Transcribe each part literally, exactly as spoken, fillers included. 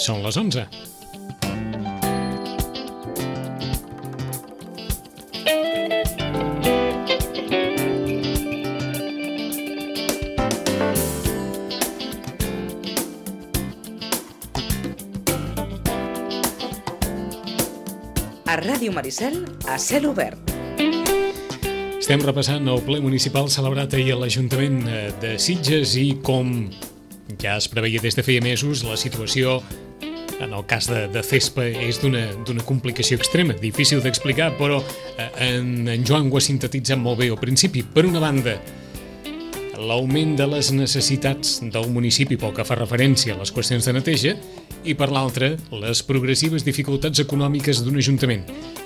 Són les onze. A Ràdio Maricel, a cel obert. Estem repassant el ple municipal celebrat ahir a l'Ajuntament de Sitges i com ja es preveia des de feia mesos, la situació en el cas de, de Cespa és d'una d'una complicació extrema, difícil d'explicar, però en, en Joan ho ha sintetitzat molt bé al principi. Per una banda, l'augment de les necessitats del municipi pel que fa referència a les qüestions de neteja, i per l'altra, les progressives dificultats econòmiques d'un ajuntament.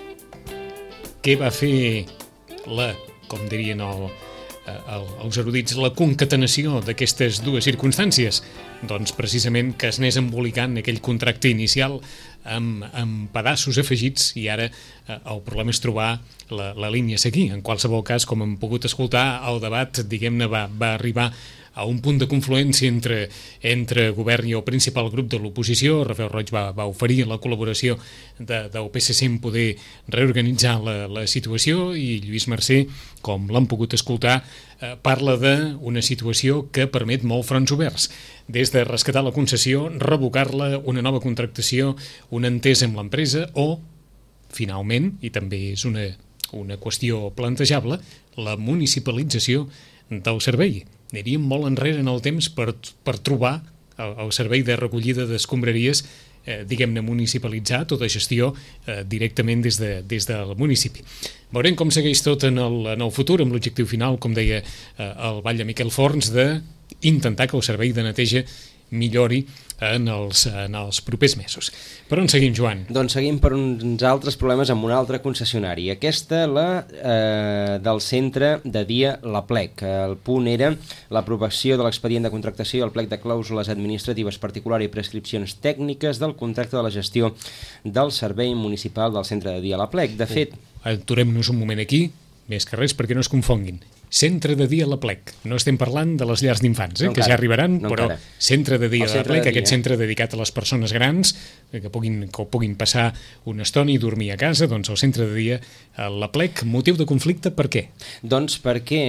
Què va fer la, com dirien el, el, els erudits, la concatenació d'aquestes dues circumstàncies? Doncs precisament que es anés embolicant aquell contracte inicial amb, amb pedaços afegits i ara eh, el problema és trobar la, la línia a seguir. En qualsevol cas, com hem pogut escoltar, el debat, diguem-ne, va, va arribar a un punt de confluència entre, entre govern i el principal grup de l'oposició. Rafael Roig va, va oferir la col·laboració de, del P S C en poder reorganitzar la, la situació i Lluís Mercè, com l'han pogut escoltar, eh, parla d'una situació que permet molt fronts oberts. Des de rescatar la concessió, revocar-la, una nova contractació, una entesa amb l'empresa o, finalment, i també és una, una qüestió plantejable, la municipalització del servei. Aniríem molt enrere en el temps per, per trobar el, el servei de recollida d'escombraries, eh, diguem-ne, municipalitzat o de gestió eh, directament des, de, des del municipi. Veurem com segueix tot en el, en el futur, amb l'objectiu final, com deia eh, el batlle Miquel Forns, d'intentar que el servei de neteja millori en els, en els propers mesos. Per on seguim, Joan? Doncs seguim per uns altres problemes amb una altra concessionària. Aquesta, la eh, del centre de dia La Plec. El punt era l'aprovació de l'expedient de contractació i el plec de clàusules administratives particulars i prescripcions tècniques del contracte de la gestió del servei municipal del centre de dia La Plec. De fet... Aturem-nos un moment aquí, més que res perquè no es confonguin. Centre de dia La Plec. No estem parlant de les llars d'infants, eh, no que encara, ja arribaran, no però encara. Centre de dia La Plec, aquest centre dedicat a les persones grans, que puguin, que puguin passar una estona i dormir a casa, doncs el centre de dia La Plec. Motiu de conflicte, per què? Doncs perquè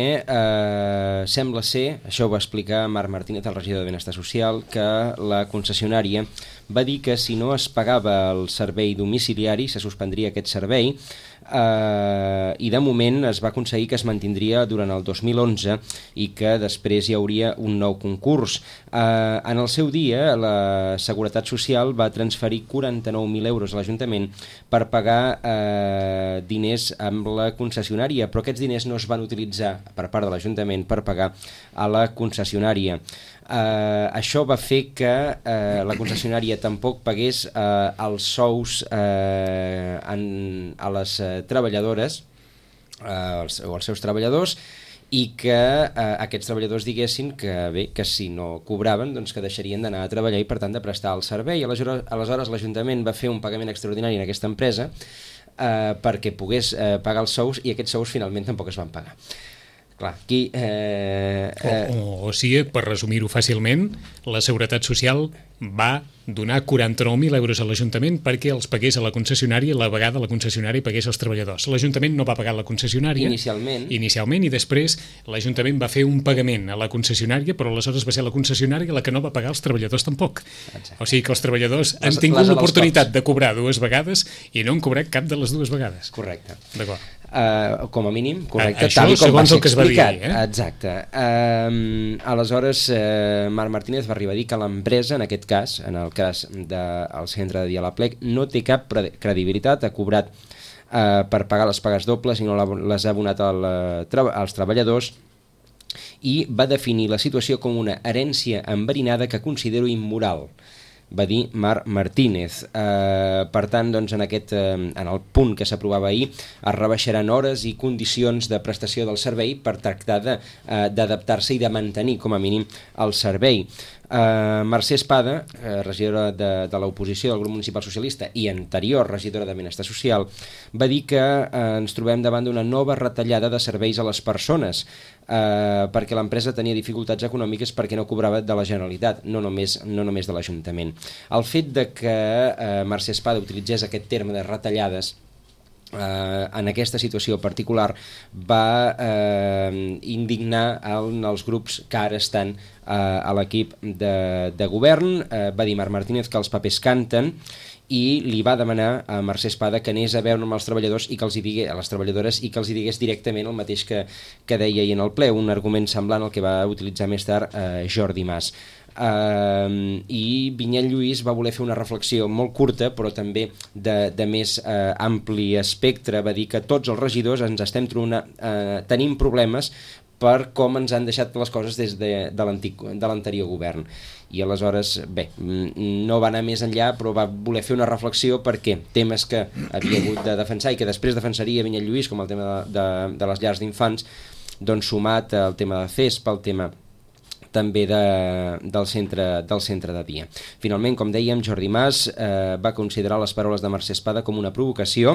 eh, sembla ser, això ho va explicar Marc Martínez, el regidor de Benestar Social, que la concessionària va dir que si no es pagava el servei domiciliari, se suspendria aquest servei, Uh, i de moment es va aconseguir que es mantindria durant el dos mil onze i que després hi hauria un nou concurs. Uh, en el seu dia la Seguretat Social va transferir quaranta-nou mil euros a l'Ajuntament per pagar uh, diners amb la concessionària, però aquests diners no es van utilitzar per part de l'Ajuntament per pagar a la concessionària. Uh, això va fer que uh, la concessionària tampoc pagués uh, els sous uh, en, a les uh, treballadores uh, els, o als seus treballadors i que uh, aquests treballadors diguessin que bé, que si no cobraven doncs que deixarien d'anar a treballar i per tant de prestar el servei. Aleshores, aleshores l'Ajuntament va fer un pagament extraordinari en aquesta empresa uh, perquè pogués uh, pagar els sous i aquests sous finalment tampoc es van pagar. Clar, aquí... Eh, eh... O, o, o sigui, per resumir-ho fàcilment, la Seguretat Social va donar quaranta-nou mil euros a l'Ajuntament perquè els pagués a la concessionària, la vegada la concessionària pagués als treballadors. L'Ajuntament no va pagar la concessionària inicialment, inicialment i després l'Ajuntament va fer un pagament a la concessionària, però aleshores va ser la concessionària la que no va pagar els treballadors tampoc. Exacte. O sigui que els treballadors les, han tingut l'oportunitat de cobrar dues vegades i no han cobrat cap de les dues vegades. Correcte. D'acord. Uh, com a mínim, correcte, això, tal com va ser Dir, explicat. eh? Exacte. Uh, aleshores, uh, Marc Martínez va arribar a dir que l'empresa, en aquest cas, en el cas del centre de dia La Plec, no té cap credibilitat, ha cobrat uh, per pagar les pagues dobles i no les ha abonat al, uh, als treballadors, i va definir la situació com una herència enverinada que considero immoral, va dir Marc Martínez. Eh, per tant, doncs, en, aquest, eh, en el punt que s'aprovava ahir es rebaixaran hores i condicions de prestació del servei per tractar d'adaptar-se de, eh, i de mantenir com a mínim el servei. Uh, Mercè Espada, uh, regidora de, de l'oposició del grup municipal socialista i anterior regidora de Benestar Social, va dir que uh, ens trobem davant d'una nova retallada de serveis a les persones, uh, perquè l'empresa tenia dificultats econòmiques perquè no cobrava de la Generalitat, no només, no només de l'Ajuntament. El fet de que uh, Mercè Espada utilitzés aquest terme de retallades Uh, en aquesta situació particular va uh, indignar en els grups que ara estan uh, a l'equip de, de govern. Uh, va dir Marc Martínez que els papers canten i li va demanar a Mercè Espada que anés a veure amb els treballadors i que els hi digués, a les treballadores i que els hi digués directament el mateix que, que deia ahir en el ple, un argument semblant al que va utilitzar més tard uh, Jordi Mas. Uh, i Vinyet Lluís va voler fer una reflexió molt curta però també de, de més uh, ampli espectre. Va dir que tots els regidors ens estem trona, uh, tenim problemes per com ens han deixat les coses des de, de l'anterior govern, i aleshores bé, no va anar més enllà però va voler fer una reflexió perquè temes que havia hagut de defensar i que després defensaria Vinyet Lluís, com el tema de, de, de les llars d'infants, doncs sumat al tema de C E S P, pel tema també de, del, centre, del centre de dia. Finalment, com dèiem, Jordi Mas eh, va considerar les paraules de Mercè Espada com una provocació.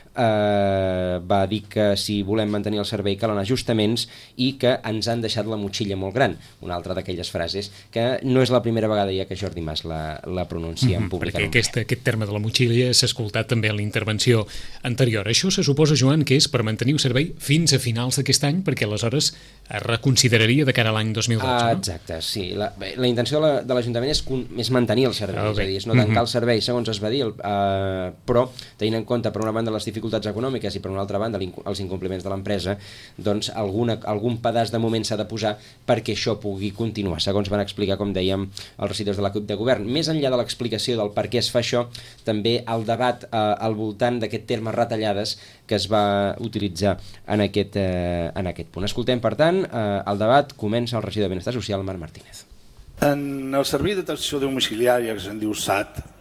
Eh, va dir que si volem mantenir el servei calen ajustaments i que ens han deixat la motxilla molt gran, una altra d'aquelles frases que no és la primera vegada ja que Jordi Mas la, la pronuncia mm-hmm, en públic. Perquè aquest, aquest terme de la motxilla s'ha escoltat també en la intervenció anterior. Això se suposa, Joan, que és per mantenir el servei fins a finals d'aquest any, perquè aleshores es reconsideraria de cara a l'any dos mil dotze, ah, no? Exacte, sí. La, la intenció de l'Ajuntament és, és mantenir el servei, oh, és a dir, és no tancar mm-hmm. el servei, segons es va dir, uh, però tenint en compte, per una banda, les dificultats econòmiques i per una altra banda els incompliments de l'empresa, doncs alguna, algun pedaç de moment s'ha de posar perquè això pugui continuar, segons van explicar, com dèiem, els regidors de l'equip de govern. Més enllà de l'explicació del per què es fa això, també el debat eh, al voltant d'aquest terme retallades que es va utilitzar en aquest, eh, en aquest punt. Escoltem, per tant, eh, el debat comença el regidor de Benestar Social, Marc Martínez. En el servei d'atenció domiciliària, que se'n diu S A T,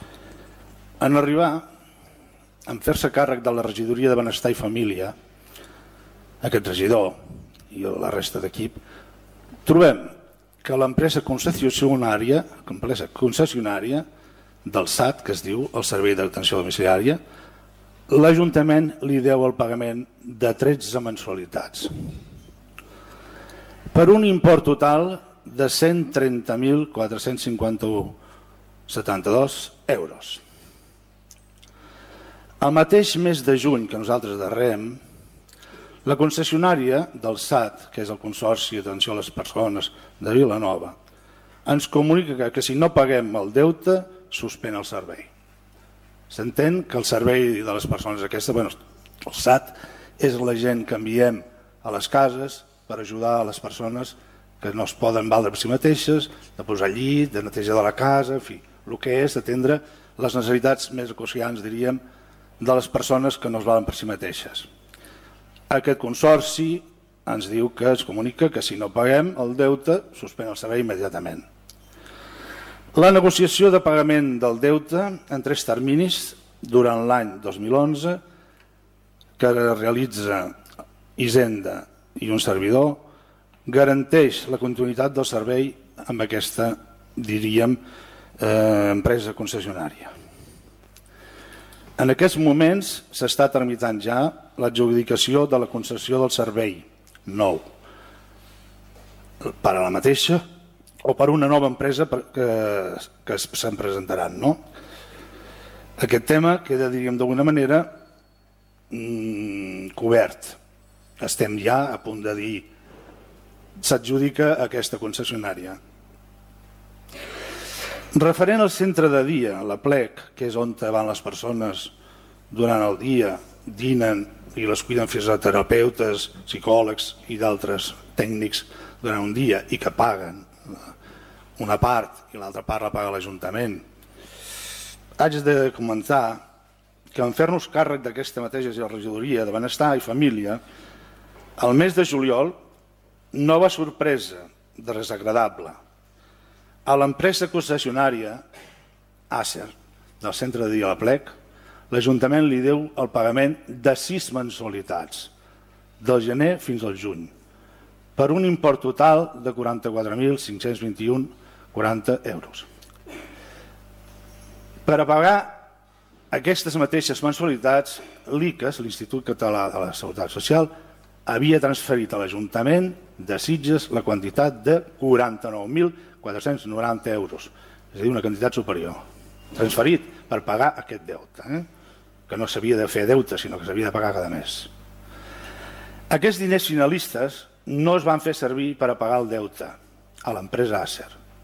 en arribar en fer-se càrrec de la regidoria de Benestar i Família, aquest regidor i la resta d'equip, trobem que l'empresa concessionària, l'empresa concessionària del S A T, que es diu el Servei d'Atenció Domiciliària, l'Ajuntament li deu el pagament de tretze mensualitats per un import total de cent trenta mil quatre-cents cinquanta-un coma setanta-dos euros. El mateix mes de juny que nosaltres darrerem, la concessionària del S A T, que és el Consorci d'Atenció a les Persones de Vilanova, ens comunica que si no paguem el deute, suspèn el servei. S'entén que el servei de les persones aquesta, bueno, el S A T és la gent que enviem a les cases per ajudar a les persones que no es poden valdre per si mateixes, de posar llit, de netejar de la casa, en fi, el que és atendre les necessitats més crucials, diríem, de les persones que no es valen per si mateixes. Aquest consorci ens diu que es comunica que si no paguem el deute, suspèn el servei immediatament. La negociació de pagament del deute en tres terminis durant l'any dos mil onze, que realitza Hisenda i un servidor, garanteix la continuïtat del servei amb aquesta, diríem, eh, empresa concessionària. En aquests moments s'està tramitant ja l'adjudicació de la concessió del servei nou per a la mateixa o per una nova empresa que, que se'n presentaran. No? Aquest tema queda, diríem, d'alguna manera mmm, cobert. Estem ja a punt de dir s'adjudica aquesta concessionària. Referent al centre de dia, la plec, que és on van les persones durant el dia, dinen i les cuiden fisioterapeutes, psicòlegs i d'altres tècnics durant un dia i que paguen una part i l'altra part la paga l'Ajuntament. Haig de comentar que en fer-nos càrrec d'aquesta mateixa regidoria de Benestar i Família, el mes de juliol, nova sorpresa de desagradable. A l'empresa concessionària Acer, del centre de dia a la plec, l'Ajuntament li deu el pagament de sis mensualitats, del gener fins al juny, per un import total de quaranta-quatre mil cinc-cents vint-i-un quaranta euros. Per a pagar aquestes mateixes mensualitats, l'I C A S, l'Institut Català de la Seguretat Social, havia transferit a l'Ajuntament de Sitges la quantitat de quaranta-nou mil quatre-cents noranta euros, és a dir, una quantitat superior. Transferit per pagar aquest deute, eh? que no s'havia de fer deute, sinó que s'havia de pagar cada mes. Aquests diners finalistes no es van fer servir per a pagar el deute a l'empresa Acer.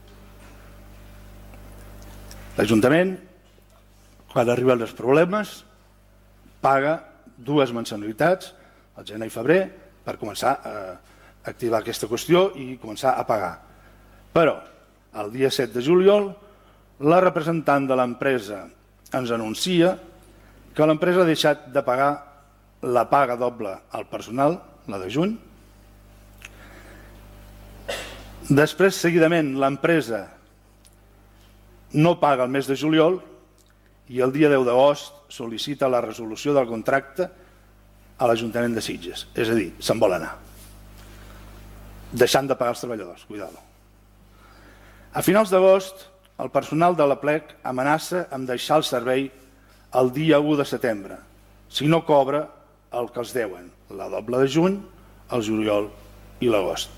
L'Ajuntament, quan arriben els problemes, paga dues mensualitats, al gener i febrer, per començar a activar aquesta qüestió i començar a pagar. Però, el dia set de juliol, la representant de l'empresa ens anuncia que l'empresa ha deixat de pagar la paga doble al personal, la de juny. Després, seguidament, l'empresa no paga el mes de juliol i el dia deu d'agost sol·licita la resolució del contracte a l'Ajuntament de Sitges. És a dir, se'n vol anar, deixant de pagar els treballadors. Cuidado. A finals d'agost, el personal de la Plec amenaça amb deixar el servei el dia u de setembre, si no cobra el que els deuen, la doble de juny, el juliol i l'agost.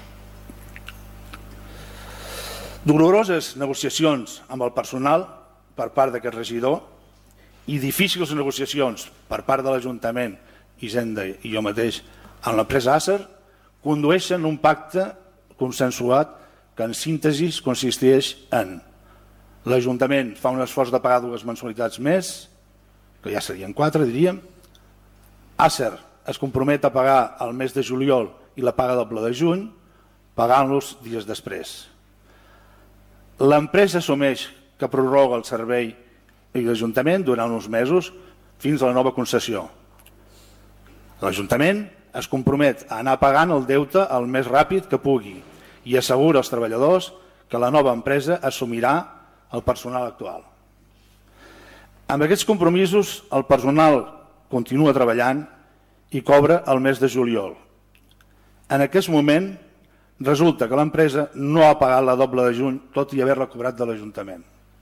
Doloroses negociacions amb el personal per part d'aquest regidor i difícils negociacions per part de l'Ajuntament, Hisenda i jo mateix, amb l'empresa Acer, condueixen un pacte consensuat que en síntesi consisteix en l'Ajuntament fa un esforç de pagar dues mensualitats més, que ja serien quatre, diríem. Acer es compromet a pagar el mes de juliol i la paga doble de juny, pagant-los dies després. L'empresa assumeix que prorroga el servei i l'Ajuntament durant uns mesos fins a la nova concessió. L'Ajuntament es compromet a anar pagant el deute el més ràpid que pugui i assegura als treballadors que la nova empresa assumirà el personal actual. Amb aquests compromisos, el personal continua treballant i cobra el mes de juliol. En aquest moment, resulta que l'empresa no ha pagat la doble de juny, tot i haver-la cobrat de l'Ajuntament.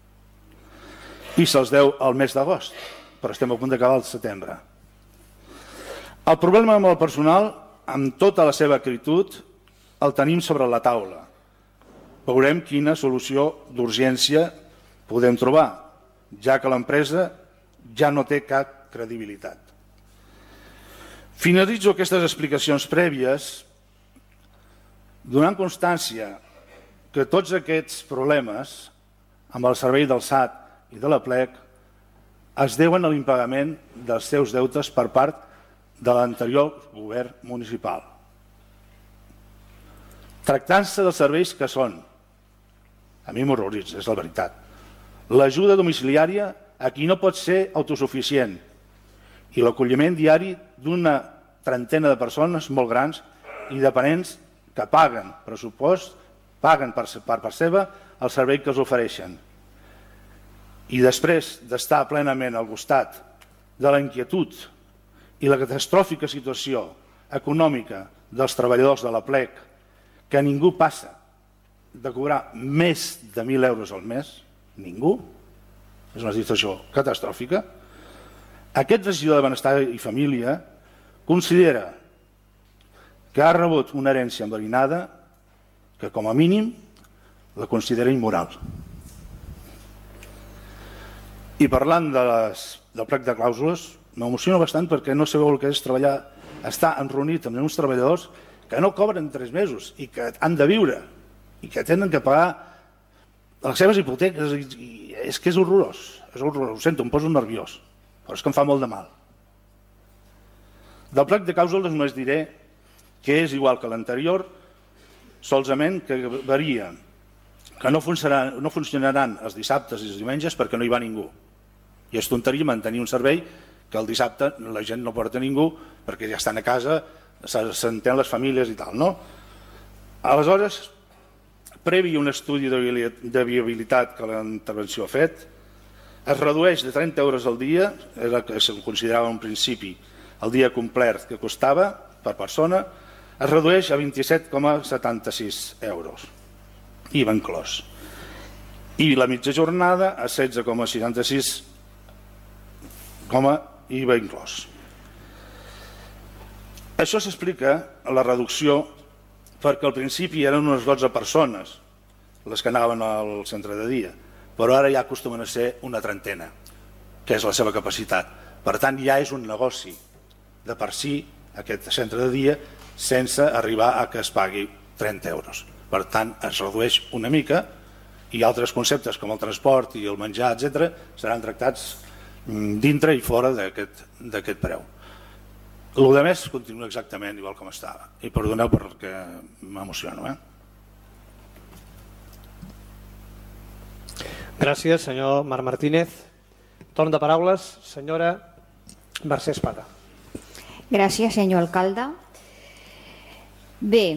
I se'ls deu el mes d'agost, però estem a punt d'acabar el setembre. El problema amb el personal, amb tota la seva acritud, el tenim sobre la taula. Veurem quina solució d'urgència podem trobar, ja que l'empresa ja no té cap credibilitat. Finalitzo aquestes explicacions prèvies donant constància que tots aquests problemes amb el servei del S A T i de la Plec es deuen a l'impagament dels seus deutes per part de l'anterior govern municipal. Tractant-se dels serveis que són, a mi m'horroritza, és la veritat, l'ajuda domiciliària a qui no pot ser autosuficient i l'acolliment diari d'una trentena de persones molt grans i dependents que paguen pressupost, paguen per part seva el servei que els ofereixen. I després d'estar plenament al costat de la inquietud i la catastròfica situació econòmica dels treballadors de la Plec, que ningú passa de cobrar més de mil euros al mes, ningú, és una situació catastròfica, aquest regidor de Benestar i Família considera que ha rebut una herència enverinada que, com a mínim, la considera immoral. I parlant de les, del plec de clàusules, m'emociono bastant perquè no sabeu el que és treballar, estar enreunit amb uns treballadors que no cobren tres mesos i que han de viure i que tenen que pagar les seves hipoteques. I és que és horrorós, és horrorós, ho sento, em poso nerviós, però és que em fa molt de mal. Del plec de clàusules només diré que és igual que l'anterior, solament que varia, que no funcionaran, no funcionaran els dissabtes i els diumenges perquè no hi va ningú. I és tonteria mantenir un servei que el dissabte la gent no porta ningú perquè ja estan a casa, s'entén les famílies i tal, no? Aleshores, previ un estudi de viabilitat que la intervenció ha fet, es redueix de trenta euros al dia, era el que es considerava en principi el dia complet que costava per persona, es redueix a vint-i-set coma setanta-sis euros, I V A inclòs. i la mitja jornada a setze coma seixanta-sis com a I V A inclòs. Això s'explica a la reducció perquè al principi eren unes dotze persones les que anaven al centre de dia, però ara ja acostumen a ser una trentena, que és la seva capacitat. Per tant, ja és un negoci de per si aquest centre de dia sense arribar a que es pagui trenta euros. Per tant, es redueix una mica i altres conceptes com el transport i el menjar, etcètera, seran tractats dintre i fora d'aquest preu. El de més continua exactament igual com estava. I perdoneu perquè m'emociono. Eh? Gràcies, senyor Marc Martínez. Torn de paraules, senyora Mercè Espada. Gràcies, senyor alcalde. Bé,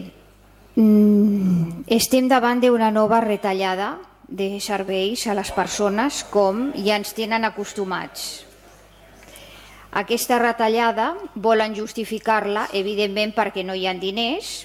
estem davant d'una nova retallada de serveis a les persones com ja ens tenen acostumats. Aquesta retallada volen justificar-la, evidentment, perquè no hi ha diners.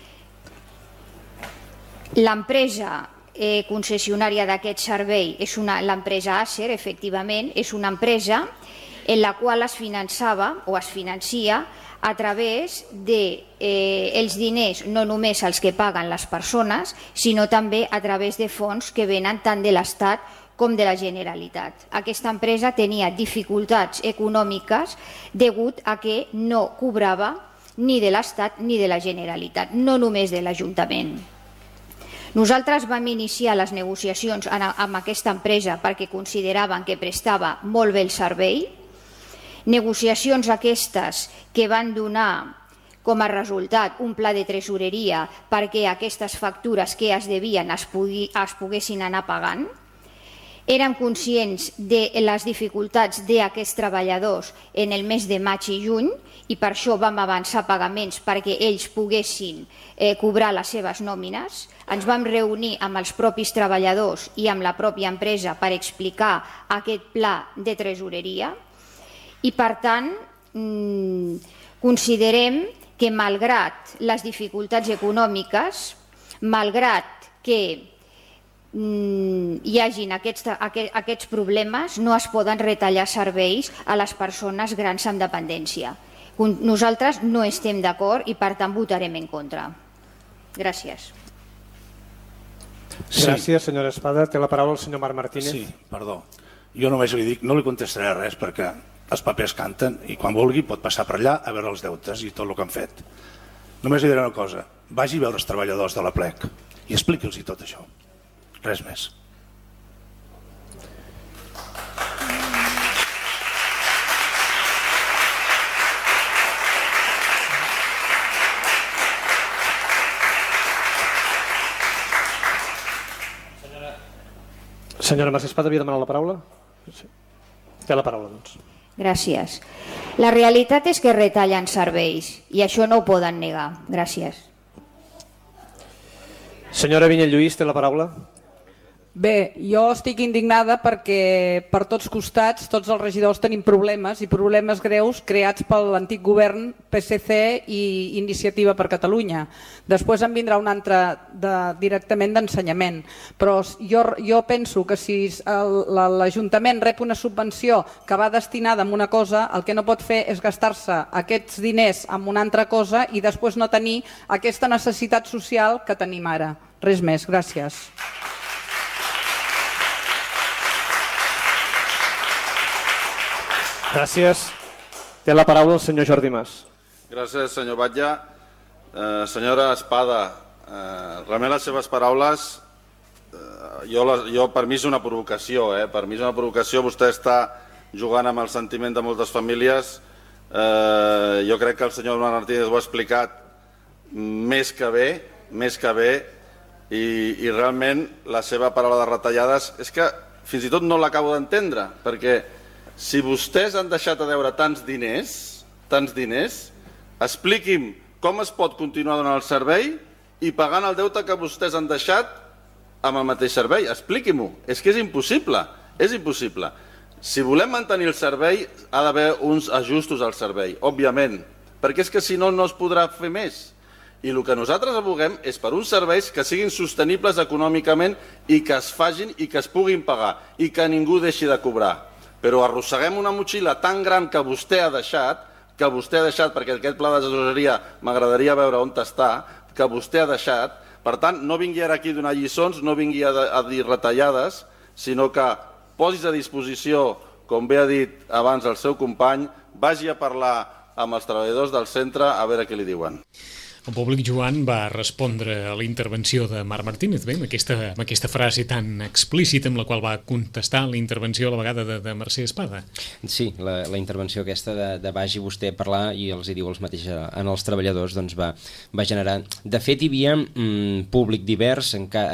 L'empresa eh, concessionària d'aquest servei és l'empresa Acer, efectivament, és una empresa en la qual es finançava o es financia a través dels de, eh, diners, no només els que paguen les persones, sinó també a través de fons que venen tant de l'Estat com de la Generalitat. Aquesta empresa tenia dificultats econòmiques degut a que no cobrava ni de l'Estat ni de la Generalitat, no només de l'Ajuntament. Nosaltres vam iniciar les negociacions amb aquesta empresa perquè consideraven que prestava molt bé el servei, negociacions aquestes que van donar com a resultat un pla de tresoreria perquè aquestes factures que es devien es, pugui, es poguessin anar pagant. Érem conscients de les dificultats d'aquests treballadors en el mes de maig i juny i per això vam avançar pagaments perquè ells poguessin eh, cobrar les seves nòmines. Ens vam reunir amb els propis treballadors i amb la pròpia empresa per explicar aquest pla de tresoreria i per tant considerem que malgrat les dificultats econòmiques, malgrat que hi hagin aquests, aquests problemes, no es poden retallar serveis a les persones grans amb dependència. Nosaltres no estem d'acord i per tant votarem en contra. Gràcies. Sí. Gràcies, senyora Espada. Té la paraula el senyor Marc Martínez. Sí, perdó. Jo només li dic, no li contestaré res perquè els papers canten i quan vulgui pot passar per allà a veure els deutes i tot el que han fet. Només li diré una cosa, vagi a veure els treballadors de la plec i expliqui'ls tot això. Res més. Senyora Mercè Espada, havia demanat la paraula? Sí. Té la paraula, doncs. Gràcies. La realitat és que retallen serveis i això no ho poden negar. Gràcies. Senyora Vinyet Lluís, té la paraula. Bé, jo estic indignada perquè per tots costats tots els regidors tenim problemes i problemes greus creats per l'antic govern P S C i Iniciativa per Catalunya. Després en vindrà un altre de, directament d'ensenyament. Però jo, jo penso que si l'Ajuntament rep una subvenció que va destinada a una cosa, el que no pot fer és gastar-se aquests diners en una altra cosa i després no tenir aquesta necessitat social que tenim ara. Res més, gràcies. Gràcies. Té la paraula el senyor Jordi Mas. Gràcies, senyor Batlle. Eh, senyora Espada, eh, realment les seves paraules, eh, jo, les, jo per mi és una provocació, eh? per mi és una provocació, vostè està jugant amb el sentiment de moltes famílies, eh, jo crec que el senyor Martínez ho ha explicat més que bé, més que bé, i, i realment la seva paraula de retallades és que fins i tot no l'acabo d'entendre, perquè si vostès han deixat de deure tants diners, tants diners, expliqui'm com es pot continuar donant el servei i pagant el deute que vostès han deixat amb el mateix servei. Expliqui-m'ho. És que és impossible. És impossible. Si volem mantenir el servei, ha d'haver uns ajustos al servei, òbviament, perquè és que si no, no es podrà fer més. I el que nosaltres aboguem és per uns serveis que siguin sostenibles econòmicament i que es fagin i que es puguin pagar i que ningú deixi de cobrar. Però arrosseguem una motxilla tan gran que vostè ha deixat, que vostè ha deixat, perquè aquest pla de tresoreria m'agradaria veure on està, que vostè ha deixat. Per tant, no vingui ara aquí a donar lliçons, no vingui a, a dir retallades, sinó que posis a disposició, com bé ha dit abans el seu company, vagi a parlar amb els treballadors del centre a veure què li diuen. El públic, Joan, va respondre a la intervenció de Marc Martínez, bé, amb aquesta, amb aquesta frase tan explícita amb la qual va contestar la intervenció a la vegada de, de Mercè Espada. Sí, la, la intervenció aquesta de, de vagi vostè a parlar i els hi diu els mateix en els treballadors, doncs va, va generar... De fet, hi havia mm, públic divers, en ca,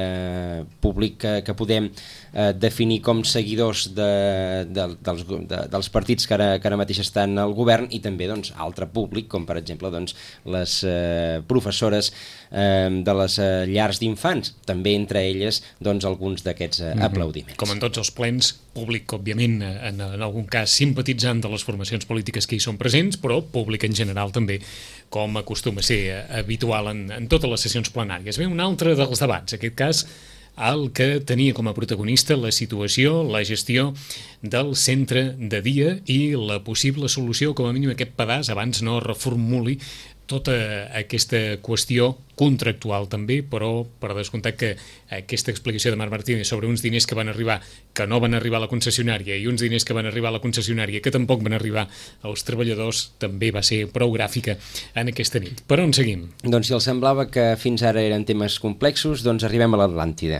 eh, públic que, que podem eh, definir com seguidors de, de, dels, de, dels partits que ara, que ara mateix estan al govern, i també doncs, altre públic, com per exemple doncs, les eh, professores eh, de les eh, llars d'infants, també entre elles doncs, alguns d'aquests eh, aplaudiments. Com en tots els plens, públic, òbviament, en, en algun cas simpatitzant de les formacions polítiques que hi són presents, però públic en general també, com acostuma a ser habitual en, en totes les sessions plenàries. Bé, un altre dels debats, en aquest cas, el que tenia com a protagonista la situació, la gestió del centre de dia i la possible solució, com a mínim aquest pedaç, abans no reformuli tota aquesta qüestió contractual també, però per descomptat que aquesta explicació de Marc Martínez sobre uns diners que van arribar, que no van arribar a la concessionària, i uns diners que van arribar a la concessionària que tampoc van arribar als treballadors, també va ser prou gràfica en aquesta nit. Per on seguim? Doncs si els semblava que fins ara eren temes complexos, doncs arribem a l'Atlàntida.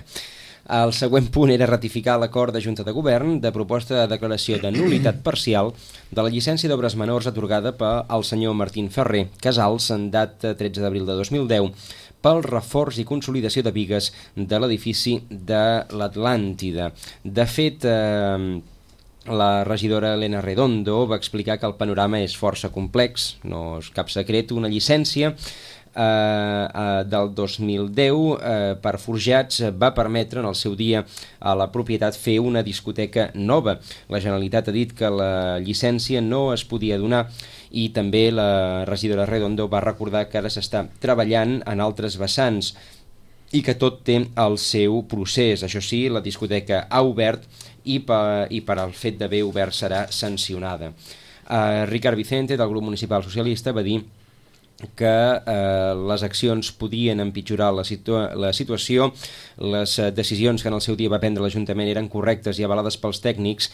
El següent punt era ratificar l'acord de Junta de Govern de proposta de declaració de nul·litat parcial de la llicència d'obres menors atorgada pel senyor Martín Ferrer Casals en data tretze d'abril de dos mil deu pel reforç i consolidació de bigues de l'edifici de l'Atlàntida. De fet, eh, la regidora Elena Redondo va explicar que el panorama és força complex, no és cap secret, una llicència Uh, uh, del dos mil deu uh, per forjats uh, va permetre en el seu dia a la propietat fer una discoteca nova. La Generalitat ha dit que la llicència no es podia donar i també la regidora Redondo va recordar que ara s'està treballant en altres vessants i que tot té el seu procés. Això sí, la discoteca ha obert i per, i per al fet d'haver obert serà sancionada. Uh, Ricard Vicente, del grup municipal socialista, va dir que eh, les accions podien empitjorar la, situa la situació, les eh, decisions que en el seu dia va prendre l'Ajuntament eren correctes i avalades pels tècnics,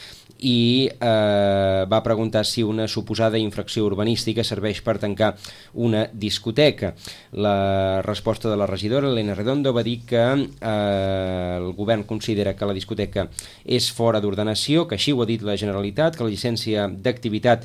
i eh, va preguntar si una suposada infracció urbanística serveix per tancar una discoteca. La resposta de la regidora Elena Redondo va dir que eh, el govern considera que la discoteca és fora d'ordenació, que així ho ha dit la Generalitat, que la llicència d'activitat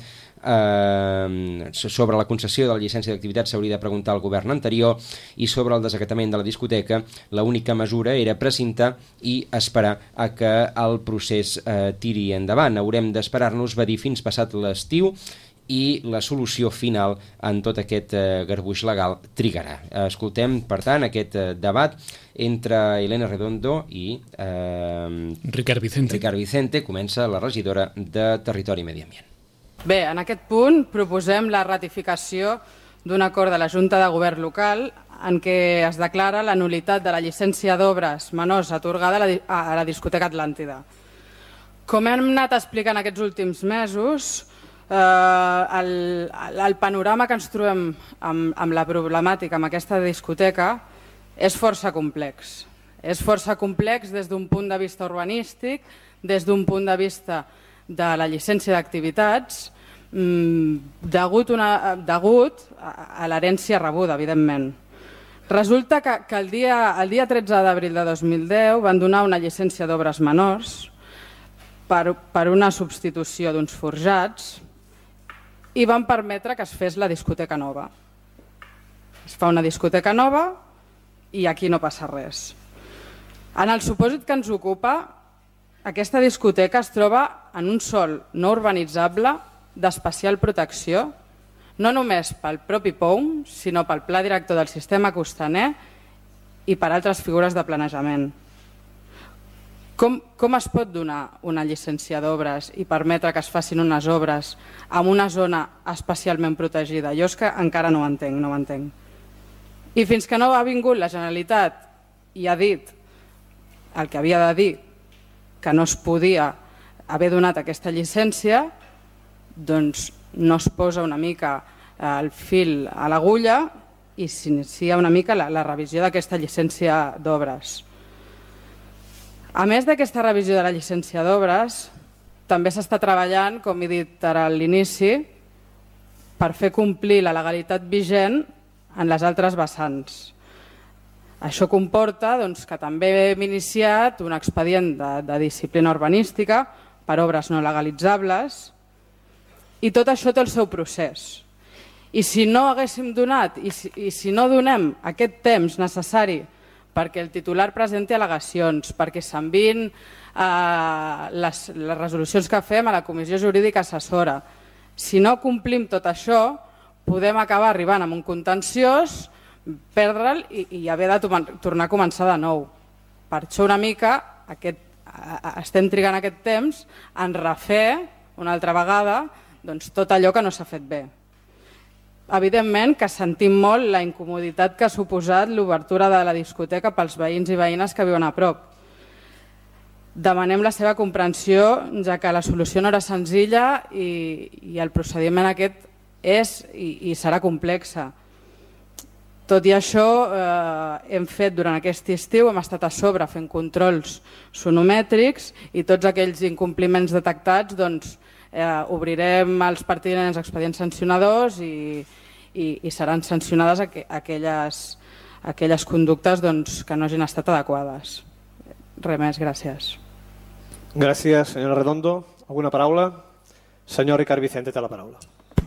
Eh, sobre la concessió de la llicència d'activitat s'hauria de preguntar al govern anterior, i sobre el desacatament de la discoteca l'única mesura era precintar i esperar a que el procés eh, tiri endavant. Haurem d'esperar-nos, va dir, fins passat l'estiu, i la solució final en tot aquest eh, garbuix legal trigarà. Escoltem, per tant, aquest eh, debat entre Elena Redondo i eh, Ricard Vicente. Ricard Vicente. Comença la regidora de Territori i Medi Ambient. Bé, en aquest punt proposem la ratificació d'un acord de la Junta de Govern local en què es declara la nul·litat de la llicència d'obres menors atorgada a la, a la discoteca Atlàntida. Com hem anat explicant aquests últims mesos, eh, el, el panorama que ens trobem amb, amb la problemàtica amb aquesta discoteca és força complex. És força complex des d'un punt de vista urbanístic, des d'un punt de vista de la llicència d'activitats, degut, una, degut a, a l'herència rebuda, evidentment. Resulta que, que el, dia, el dia tretze d'abril de dos mil deu van donar una llicència d'obres menors per, per una substitució d'uns forjats i van permetre que es fes la discoteca nova. Es fa una discoteca nova i aquí no passa res. En el supòsit que ens ocupa, aquesta discoteca es troba en un sòl no urbanitzable d'especial protecció, no només pel propi P O U M, sinó pel Pla Director del Sistema Costaner i per altres figures de planejament. Com, com es pot donar una llicència d'obres i permetre que es facin unes obres en una zona especialment protegida? Jo és que encara no ho entenc, no ho entenc. I fins que no ha vingut la Generalitat i ha dit el que havia de dir, que no es podia haver donat aquesta llicència, doncs no es posa una mica el fil a l'agulla i s'inicia una mica la, la revisió d'aquesta llicència d'obres. A més d'aquesta revisió de la llicència d'obres, també s'està treballant, com he dit ara a l'inici, per fer complir la legalitat vigent en les altres vessants. Això comporta doncs, que també hem iniciat un expedient de, de disciplina urbanística per obres no legalitzables i tot això té el seu procés. I si no haguéssim donat, i si, i si no donem aquest temps necessari perquè el titular presenti al·legacions, perquè s'enviïn eh, les, les resolucions que fem a la Comissió Jurídica Assessora, si no complim tot això, podem acabar arribant a un contenciós, perdre'l i, i haver de tornar a començar de nou. Per això una mica aquest, estem trigant aquest temps en refer una altra vegada doncs, tot allò que no s'ha fet bé. Evidentment que sentim molt la incomoditat que ha suposat l'obertura de la discoteca pels veïns i veïnes que viuen a prop. Demanem la seva comprensió, ja que la solució no era senzilla i, i el procediment aquest és i, i serà complexa. Tot i això, eh, hem fet durant aquest estiu, hem estat a sobre fent controls sonomètrics i tots aquells incompliments detectats doncs, eh, obrirem els pertinents expedients sancionadors i, i, i seran sancionades aqu aquelles, aquelles conductes doncs, que no hagin estat adequades. Res més, gràcies. Gràcies, senyora Redondo. Alguna paraula? Senyor Ricard Vicente té la paraula.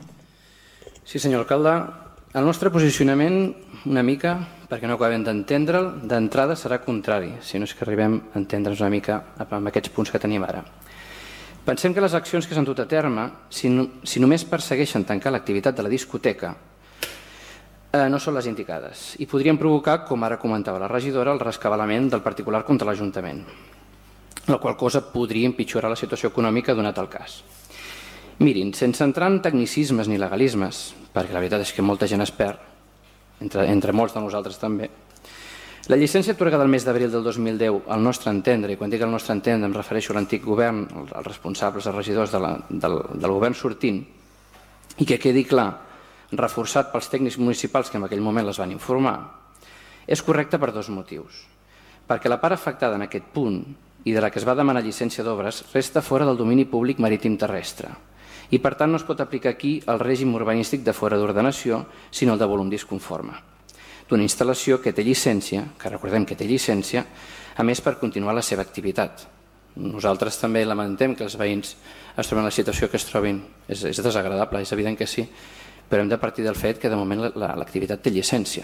Sí, senyor alcalde. El nostre posicionament, una mica, perquè no acabem d'entendre'l, d'entrada serà contrari, si no és que arribem a entendre'ns una mica amb aquests punts que tenim ara. Pensem que les accions que s'han dut a terme, si, no, si només persegueixen tancar l'activitat de la discoteca, eh, no són les indicades i podrien provocar, com ara comentava la regidora, el rescabalament del particular contra l'Ajuntament, la qual cosa podria empitjorar la situació econòmica donat el cas. Mirin, sense entrar en tecnicismes ni legalismes, perquè la veritat és que molta gent es perd, entre, entre molts de nosaltres també, la llicència atorgada el mes d'abril del dos mil deu, al nostre entendre, i quan dic al nostre entendre em refereixo a l'antic govern, als responsables, als regidors de la, del, del govern sortint, i que quedi clar, reforçat pels tècnics municipals que en aquell moment les van informar, és correcte per dos motius. Perquè la part afectada en aquest punt i de la que es va demanar llicència d'obres resta fora del domini públic marítim terrestre i per tant no es pot aplicar aquí el règim urbanístic de fora d'ordenació, sinó el de volum disconforme, d'una instal·lació que té llicència, que recordem que té llicència, a més per continuar la seva activitat. Nosaltres també lamentem que els veïns es troben en la situació que es trobin. És, és desagradable, és evident que sí, però hem de partir del fet que de moment l'activitat té llicència.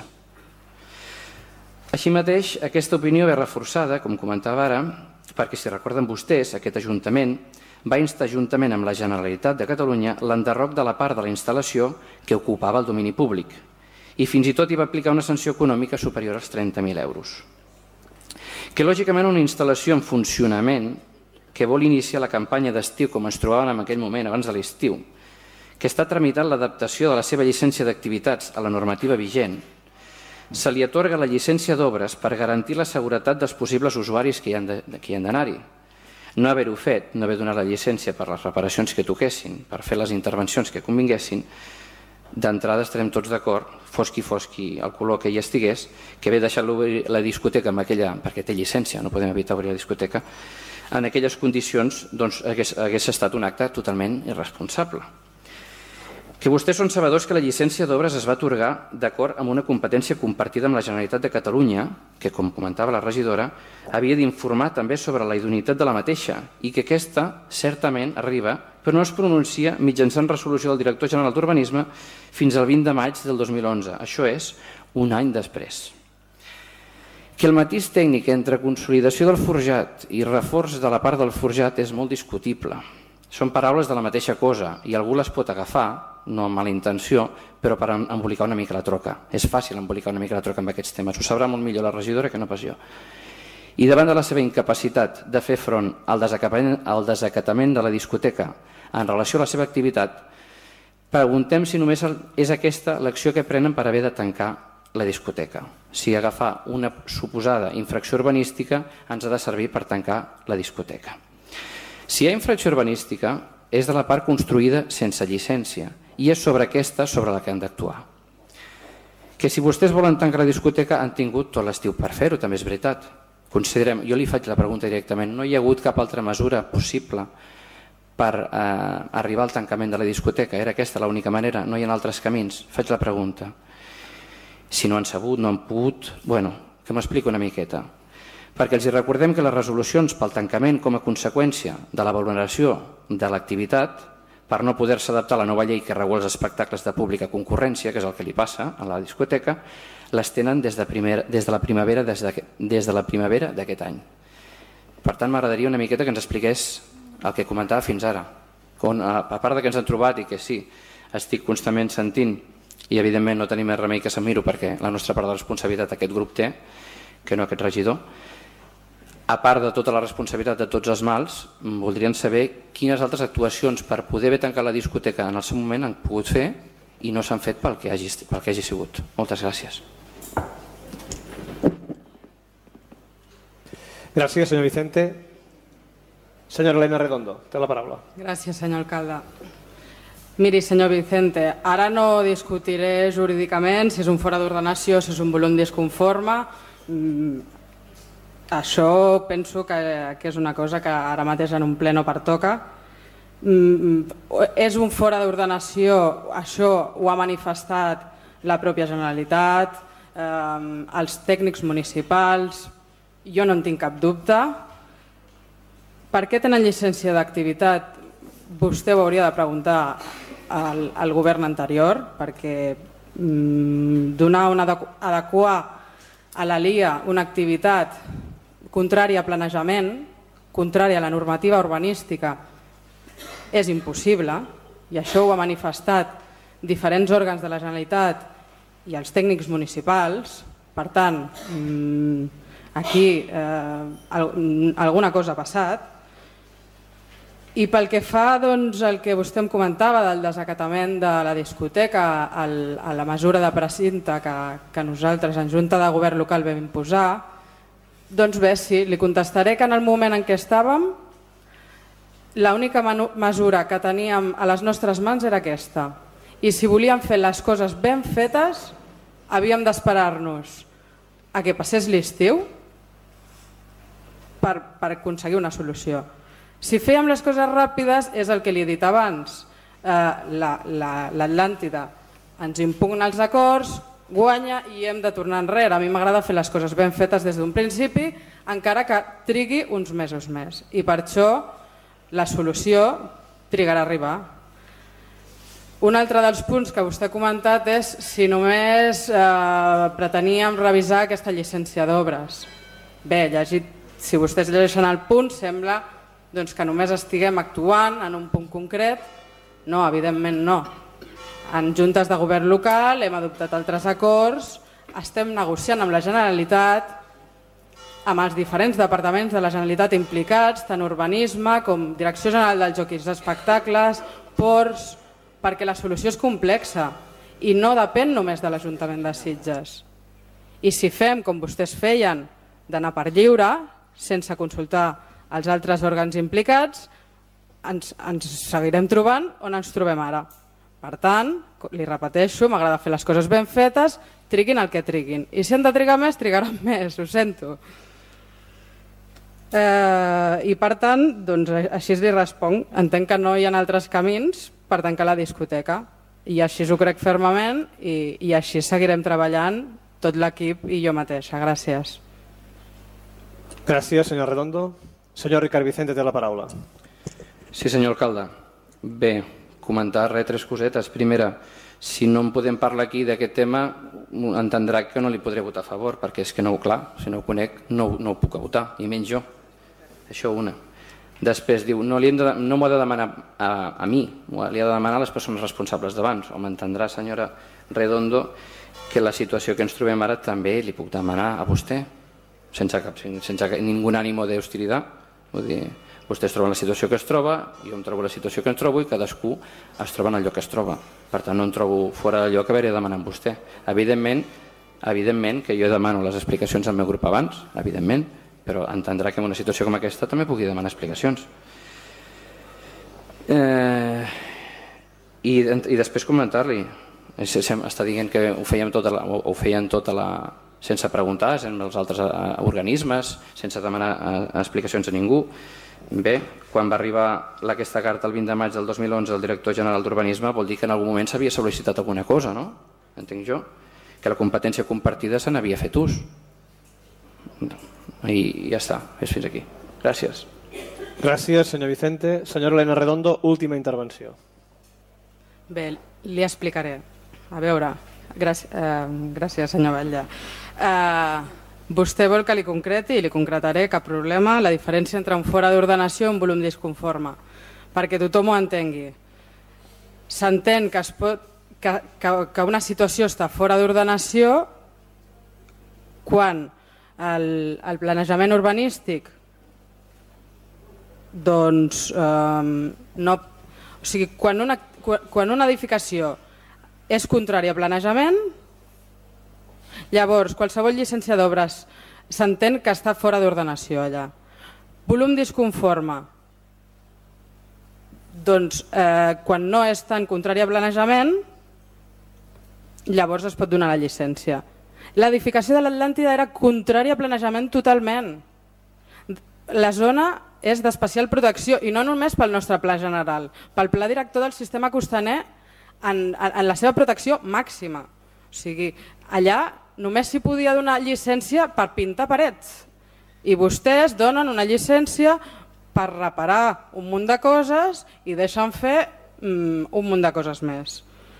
Així mateix, aquesta opinió ve reforçada, com comentava ara, perquè si recorden vostès, aquest Ajuntament va instar juntament amb la Generalitat de Catalunya l'enderroc de la part de la instal·lació que ocupava el domini públic i fins i tot hi va aplicar una sanció econòmica superior als trenta mil euros. Que lògicament una instal·lació en funcionament que vol iniciar la campanya d'estiu com ens trobàvem en aquell moment abans de l'estiu, que està tramitant l'adaptació de la seva llicència d'activitats a la normativa vigent, se li atorga la llicència d'obres per garantir la seguretat dels possibles usuaris que hi han d'anar-hi. No haver-ho fet, no haver donat la llicència per les reparacions que toquessin, per fer les intervencions que convinguessin, d'entrada estarem tots d'acord, fos qui fos qui el color que hi estigués, que haver deixat la discoteca amb aquella, perquè té llicència, no podem evitar obrir la discoteca, en aquelles condicions doncs, hagués, hagués estat un acte totalment irresponsable. Que vostès són sabedors que la llicència d'obres es va atorgar d'acord amb una competència compartida amb la Generalitat de Catalunya, que, com comentava la regidora, havia d'informar també sobre la idoneïtat de la mateixa i que aquesta, certament, arriba, però no es pronuncia mitjançant resolució del director general d'Urbanisme fins al vint de maig del dos mil onze. Això és un any després. Que el matís tècnic entre consolidació del forjat i reforç de la part del forjat és molt discutible. Són paraules de la mateixa cosa i algú les pot agafar, no amb mala intenció, però per embolicar una mica la troca. És fàcil embolicar una mica la troca amb aquests temes. Ho sabrà molt millor la regidora que no pas jo. I davant de la seva incapacitat de fer front al desacatament, al desacatament de la discoteca en relació a la seva activitat, preguntem si només és aquesta l'acció que prenen per haver de tancar la discoteca. Si agafar una suposada infracció urbanística ens ha de servir per tancar la discoteca. Si hi ha infracció urbanística és de la part construïda sense llicència i és sobre aquesta sobre la que han d'actuar. Que si vostès volen tancar la discoteca han tingut tot l'estiu per fer-ho, també és veritat. Considerem, jo li faig la pregunta directament, no hi ha hagut cap altra mesura possible per eh, arribar al tancament de la discoteca? Era aquesta l'única manera? No hi ha altres camins? Faig la pregunta. Si no han sabut, no han pogut... Bueno, que m'explico una miqueta. Perquè els recordem que les resolucions pel tancament com a conseqüència de la valoració de l'activitat, per no poder-se adaptar a la nova llei que regula els espectacles de pública concurrència, que és el que li passa a la discoteca, les tenen des de, primer, des de la primavera des de, des de la primavera d'aquest any. Per tant, m'agradaria una miqueta que ens expliqués el que comentava fins ara. On, a part de que ens han trobat i que sí, estic constantment sentint i evidentment no tenim més remei que se'm miro perquè la nostra part de responsabilitat aquest grup té, que no aquest regidor. A part de tota la responsabilitat de tots els mals, voldríem saber quines altres actuacions per poder haver tancat la discoteca en el seu moment han pogut fer i no s'han fet pel que hagi, pel que hagi sigut. Moltes gràcies. Gràcies, senyor Vicente. Senyora Elena Redondo, té la paraula. Gràcies, senyor alcalde. Miri, senyor Vicente, ara no discutiré jurídicament si és un fora d'ordenació, si és un volum disconforme. Això penso que, que és una cosa que ara mateix en un ple no pertoca. És un fora d'ordenació, això ho ha manifestat la pròpia Generalitat, eh, els tècnics municipals, jo no en tinc cap dubte. Per què tenen llicència d'activitat? Vostè ho hauria de preguntar al, al govern anterior, perquè mm, donar una adequar a la L I A una activitat contrària a planejament, contrària a la normativa urbanística, és impossible, i això ho ha manifestat diferents òrgans de la Generalitat i els tècnics municipals. Per tant, aquí eh, alguna cosa ha passat. I pel que fa doncs, al que vostè em comentava del desacatament de la discoteca al, a la mesura de precinte que, que nosaltres en Junta de Govern Local vam imposar, doncs bé, sí, li contestaré que en el moment en què estàvem l'única mesura que teníem a les nostres mans era aquesta. I si volíem fer les coses ben fetes, havíem d'esperar-nos a que passés l'estiu per, per aconseguir una solució. Si fèiem les coses ràpides, és el que li he dit abans, eh, l'Atlàntida ens impugna els acords, guanya i hem de tornar enrere. A mi m'agrada fer les coses ben fetes des d'un principi, encara que trigui uns mesos més. I per això la solució trigarà a arribar. Un altre dels punts que vostè ha comentat és si només eh, preteníem revisar aquesta llicència d'obres. Bé, llegit, si vostès llegeixen el punt, sembla doncs, que només estiguem actuant en un punt concret. No, evidentment no. En juntes de govern local hem adoptat altres acords, estem negociant amb la Generalitat, amb els diferents departaments de la Generalitat implicats, tant urbanisme com Direcció General dels Jocs i Espectacles, ports, perquè la solució és complexa i no depèn només de l'Ajuntament de Sitges. I si fem, com vostès feien, d'anar per lliure, sense consultar els altres òrgans implicats, ens, ens seguirem trobant on ens trobem ara. Per tant, li repeteixo, m'agrada fer les coses ben fetes, triguin el que triguin. I si han de trigar més, trigaran més, ho sento. Eh, I per tant, doncs, així li responc. Entenc que no hi ha altres camins per tancar la discoteca. I així ho crec fermament i, i així seguirem treballant tot l'equip i jo mateixa. Gràcies. Gràcies, senyor Redondo. Senyor Ricard Vicente, té la paraula. Sí, senyor alcalde. Bé, comentar res, tres cosetes. Primera, si no en podem parlar aquí d'aquest tema, entendrà que no li podré votar a favor, perquè és que no ho clar, si no ho conec, no, no ho puc votar, i menys jo. Això una. Després diu, no, li hem de, no m'ho ha de demanar a, a mi, li ha de demanar a les persones responsables d'abans. O m'entendrà, senyora Redondo, que la situació que ens trobem ara també li puc demanar a vostè, sense, cap, sense ningú ànimo d'hostilitat. Vull dir, vostè es troba en la situació que es troba, jo em trobo en la situació que em trobo i cadascú es troba en el lloc que es troba. Per tant, no em trobo fora del lloc que hauré de demanar amb vostè. Evidentment, Evidentment que jo demano les explicacions al meu grup abans, evidentment, però entendrà que en una situació com aquesta també pugui demanar explicacions. Eh, i, i després comentar-li, està dient que ho feien tota la, ho feien tota la, sense preguntar amb els altres organismes, sense demanar explicacions a ningú. Bé, quan va arribar aquesta carta el vint de maig del dos mil onze al director general d'Urbanisme, vol dir que en algun moment s'havia sol·licitat alguna cosa, no? Entenc jo, que la competència compartida se n'havia fet ús. I ja està, és fins aquí. Gràcies. Gràcies, senyor Vicente. Senyora Elena Redondo, última intervenció. Bé, li explicaré. A veure, gràcies, eh, gràcies senyor Batlle. Eh, vostè vol que li concreti i li concretaré, cap problema, la diferència entre un fora d'ordenació i un volum disconforme, perquè tothom ho entengui. S'entén que, es pot, que, que, que una situació està fora d'ordenació quan el, el planejament urbanístic doncs eh, no, o sigui, quan una, quan una edificació és contrària a planejament, llavors qualsevol llicència d'obres s'entén que està fora d'ordenació allà. Volum disconforme, doncs eh, quan no és tan contrari a planejament, llavors es pot donar la llicència. L'edificació de l'Atlàntida era contrària a planejament totalment. La zona és d'especial protecció i no només pel nostre pla general, pel pla director del sistema costaner en, en la seva protecció màxima. O sigui, allà només s'hi podia donar llicència per pintar parets i vostès donen una llicència per reparar un munt de coses i deixen fer mm, un munt de coses més.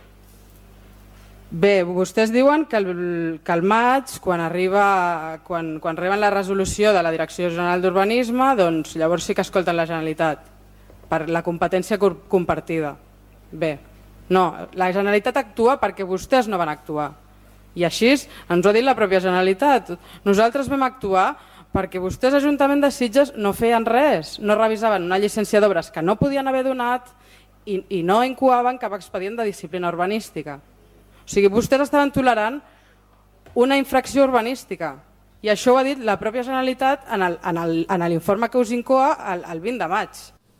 Bé, vostès diuen que el, que el maig, quan arriba quan, quan reben la resolució de la Direcció General d'Urbanisme, doncs llavors sí que escolten la Generalitat per la competència compartida. Bé, no, la Generalitat actua perquè vostès no van actuar. I així ens ho ha dit la pròpia Generalitat. Nosaltres vam actuar perquè vostès, Ajuntament de Sitges, no feien res, no revisaven una llicència d'obres que no podien haver donat i, i no incoaven cap expedient de disciplina urbanística. O sigui, vostès estaven tolerant una infracció urbanística i això ho ha dit la pròpia Generalitat en l'informe que us incoa el, el vint de maig.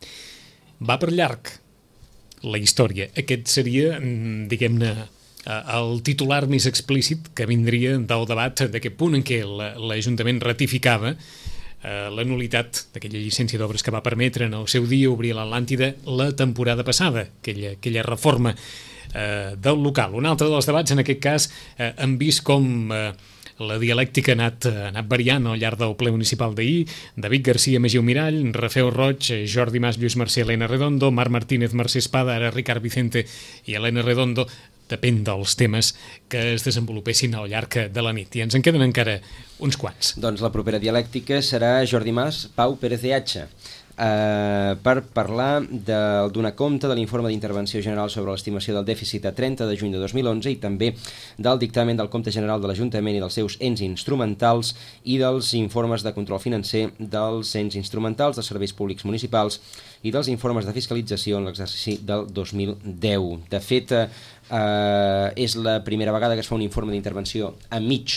Va per llarg la història. Aquest seria, diguem-ne, el titular més explícit que vindria del debat d'aquest punt en què l'Ajuntament ratificava la nulitat d'aquella llicència d'obres que va permetre en el seu dia obrir l'Atlàntida la temporada passada, aquella, aquella reforma eh, del local. Un altre dels debats, en aquest cas, eh, hem vist com eh, la dialèctica ha anat, ha anat variant al llarg del ple municipal d'ahir. David Garcia, Magiu Mirall, Rafeu Roig, Jordi Mas, Lluís Mercè, Elena Redondo, Marc Martínez, Mercè Espada, ara Ricard Vicente i Elena Redondo. Depèn dels temes que es desenvolupessin al llarg de la nit. I ens en queden encara uns quants. Doncs la propera dialèctica serà Jordi Mas, Pau Pérez de Hacha, eh, per parlar de donar compte de l'informe d'intervenció general sobre l'estimació del dèficit a trenta de juny de dos mil onze i també del dictamen del compte general de l'Ajuntament i dels seus ens instrumentals i dels informes de control financer dels ens instrumentals dels serveis públics municipals i dels informes de fiscalització en l'exercici del dos mil deu. De fet, eh, Uh, és la primera vegada que es fa un informe d'intervenció a mig,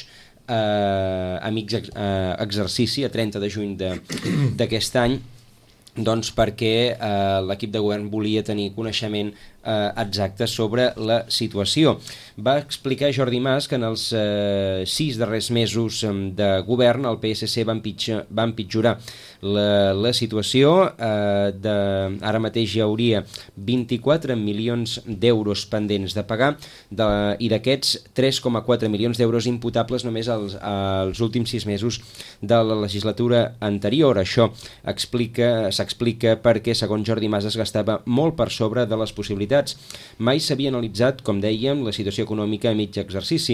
uh, a mig ex, uh, exercici, a trenta de juny d'aquest any, doncs perquè uh, l'equip de govern volia tenir coneixement uh, exacte sobre la situació. Va explicar Jordi Mas que en els uh, sis darrers mesos de govern el P S C va, empitjar, va empitjorar la, la situació. Uh, de, ara mateix hi hauria vint-i-quatre milions d'euros pendents de pagar de, i d'aquests tres coma quatre milions d'euros imputables només als, als últims sis mesos de la legislatura anterior. Això explica, s'explica perquè, segons Jordi Mas, es gastava molt per sobre de les possibilitats. Mai s'havia analitzat, com dèiem, la situació econòmica a mig exercici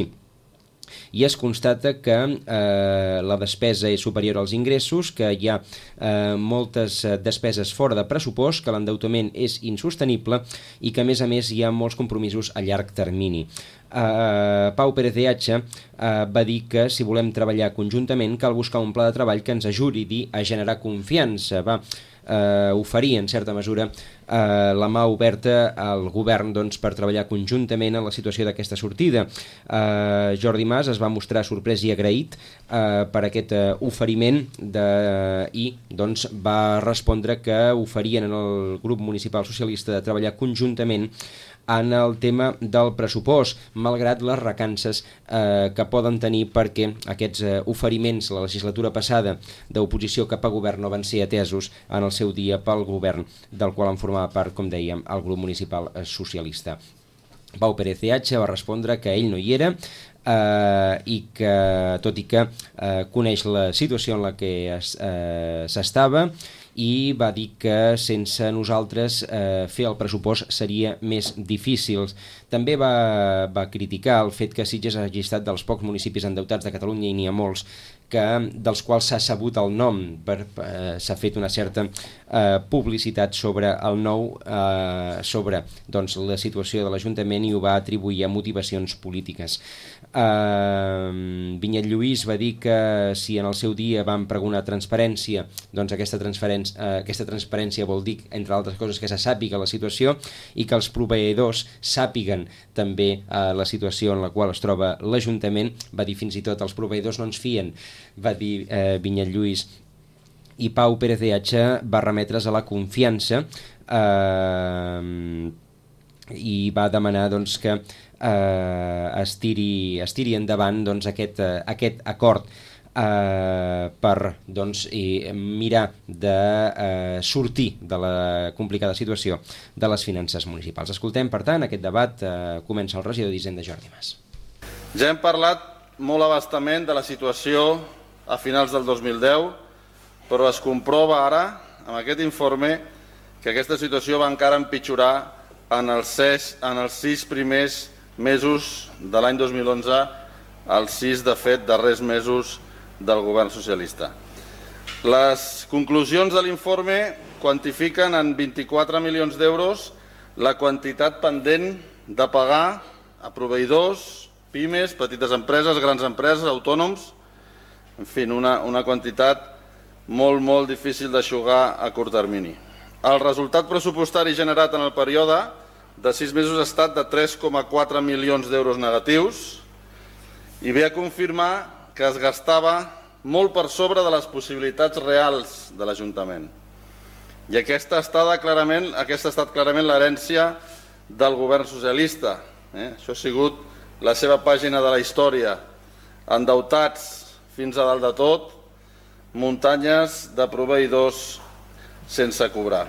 i es constata que eh, la despesa és superior als ingressos, que hi ha eh, moltes despeses fora de pressupost, que l'endeutament és insostenible i que a més a més hi ha molts compromisos a llarg termini. Uh, Pau Pérez de Hacha uh, va dir que si volem treballar conjuntament cal buscar un pla de treball que ens ajudi a generar confiança. Va eh, oferir en certa mesura eh, la mà oberta al govern doncs, per treballar conjuntament en la situació d'aquesta sortida. Eh, Jordi Mas es va mostrar sorprès i agraït eh, per aquest eh, oferiment de, i doncs, va respondre que oferien en el grup municipal socialista de treballar conjuntament en el tema del pressupost, malgrat les recances eh, que poden tenir perquè aquests eh, oferiments la legislatura passada d'oposició cap a govern no van ser atesos en el seu dia pel govern del qual en formava part, com dèiem, el grup municipal eh, socialista. Pau Pérez de Hacha va respondre que ell no hi era eh, i que, tot i que eh, coneix la situació en la que eh, s'estava, i va dir que sense nosaltres eh, fer el pressupost seria més difícil. També va, va criticar el fet que Sitges hagi estat dels pocs municipis endeutats de Catalunya, i n'hi ha molts, que, dels quals s'ha sabut el nom, per, eh, s'ha fet una certa eh, publicitat sobre el nou, eh, sobre doncs, la situació de l'Ajuntament, i ho va atribuir a motivacions polítiques. Eh, Vinyet Lluís va dir que si en el seu dia van pregonar transparència, doncs aquesta transparència, eh, aquesta transparència vol dir, entre altres coses, que se sàpiga la situació i que els proveïdors sàpiguen també eh, la situació en la qual es troba l'Ajuntament. Va dir fins i tot els proveïdors no ens fien, va dir eh, Vinyet Lluís. I Pau Pérez de Hacha va remetre's a la confiança eh, i va demanar doncs, que eh, es, tiri, es tiri endavant doncs, aquest, eh, aquest acord eh, per doncs, i mirar de eh, sortir de la complicada situació de les finances municipals. Escoltem, per tant, aquest debat. Eh, comença el regidor d'Hisenda, Jordi Mas. Ja hem parlat molt abastament de la situació a finals del dos mil deu, però es comprova ara, amb aquest informe, que aquesta situació va encara empitjorar en els sis, en els sis primers mesos de l'any dos mil onze, els sis, de fet, darrers mesos del govern socialista. Les conclusions de l'informe quantifiquen en vint-i-quatre milions d'euros la quantitat pendent de pagar a proveïdors, pimes, petites empreses, grans empreses, autònoms, en fi, una, una quantitat molt, molt difícil d'eixugar a curt termini. El resultat pressupostari generat en el període de sis mesos ha estat de tres coma quatre milions d'euros negatius i ve a confirmar que es gastava molt per sobre de les possibilitats reals de l'Ajuntament. I aquesta ha estat clarament, aquesta ha estat clarament l'herència del govern socialista. Eh? Això ha sigut la seva pàgina de la història. Endeutats fins a dalt de tot, muntanyes de proveïdors sense cobrar.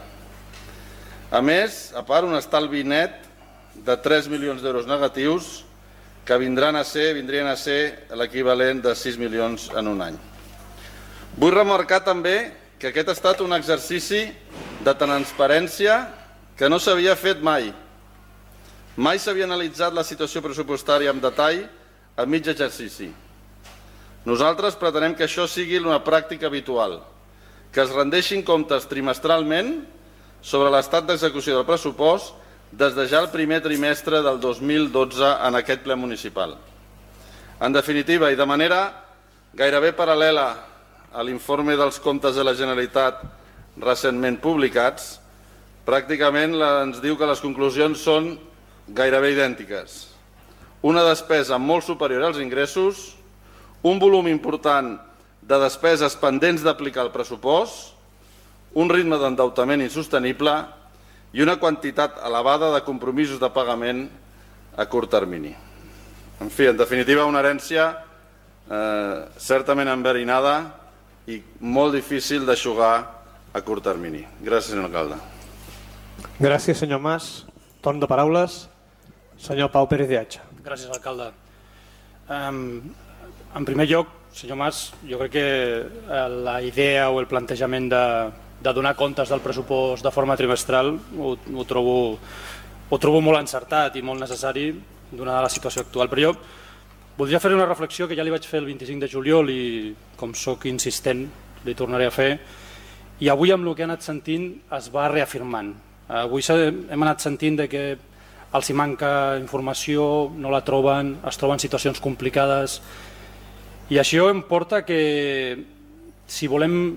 A més, a part, un estalvi net de tres milions d'euros negatius que vindran a ser, vindrien a ser l'equivalent de sis milions en un any. Vull remarcar també que aquest ha estat un exercici de transparència que no s'havia fet mai. Mai s'havia analitzat la situació pressupostària en detall a mig exercici. Nosaltres pretenem que això sigui una pràctica habitual, que es rendeixin comptes trimestralment sobre l'estat d'execució del pressupost des de ja el primer trimestre del dos mil dotze en aquest ple municipal. En definitiva, i de manera gairebé paral·lela a l'informe dels comptes de la Generalitat recentment publicats, pràcticament ens diu que les conclusions són gairebé idèntiques. Una despesa molt superior als ingressos, un volum important de despeses pendents d'aplicar el pressupost, un ritme d'endeutament insostenible i una quantitat elevada de compromisos de pagament a curt termini. En fi, en definitiva, una herència eh, certament enverinada i molt difícil d'eixugar a curt termini. Gràcies, senyor alcalde. Gràcies, senyor Mas. Torn de paraules. Senyor Pau Pérez de Hacha. Gràcies, alcalde. Um, en primer lloc, senyor Mas, jo crec que la idea o el plantejament de, de donar comptes del pressupost de forma trimestral ho, ho, trobo, ho trobo molt encertat i molt necessari donada la situació actual. Però jo voldria fer una reflexió que ja li vaig fer el vint-i-cinc de juliol i, com sóc insistent, li tornaré a fer. I avui, amb el que he anat sentint, es va reafirmant. Avui hem anat sentint de que els hi manca informació, no la troben, es troben situacions complicades. I això em porta que, si volem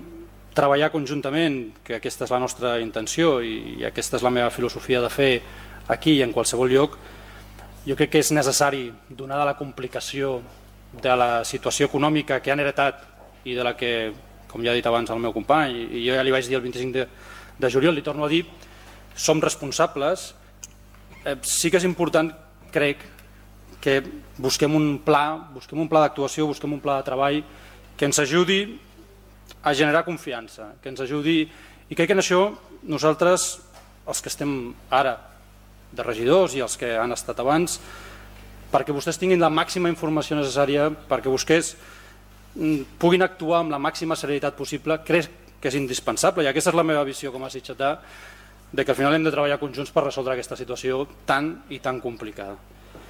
treballar conjuntament, que aquesta és la nostra intenció i aquesta és la meva filosofia de fer aquí i en qualsevol lloc, jo crec que és necessari, donada la complicació de la situació econòmica que han heretat i de la que, com ja ha dit abans el meu company, i jo ja li vaig dir el vint-i-cinc de, de juliol, li torno a dir, som responsables. Eh, sí que és important, crec, que busquem un pla, busquem un pla d'actuació, busquem un pla de treball que ens ajudi a generar confiança, que ens ajudi, i crec que en això nosaltres, els que estem ara de regidors i els que han estat abans, perquè vostès tinguin la màxima informació necessària, perquè vostès puguin actuar amb la màxima serenitat possible, crec que és indispensable, i aquesta és la meva visió com a sitgetà, de que al final hem de treballar conjunts per resoldre aquesta situació tan i tan complicada.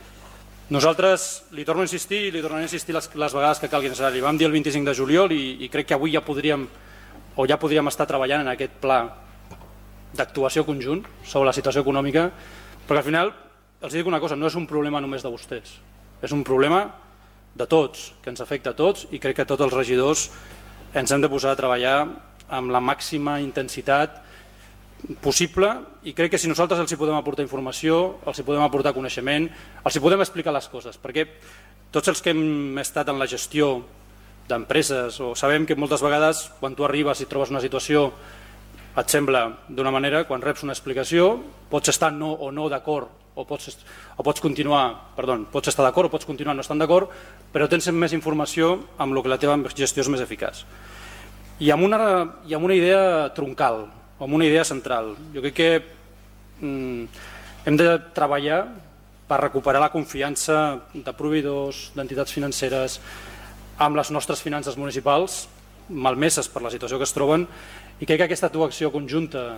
Nosaltres, li torno a insistir, i li tornaré a insistir les, les vegades que calgui necessari. Vam dir el vint-i-cinc de juliol i, i crec que avui ja podríem, o ja podríem estar treballant en aquest pla d'actuació conjunt sobre la situació econòmica, perquè al final, els dic una cosa, no és un problema només de vostès, és un problema de tots, que ens afecta a tots, i crec que tots els regidors ens hem de posar a treballar amb la màxima intensitat possible, i crec que si nosaltres els hi podem aportar informació, els hi podem aportar coneixement, els hi podem explicar les coses, perquè tots els que hem estat en la gestió d'empreses, o sabem que moltes vegades quan tu arribes i trobes una situació et sembla d'una manera, quan reps una explicació pots estar no o no d'acord, o pots, o pots continuar, perdó, pots estar d'acord o pots continuar no estant d'acord, però tens més informació amb el que la teva gestió és més eficaç. I amb una, i amb una idea troncal, amb una idea central. Jo crec que mm, hem de treballar per recuperar la confiança de proveïdors, d'entitats financeres, amb les nostres finances municipals, malmeses per la situació que es troben, i crec que aquesta actuació conjunta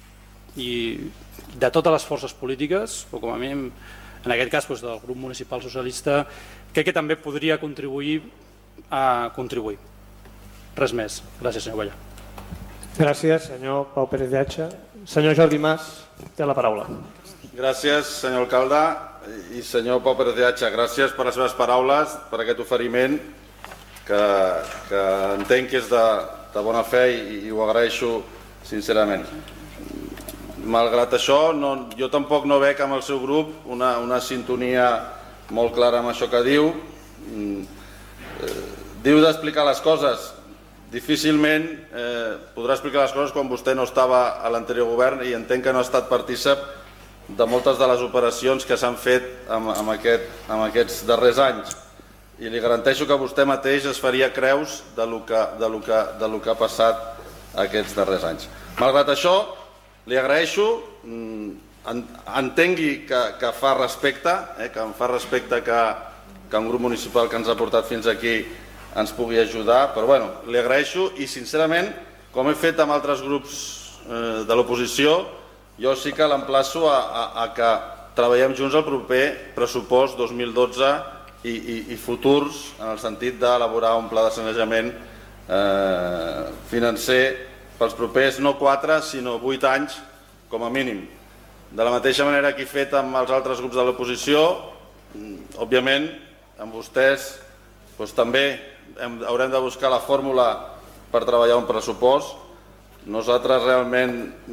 i de totes les forces polítiques, o com a mínim en aquest cas doncs, del grup municipal socialista, crec que també podria contribuir a contribuir. Res més. Gràcies, senyor Balla. Gràcies, senyor Pau Pérez de Hacha. Senyor Jordi Mas, té la paraula. Gràcies, senyor alcalde, i senyor Pau Pérez de Hacha, gràcies per les seves paraules, per aquest oferiment, que, que entenc que és de, de bona fe i, i ho agraeixo sincerament. Malgrat això, no, jo tampoc no veig amb el seu grup una, una sintonia molt clara amb això que diu. Diu d'explicar les coses. Difícilment eh, podrà explicar les coses quan vostè no estava a l'anterior govern, i entenc que no ha estat partícip de moltes de les operacions que s'han fet amb, amb, aquest, amb aquests darrers anys, i li garanteixo que vostè mateix es faria creus de lo que, de lo que, de lo que ha passat aquests darrers anys. Malgrat això, li agraeixo, en, entengui que, que fa respecte, eh, que em fa respecte que, que un grup municipal que ens ha portat fins aquí ens pugui ajudar, però bueno, li agraeixo, i sincerament, com he fet amb altres grups eh, de l'oposició, jo sí que l'emplaço a, a, a que treballem junts el proper pressupost dos mil dotze i, i, i futurs, en el sentit d'elaborar un pla de sanejament eh, financer pels propers no quatre sinó vuit anys com a mínim. De la mateixa manera que he fet amb els altres grups de l'oposició, òbviament amb vostès doncs, també hem, haurem de buscar la fórmula per treballar un pressupost. Nosaltres realment,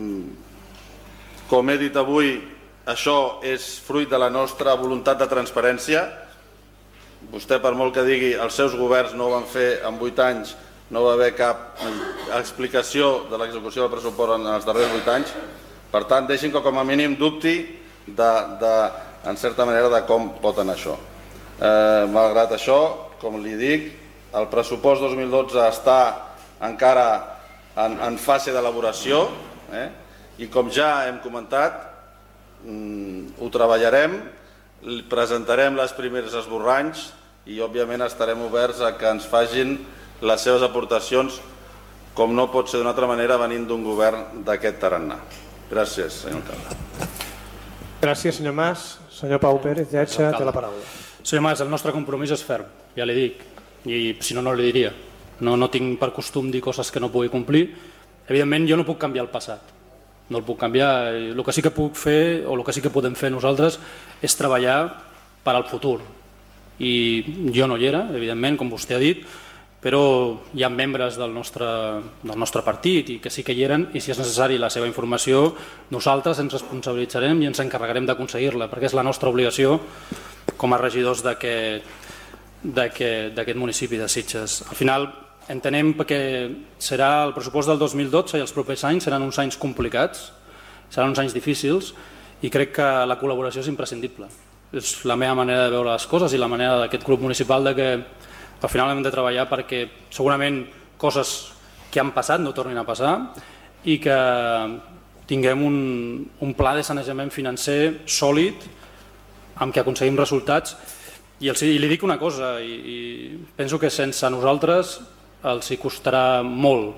com he dit avui, això és fruit de la nostra voluntat de transparència. Vostè, per molt que digui els seus governs no ho van fer en vuit anys, no va haver cap explicació de l'execució del pressupost en els darrers vuit anys. Per tant, deixin que com a mínim dubti de, de, en certa manera de com pot anar això. Eh, malgrat això, com li dic, el pressupost dos mil dotze està encara en, en fase d'elaboració, eh? I com ja hem comentat, mm, ho treballarem, presentarem les primeres esborranys i òbviament estarem oberts a que ens facin les seves aportacions, com no pot ser d'una altra manera venint d'un govern d'aquest tarannà. Gràcies, senyor alcalde. Gràcies, senyor Mas. Senyor Pau Pérez de Hacha, té la paraula. Senyor Mas, el nostre compromís és ferm, ja li dic, i si no, no li diria. No, no tinc per costum dir coses que no pugui complir. Evidentment, jo no puc canviar el passat, no el puc canviar. El que sí que puc fer, o el que sí que podem fer nosaltres, és treballar per al futur. I jo no hi era, evidentment, com vostè ha dit, però hi ha membres del nostre, del nostre partit i que sí que hi eren, i si és necessari la seva informació, nosaltres ens responsabilitzarem i ens encarregarem d'aconseguir-la, perquè és la nostra obligació com a regidors d'aquest municipi de Sitges. Al final entenem que serà el pressupost del dos mil dotze i els propers anys seran uns anys complicats, seran uns anys difícils, i crec que la col·laboració és imprescindible. És la meva manera de veure les coses i la manera d'aquest grup municipal de que al final hem de treballar perquè segurament coses que han passat no tornin a passar i que tinguem un, un pla de sanejament financer sòlid amb què aconseguim resultats. I, els, i li dic una cosa, i, i penso que sense nosaltres els hi costarà molt.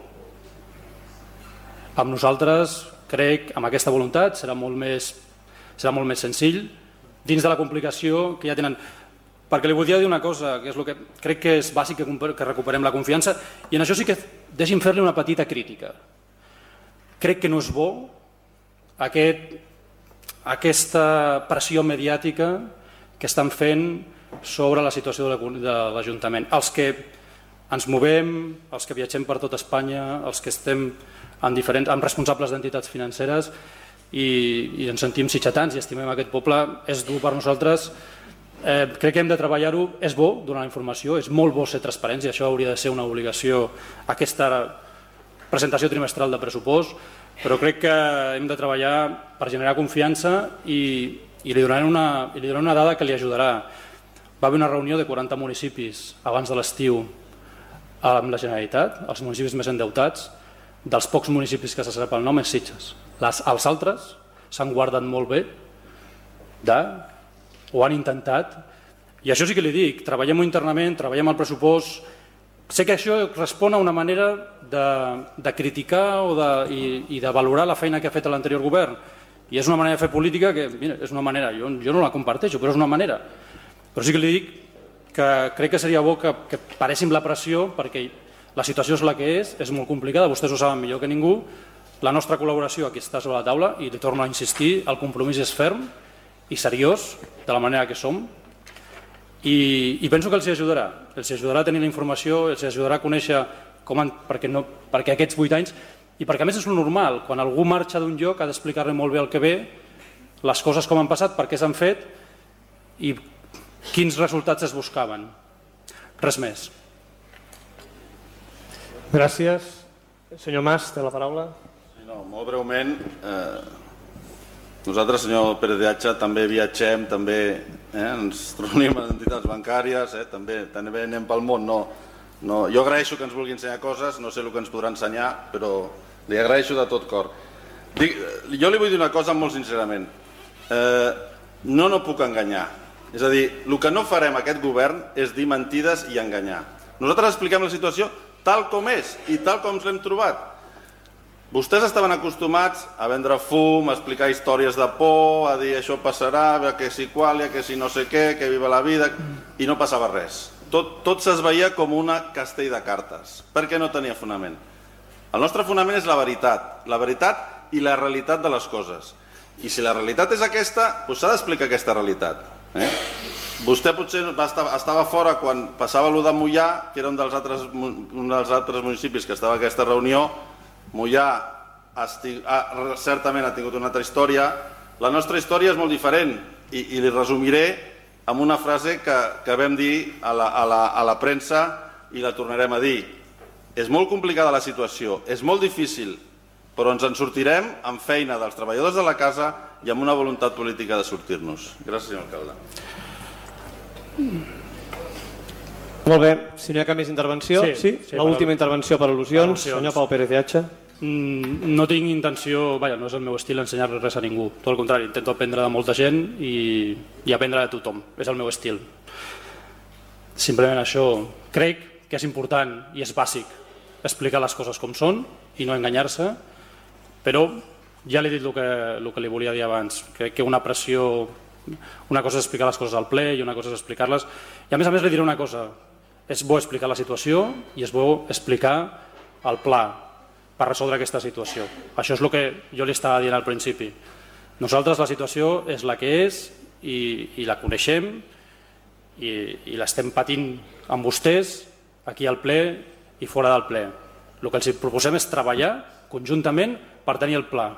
Amb nosaltres, crec, amb aquesta voluntat serà molt més, serà molt més senzill, dins de la complicació que ja tenen. Perquè li volia dir una cosa, que és el que crec que és bàsic que recuperem la confiança, i en això sí que deixi'm fer-li una petita crítica. Crec que no és bo aquest, aquesta pressió mediàtica que estan fent sobre la situació de l'Ajuntament. Els que ens movem, els que viatgem per tot Espanya, els que estem amb, diferents, amb responsables d'entitats financeres i, i ens sentim sitgetans i estimem aquest poble, és dur per nosaltres. Eh, crec que hem de treballar-ho, és bo donar la informació, és molt bo ser transparents i això hauria de ser una obligació aquesta presentació trimestral de pressupost, però crec que hem de treballar per generar confiança i, i, li donaré una, i li donaré una dada que li ajudarà. Va haver una reunió de quaranta municipis abans de l'estiu amb la Generalitat, els municipis més endeutats, dels pocs municipis que se sap el nom és Sitges. Les, els altres s'han guardat molt bé de... ho han intentat, i això sí que li dic, treballem-ho internament, treballem el pressupost. Sé que això respon a una manera de, de criticar o de, i, i de valorar la feina que ha fet l'anterior govern, i és una manera de fer política que, mira, és una manera, jo, jo no la comparteixo, però és una manera. Però sí que li dic que crec que seria bo que, que paréssim la pressió, perquè la situació és la que és, és molt complicada, vostès ho saben millor que ningú, la nostra col·laboració aquí està sobre la taula, i li torno a insistir, el compromís és ferm i seriós, de la manera que som, i, i penso que els ajudarà, els ajudarà a tenir la informació, els ajudarà a conèixer com han, perquè, no, perquè aquests vuit anys, i perquè a més és lo normal, quan algú marxa d'un lloc ha d'explicar-li molt bé el que ve, les coses com han passat, per què s'han fet i quins resultats es buscaven. Res més. Gràcies. Senyor Mas, té la paraula. Sí, no, molt breument, eh, nosaltres, senyor Pérez de Hacha, també viatgem, també eh, ens trobem en entitats bancàries, eh, també, també anem pel món. No, no, jo agraeixo que ens vulgui ensenyar coses, no sé el que ens podrà ensenyar, però li agraeixo de tot cor. Dic, jo li vull dir una cosa molt sincerament. Eh, no no puc enganyar. És a dir, el que no farem aquest govern és dir mentides i enganyar. Nosaltres expliquem la situació tal com és i tal com ens l'hem trobat. Vostès estaven acostumats a vendre fum, a explicar històries de por, a dir això passarà, que si qualia, que si no sé què, que viva la vida, i no passava res. Tot, tot es veia com una castell de cartes, perquè no tenia fonament. El nostre fonament és la veritat, la veritat i la realitat de les coses. I si la realitat és aquesta, doncs s'ha d'explicar aquesta realitat. Eh? Vostè potser va estar, estava fora quan passava allò de Moià, que era un dels altres, un dels altres municipis que estava a aquesta reunió. Moià ha, ha, certament ha tingut una altra història. La nostra història és molt diferent i, i li resumiré amb una frase que, que vam dir a la, a, la, a la premsa i la tornarem a dir. És molt complicada la situació, és molt difícil, però ens en sortirem amb feina dels treballadors de la casa i amb una voluntat política de sortir-nos. Gràcies, senyor alcalde. Molt bé, si no hi ha cap més intervenció, sí, sí? sí l'última per intervenció per al·lusions, al·lusions. senyor Pau Pérez de Hacha. Mm, no tinc intenció, vaja, no és el meu estil ensenyar res a ningú, tot el contrari, intento aprendre de molta gent i, i aprendre de tothom, és el meu estil. Simplement això, crec que és important i és bàsic explicar les coses com són i no enganyar-se, però ja li he dit el que, el que li volia dir abans, crec que una pressió, una cosa és explicar les coses al ple i una cosa és explicar-les, i a més a més li diré una cosa, és bo explicar la situació i és bo explicar el pla per resoldre aquesta situació. Això és el que jo li estava dient al principi. Nosaltres la situació és la que és i, i la coneixem i, i l'estem patint amb vostès aquí al ple i fora del ple. El que els proposem és treballar conjuntament per tenir el pla.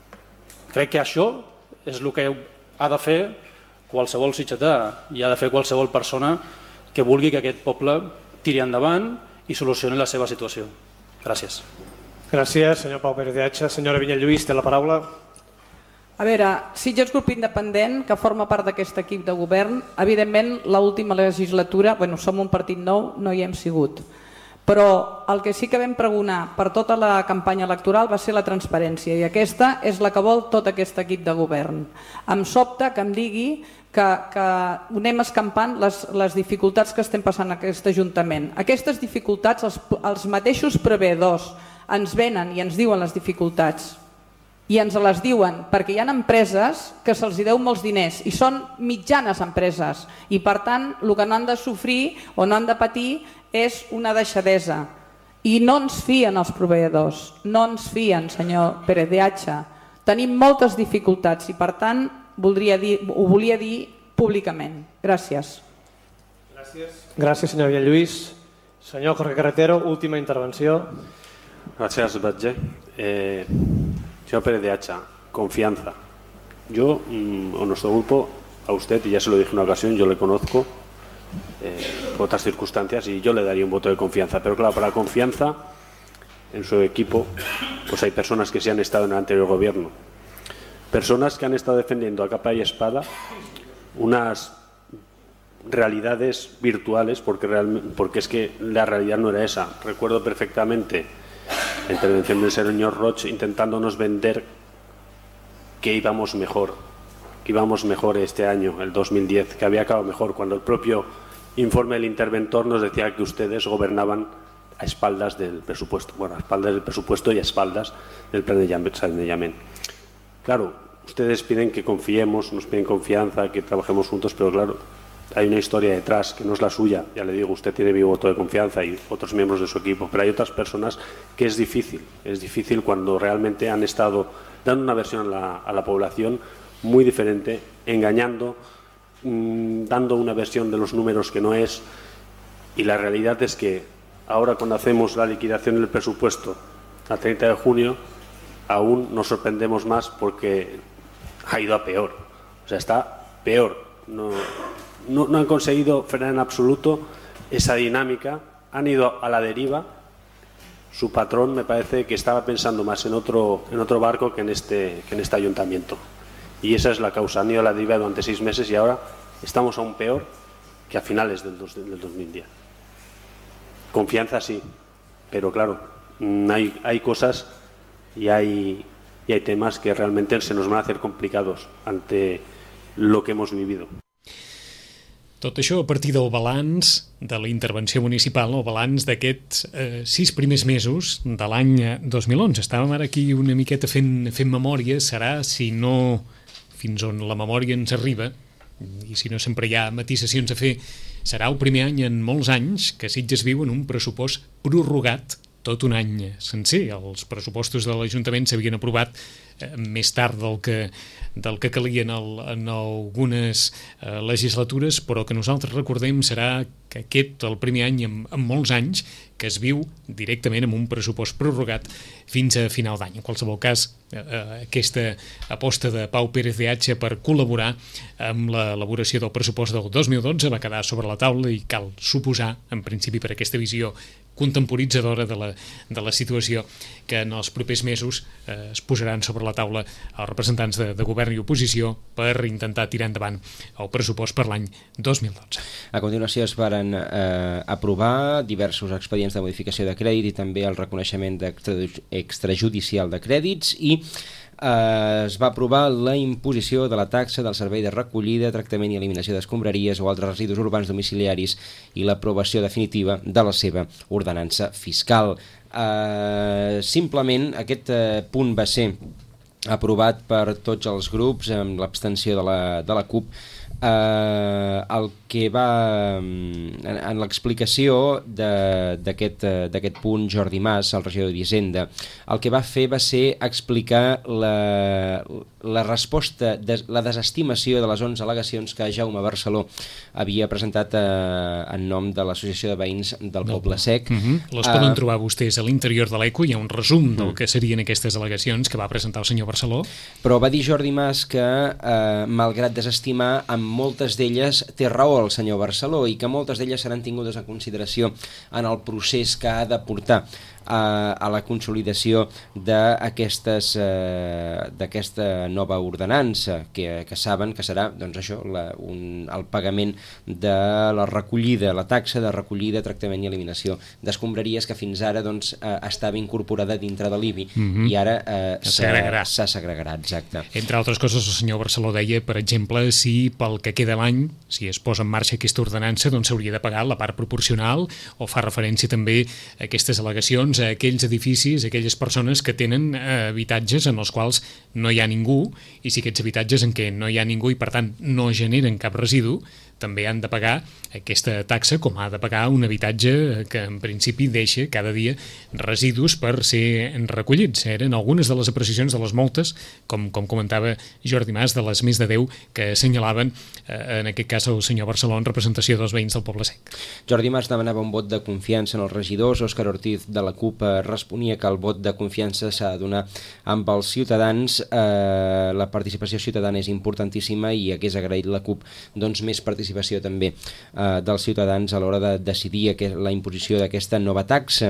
Crec que això és el que ha de fer qualsevol sitgetà i ha de fer qualsevol persona que vulgui que aquest poble tiri endavant i solucioni la seva situació. Gràcies. Gràcies, senyor Pau Pérez de Hacha. Senyora Vinyet Lluís, té la paraula. A veure, Sitges Grup Independent, que forma part d'aquest equip de govern, evidentment l'última legislatura, bueno, som un partit nou, no hi hem sigut. Però el que sí que vam pregonar per tota la campanya electoral va ser la transparència i aquesta és la que vol tot aquest equip de govern. Em sobta que em digui que, que anem escampant les, les dificultats que estem passant en aquest Ajuntament. Aquestes dificultats els, els mateixos proveïdors ens venen i ens diuen les dificultats i ens les diuen perquè hi ha empreses que se'ls deu molts diners i són mitjanes empreses i per tant el que no han de sofrir o no han de patir és una deixadesa i no ens fien els proveïdors, no ens fien, senyor Pérez de Hacha. Tenim moltes dificultats i per tant voldria dir, ho volia dir públicament. Gràcies. Gràcies, Gràcies senyor Vinyet Lluís. Senyor Jorge Carretero, última intervenció. Gracias, Batlle. Eh, señor Pérez de Hacha, confianza. Yo, mmm, o nuestro grupo, a usted, y ya se lo dije en una ocasión, yo le conozco eh, por otras circunstancias y yo le daría un voto de confianza. Pero claro, para confianza en su equipo, pues hay personas que sí han estado en el anterior gobierno. Personas que han estado defendiendo a capa y espada unas realidades virtuales, porque, real, porque es que la realidad no era esa. Recuerdo perfectamente la intervención del señor Roch intentándonos vender que íbamos mejor, que íbamos mejor este año, el dos mil diez, que había acabado mejor, cuando el propio informe del interventor nos decía que ustedes gobernaban a espaldas del presupuesto, bueno, a espaldas del presupuesto y a espaldas del plan de saneamiento. Claro, ustedes piden que confiemos, nos piden confianza, que trabajemos juntos, pero claro, hay una historia detrás que no es la suya. Ya le digo, usted tiene mi voto de confianza y otros miembros de su equipo, pero hay otras personas que es difícil. Es difícil cuando realmente han estado dando una versión a la, a la población muy diferente, engañando, mmm, dando una versión de los números que no es. Y la realidad es que ahora, cuando hacemos la liquidación del presupuesto a treinta de junio, aún nos sorprendemos más porque ha ido a peor. O sea, está peor. No, no, no han conseguido frenar en absoluto esa dinámica. Han ido a la deriva. Su patrón me parece que estaba pensando más en otro, en otro barco que en, este, que en este ayuntamiento. Y esa es la causa. Han ido a la deriva durante seis meses y ahora estamos aún peor que a finales del, dos, del dos mil diez. Confianza sí, pero claro, hay, hay cosas y hay, y hay temas que realmente se nos van a hacer complicados ante lo que hemos vivido. Tot això a partir del balanç de la intervenció municipal, el balanç d'aquests eh, sis primers mesos de l'any dos mil onze. Estàvem ara aquí una miqueta fent, fent memòria, serà, si no fins on la memòria ens arriba, i si no sempre hi ha matisacions a fer, serà el primer any en molts anys que Sitges viu en un pressupost prorrogat tot un any sencer. Els pressupostos de l'Ajuntament s'havien aprovat eh, més tard del que, del que calia en, el, en algunes eh, legislatures, però que nosaltres recordem serà que aquest, el primer any en, en molts anys, que es viu directament amb un pressupost prorrogat fins a final d'any. En qualsevol cas, eh, aquesta aposta de Pau Pérez de Hacha per col·laborar amb l'elaboració del pressupost del dos mil dotze va quedar sobre la taula i cal suposar, en principi per aquesta visió contemporitzadora de la, de la situació, que en els propers mesos eh, es posaran sobre la taula els representants de, de govern i oposició per intentar tirar endavant el pressupost per l'any dos mil dotze. A continuació es varen eh, aprovar diversos expedients de modificació de crèdit i també el reconeixement extrajudicial de crèdits i Uh, es va aprovar la imposició de la taxa del servei de recollida, tractament i eliminació d'escombraries o altres residus urbans domiciliaris i l'aprovació definitiva de la seva ordenança fiscal. Uh, simplement aquest uh, punt va ser aprovat per tots els grups, amb l'abstenció de la, de la CUP. Eh, el que va en, en l'explicació d'aquest d'aquest punt, Jordi Mas, el regidor d'Hisenda, el que va fer va ser explicar la, la resposta, de, la desestimació de les onze al·legacions que Jaume Barceló havia presentat eh, en nom de l'Associació de Veïns del Poble Sec. Uh-huh. Les poden uh, trobar vostès a l'interior de l'E C O, hi ha un resum del que serien aquestes al·legacions que va presentar el senyor Barceló. Però va dir Jordi Mas que, eh, malgrat desestimar, amb moltes d'elles té raó el senyor Barceló i que moltes d'elles seran tingudes en consideració en el procés que ha de portar a, a la consolidació d'aquestes eh, d'aquesta nova ordenança que, que saben que serà doncs això, la, un, el pagament de la recollida, la taxa de recollida, tractament i eliminació d'escombraries que fins ara doncs, eh, estava incorporada dintre de l'I B I mm-hmm. i ara eh, s'ha segregarà, exacte. Entre altres coses, el senyor Barceló deia, per exemple, si pel que queda l'any, si es posa en marxa aquesta ordenança, doncs s'hauria de pagar la part proporcional, o fa referència també a aquestes al·legacions a aquells edificis, a aquelles persones que tenen eh, habitatges en els quals no hi ha ningú, i si aquests habitatges en què no hi ha ningú i per tant no generen cap residu, també han de pagar aquesta taxa com ha de pagar un habitatge que en principi deixa cada dia residus per ser recollits. Eren algunes de les apreciacions de les moltes, com, com comentava Jordi Mas, de les més de deu que assenyalaven eh, en aquest cas el senyor Barceló en representació dels veïns del Poble Sec. Jordi Mas demanava un vot de confiança en els regidors. Òscar Ortiz de la CUP responia que el vot de confiança s'ha de donar amb els ciutadans. Eh, la participació ciutadana és importantíssima i hagués agraït la CUP doncs, més participació participació també eh, dels ciutadans a l'hora de decidir aquest, la imposició d'aquesta nova taxa.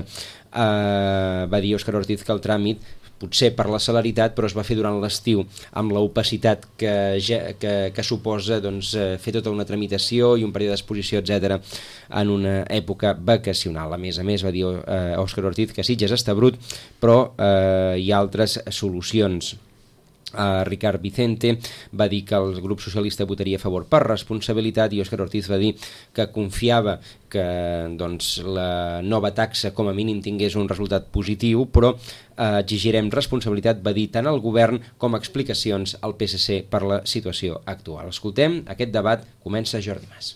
Eh, va dir Òscar Ortiz que el tràmit potser per la celeritat, però es va fer durant l'estiu amb l'opacitat que, ja, que, que suposa doncs, fer tota una tramitació i un període d'exposició, etcètera, en una època vacacional. A més a més, va dir eh, Òscar Ortiz que Sitges està brut, però eh, hi ha altres solucions. Uh, Ricard Vicente va dir que el grup socialista votaria a favor per responsabilitat i Òscar Ortiz va dir que confiava que doncs, la nova taxa com a mínim tingués un resultat positiu, però uh, exigirem responsabilitat, va dir tant al govern com explicacions al P S C per la situació actual. Escoltem, aquest debat comença Jordi Mas.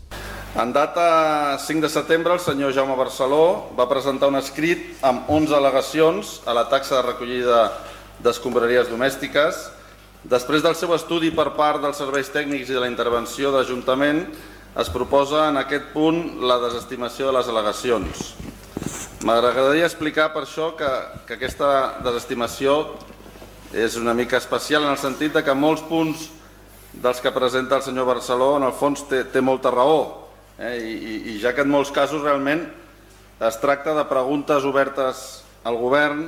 En data cinc de setembre, el senyor Jaume Barceló va presentar un escrit amb onze al·legacions a la taxa de recollida d'escombraries domèstiques. Després del seu estudi per part dels serveis tècnics i de la intervenció de l'Ajuntament, es proposa en aquest punt la desestimació de les al·legacions. M'agradaria explicar per això que, que aquesta desestimació és una mica especial en el sentit de que molts punts dels que presenta el senyor Barceló en el fons té, té molta raó, eh? I, i ja que en molts casos realment es tracta de preguntes obertes al govern,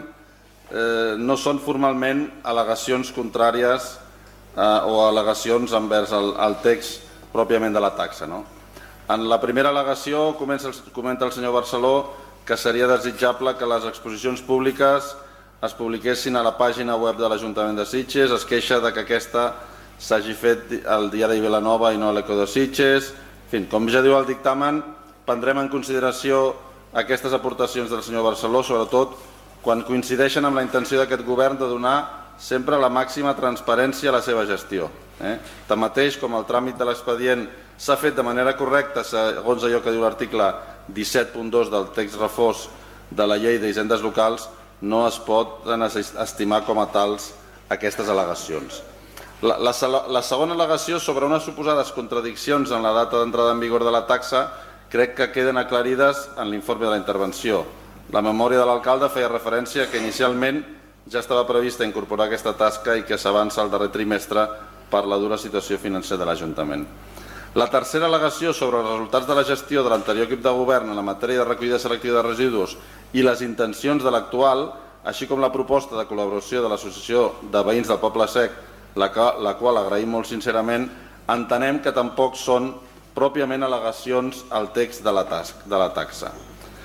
Eh, no són formalment al·legacions contràries eh, o al·legacions envers el, el text pròpiament de la taxa. No? En la primera al·legació comença, comenta el senyor Barceló que seria desitjable que les exposicions públiques es publiquessin a la pàgina web de l'Ajuntament de Sitges, es queixa de que aquesta s'hagi fet al diari Vilanova i no a l'Eco de Sitges. En fi, com ja diu el dictamen, prendrem en consideració aquestes aportacions del senyor Barceló, sobretot quan coincideixen amb la intenció d'aquest govern de donar sempre la màxima transparència a la seva gestió. Eh? Tanmateix, com el tràmit de l'expedient s'ha fet de manera correcta, segons allò que diu l'article disset punt dos del text refós de la llei d'hisendes locals, no es pot estimar com a tals aquestes al·legacions. La, la, la segona al·legació sobre unes suposades contradiccions en la data d'entrada en vigor de la taxa crec que queden aclarides en l'informe de la intervenció. La memòria de l'alcalde feia referència que inicialment ja estava prevista incorporar aquesta tasca i que s'avança al darrer trimestre per la dura situació financera de l'Ajuntament. La tercera al·legació sobre els resultats de la gestió de l'anterior equip de govern en la matèria de recollida selectiva de residus i les intencions de l'actual, així com la proposta de col·laboració de l'Associació de Veïns del Poble Sec, la, que, la qual agraïm molt sincerament, entenem que tampoc són pròpiament al·legacions al text de la, task, de la taxa.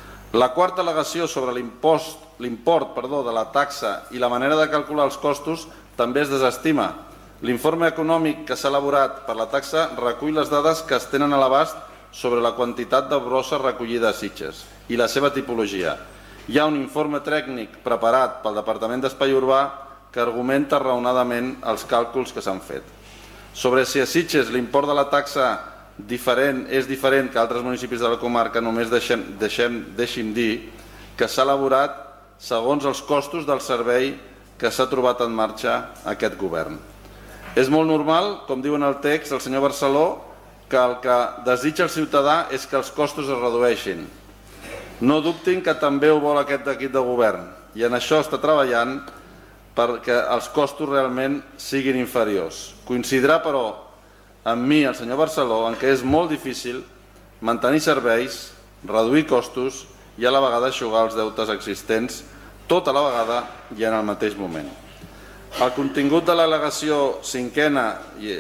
La quarta al·legació sobre l'import de la taxa i la manera de calcular els costos també es desestima. L'informe econòmic que s'ha elaborat per la taxa recull les dades que es tenen a l'abast sobre la quantitat de brossa recollida a Sitges i la seva tipologia. Hi ha un informe tècnic preparat pel Departament d'Espai Urbà que argumenta raonadament els càlculs que s'han fet. Sobre si a Sitges l'import de la taxa diferent és diferent que altres municipis de la comarca, només deixem, deixem, deixi'm dir que s'ha elaborat segons els costos del servei que s'ha trobat en marxa aquest govern. És molt normal, com diu en el text el senyor Barceló, que el que desitja el ciutadà és que els costos es redueixin. No dubtin que també ho vol aquest equip de govern i en això està treballant perquè els costos realment siguin inferiors. Coincidirà, però, amb mi, el senyor Barceló, en què és molt difícil mantenir serveis, reduir costos i a la vegada eixugar els deutes existents, tot a la vegada i en el mateix moment. El contingut de l'al·legació cinquena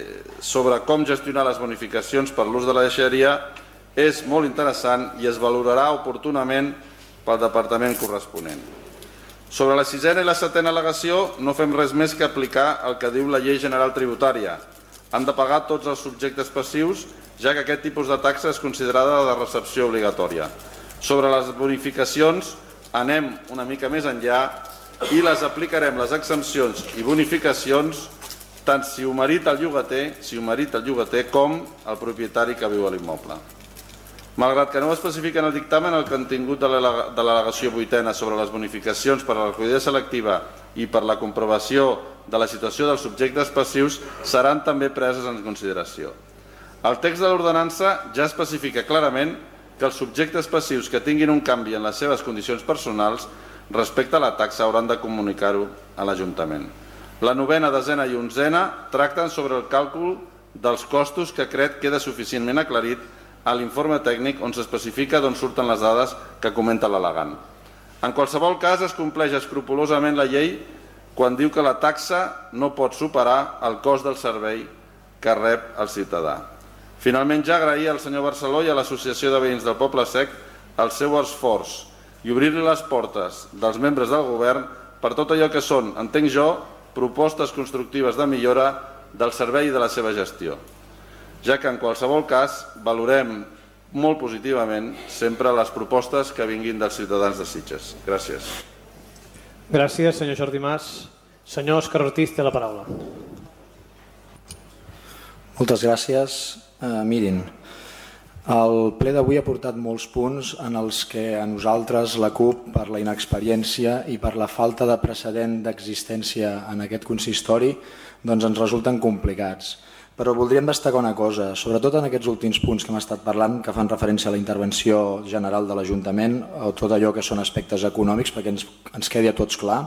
sobre com gestionar les bonificacions per l'ús de la deixalleria és molt interessant i es valorarà oportunament pel departament corresponent. Sobre la sisena i la setena al·legació no fem res més que aplicar el que diu la Llei General Tributària. Han de pagar tots els subjectes passius, ja que aquest tipus de taxa és considerada de recepció obligatòria. Sobre les bonificacions anem una mica més enllà i les aplicarem les exempcions i bonificacions tant si ho merita el llogater, si ho merita el llogater com el propietari que viu a l'immoble. Malgrat que no ho especifica en el dictamen, el contingut de l'al·legació vuitena sobre les bonificacions per a la recollida selectiva i per la comprovació de la situació dels subjectes passius seran també preses en consideració. El text de l'ordenança ja especifica clarament que els subjectes passius que tinguin un canvi en les seves condicions personals respecte a la taxa hauran de comunicar-ho a l'Ajuntament. La novena, desena i onzena tracten sobre el càlcul dels costos que crec queda suficientment aclarit a l'informe tècnic on s'especifica d'on surten les dades que comenta l'al·legant. En qualsevol cas, es compleix escrupolosament la llei quan diu que la taxa no pot superar el cost del servei que rep el ciutadà. Finalment, ja agrair al senyor Barceló i a l'Associació de Veïns del Poble Sec el seu esforç i obrir-li les portes dels membres del govern per tot allò que són, entenc jo, propostes constructives de millora del servei i de la seva gestió, ja que en qualsevol cas valorem molt positivament sempre les propostes que vinguin dels ciutadans de Sitges. Gràcies. Gràcies, senyor Jordi Mas. Senyor Òscar Ortiz té la paraula. Moltes gràcies. Uh, mirin, el ple d'avui ha portat molts punts en els que a nosaltres, la CUP, per la inexperiència i per la falta de precedent d'existència en aquest consistori, doncs ens resulten complicats. Però voldríem destacar una cosa, sobretot en aquests últims punts que hem estat parlant, que fan referència a la intervenció general de l'Ajuntament, o tot allò que són aspectes econòmics, perquè ens, ens quedi a tots clar.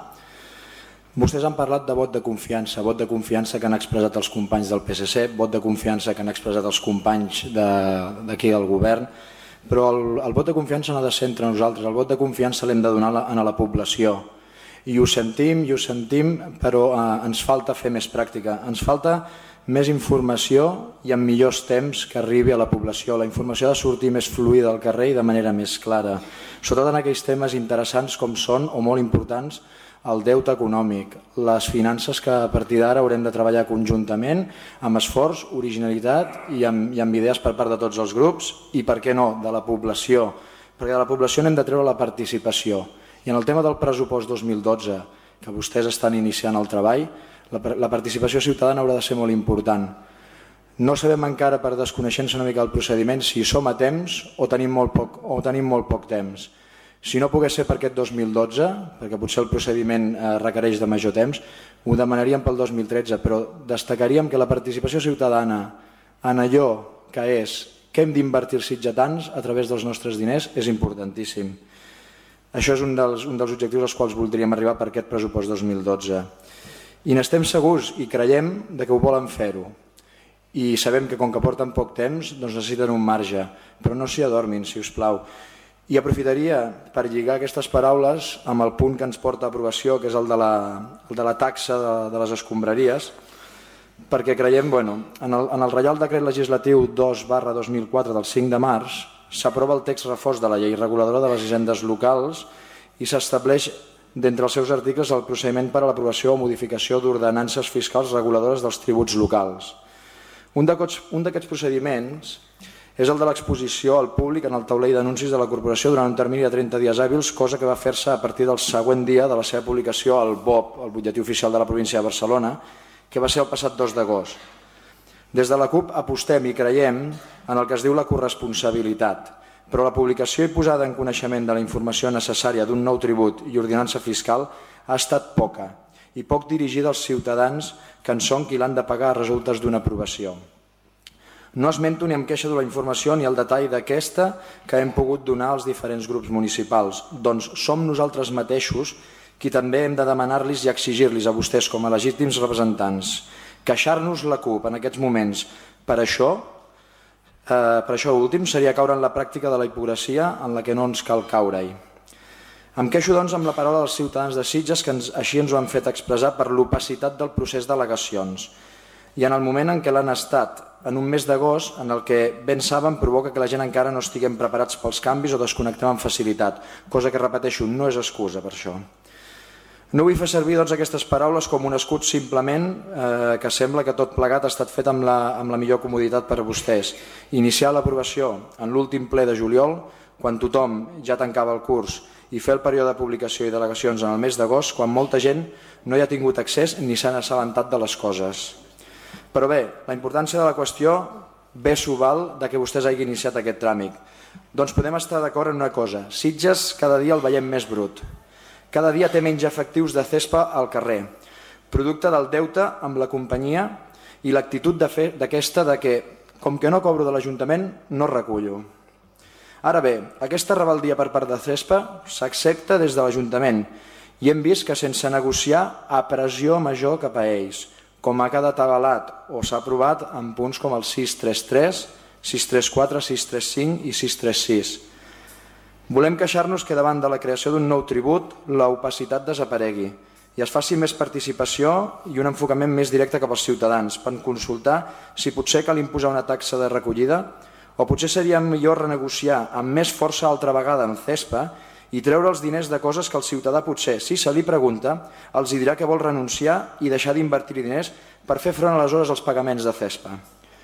Vostès han parlat de vot de confiança, vot de confiança que han expressat els companys del P S C, vot de confiança que han expressat els companys d'aquí del govern, però el, el vot de confiança no ha de ser entre nosaltres, el vot de confiança l'hem de donar a la, a la població. I ho sentim, i ho sentim, però eh, ens falta fer més pràctica, ens falta més informació i en millors temps que arribi a la població. La informació ha de sortir més fluida al carrer i de manera més clara, sobretot en aquells temes interessants com són, o molt importants, el deute econòmic, les finances que a partir d'ara haurem de treballar conjuntament amb esforç, originalitat i amb, i amb idees per part de tots els grups i, per què no, de la població, perquè de la població n'hem de treure la participació. I en el tema del pressupost dos mil dotze, que vostès estan iniciant el treball, la, la participació ciutadana haurà de ser molt important. No sabem encara, per desconeixença una mica el procediment, si som a temps o tenim molt poc, o tenim molt poc temps. Si no pogués ser per aquest dos mil dotze, perquè potser el procediment eh, requereix de major temps, ho demanaríem pel dos mil tretze, però destacaríem que la participació ciutadana en allò que és que hem d'invertir els sitgetans a través dels nostres diners és importantíssim. Això és un dels, un dels objectius als quals voldríem arribar per aquest pressupost dos mil dotze. I n'estem segurs i creiem de que ho volen fer-ho. I sabem que com que porten poc temps doncs necessiten un marge, però no s'hi adormin, si us plau. I aprofitaria per lligar aquestes paraules amb el punt que ens porta a aprovació, que és el de la, el de la taxa de, de les escombraries, perquè creiem, bueno, en el, en el Reial Decret Legislatiu dos barra dos mil quatre del cinc de març s'aprova el text reforç de la llei reguladora de les hisendes locals i s'estableix d'entre els seus articles el procediment per a l'aprovació o modificació d'ordenances fiscals reguladores dels tributs locals. Un d'aquests procediments És el de l'exposició al públic en el taulell d'anuncis de la corporació durant un termini de trenta dies hàbils, cosa que va fer-se a partir del següent dia de la seva publicació al B O P, el butlletí oficial de la província de Barcelona, que va ser el passat dos d'agost. Des de la CUP apostem i creiem en el que es diu la corresponsabilitat, però la publicació i posada en coneixement de la informació necessària d'un nou tribut i ordenança fiscal ha estat poca i poc dirigida als ciutadans que en són qui l'han de pagar a resultes d'una aprovació. No esmento ni em queixo de la informació ni el detall d'aquesta que hem pogut donar als diferents grups municipals, doncs som nosaltres mateixos qui també hem de demanar-los i exigir-los a vostès com a legítims representants. Queixar-nos la CUP en aquests moments per això, eh, per això últim, seria caure en la pràctica de la hipocresia en la que no ens cal caure-hi. Em queixo doncs amb la paraula dels ciutadans de Sitges que ens, així ens ho han fet expressar per l'opacitat del procés d'al·legacions i en el moment en què l'han estat, en un mes d'agost en el que ben saben provoca que la gent encara no estiguem preparats pels canvis o desconnectem amb facilitat, cosa que, repeteixo, no és excusa per això. No vull fer servir doncs, aquestes paraules com un escut simplement eh, que sembla que tot plegat ha estat fet amb la, amb la millor comoditat per a vostès. Iniciar l'aprovació en l'últim ple de juliol, quan tothom ja tancava el curs, i fer el període de publicació i delegacions en el mes d'agost, quan molta gent no hi ha tingut accés ni s'han assabentat de les coses. Però bé, la importància de la qüestió bé s'ho val de que vostès hagin iniciat aquest tràmit. Doncs podem estar d'acord en una cosa. Sitges cada dia el veiem més brut. Cada dia té menys efectius de Cespa al carrer, producte del deute amb la companyia i l'actitud d'aquesta de que, com que no cobro de l'Ajuntament, no recullo. Ara bé, aquesta rebeldia per part de Cespa s'accepta des de l'Ajuntament i hem vist que sense negociar a pressió major cap a ells, com ha quedat avalat o s'ha aprovat en punts com el sis trenta tres, sis trenta quatre, sis trenta cinc i sis trenta sis. Volem queixar-nos que davant de la creació d'un nou tribut l'opacitat desaparegui i es faci més participació i un enfocament més directe cap als ciutadans per consultar si potser cal imposar una taxa de recollida o potser seria millor renegociar amb més força altra vegada amb Cespa i treure els diners de coses que el ciutadà potser, si se li pregunta, els dirà que vol renunciar i deixar d'invertir diners per fer front aleshores als pagaments de Cespa.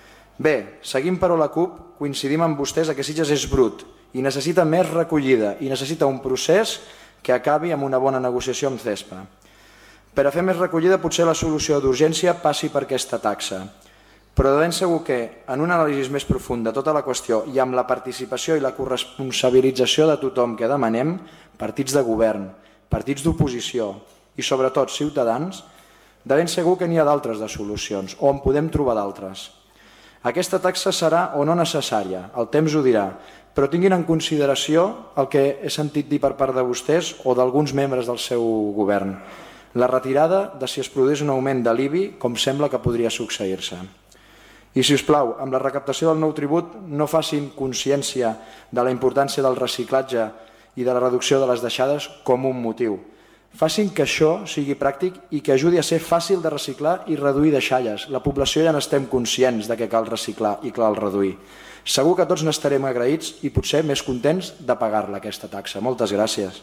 Bé, seguim però la CUP, coincidim amb vostès que Sitges és brut i necessita més recollida i necessita un procés que acabi amb una bona negociació amb Cespa. Per a fer més recollida potser la solució d'urgència passi per aquesta taxa, però de ben segur que en una anàlisi més profunda de tota la qüestió i amb la participació i la corresponsabilització de tothom que demanem, partits de govern, partits d'oposició i sobretot ciutadans, de ben segur que n'hi ha d'altres de solucions o en podem trobar d'altres. Aquesta taxa serà o no necessària, el temps ho dirà, però tinguin en consideració el que he sentit dir per part de vostès o d'alguns membres del seu govern, la retirada de si es produís un augment de l'I B I com sembla que podria succeir-se. I, si us plau, amb la recaptació del nou tribut no facin consciència de la importància del reciclatge i de la reducció de les deixades com un motiu. Facin que això sigui pràctic i que ajudi a ser fàcil de reciclar i reduir deixalles. La població ja n'estem conscients de que cal reciclar i cal reduir. Segur que tots n'estarem agraïts i potser més contents de pagar-la, aquesta taxa. Moltes gràcies.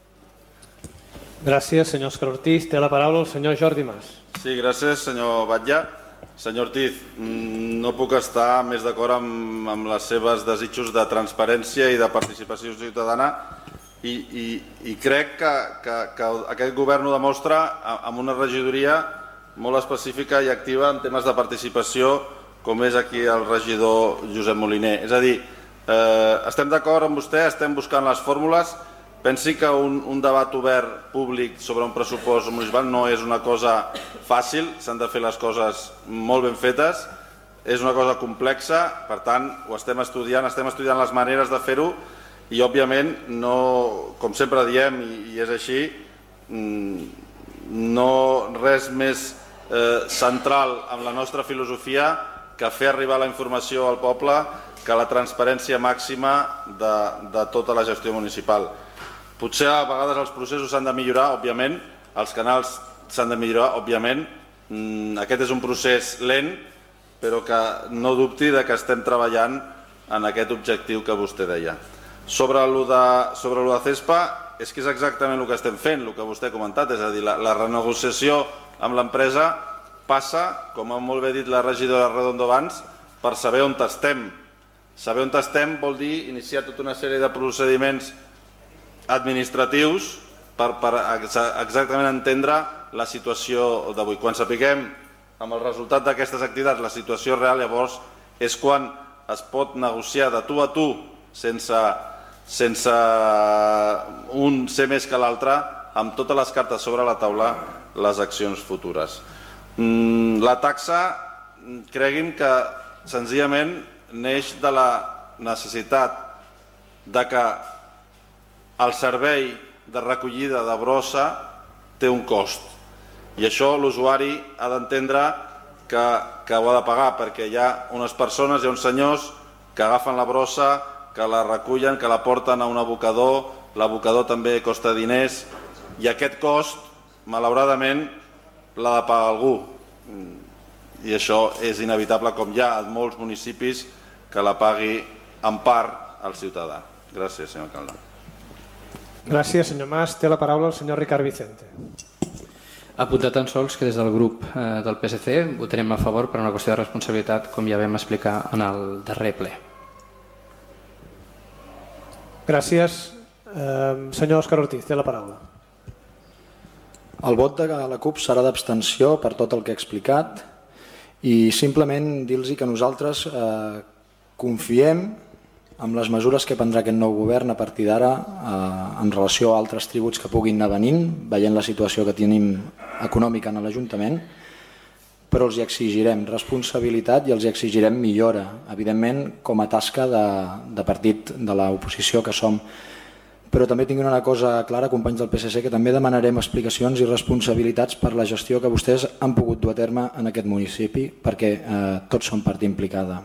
Gràcies, senyor Òscar Ortiz. Té la paraula el senyor Jordi Mas. Sí, gràcies, senyor Batlle. Senyor Ortiz, no puc estar més d'acord amb, amb les seves desitjos de transparència i de participació ciutadana i, i, i crec que, que, que aquest govern ho demostra amb una regidoria molt específica i activa en temes de participació, com és aquí el regidor Josep Moliner. És a dir, eh, estem d'acord amb vostè, estem buscant les fórmules. Pensi que un, un debat obert públic sobre un pressupost municipal no és una cosa fàcil, s'han de fer les coses molt ben fetes, és una cosa complexa, per tant, ho estem estudiant, estem estudiant les maneres de fer-ho i, òbviament, no, com sempre diem, i, i és així, no res més eh, central en la nostra filosofia que fer arribar la informació al poble, que la transparència màxima de, de tota la gestió municipal. Potser a vegades els processos s'han de millorar, òbviament, els canals s'han de millorar, òbviament. Aquest és un procés lent, però que no dubti de que estem treballant en aquest objectiu que vostè deia. Sobre el de, sobre el de Cespa, és que és exactament el que estem fent, el que vostè ha comentat, és a dir, la, la renegociació amb l'empresa passa, com ha molt bé dit la regidora Redondo abans, per saber on estem. Saber on estem vol dir iniciar tota una sèrie de procediments administratius per, per exactament entendre la situació d'avui. Quan sapiguem amb el resultat d'aquestes activitats la situació real, llavors és quan es pot negociar de tu a tu sense, sense un ser més que l'altre, amb totes les cartes sobre la taula, les accions futures. La taxa, cregui'm que senzillament neix de la necessitat de que el servei de recollida de brossa té un cost i això l'usuari ha d'entendre que, que ho ha de pagar, perquè hi ha unes persones, hi ha uns senyors que agafen la brossa, que la recullen, que la porten a un abocador, l'abocador també costa diners i aquest cost, malauradament, l'ha de pagar algú i això és inevitable, com hi ha en molts municipis que la pagui en part al ciutadà. Gràcies, senyor alcalde. Gràcies, senyor Mas. Té la paraula el senyor Ricard Vicente. Apuntar tan sols que des del grup eh, del P S C votarem a favor per una qüestió de responsabilitat, com ja vam explicar en el darrer ple. Gràcies. Eh, senyor Òscar Ortiz, té la paraula. El vot de la CUP serà d'abstenció per tot el que he explicat i simplement dir-los que nosaltres eh, confiem en les mesures que prendrà aquest nou govern a partir d'ara eh, en relació a altres tributs que puguin anar venint, veient la situació que tenim econòmica en l'Ajuntament, però els hi exigirem responsabilitat i els hi exigirem millora, evidentment com a tasca de, de partit de l'oposició que som. Però també tinguin una cosa clara, companys del P S C, que també demanarem explicacions i responsabilitats per la gestió que vostès han pogut dur a terme en aquest municipi, perquè eh, tots som part implicada.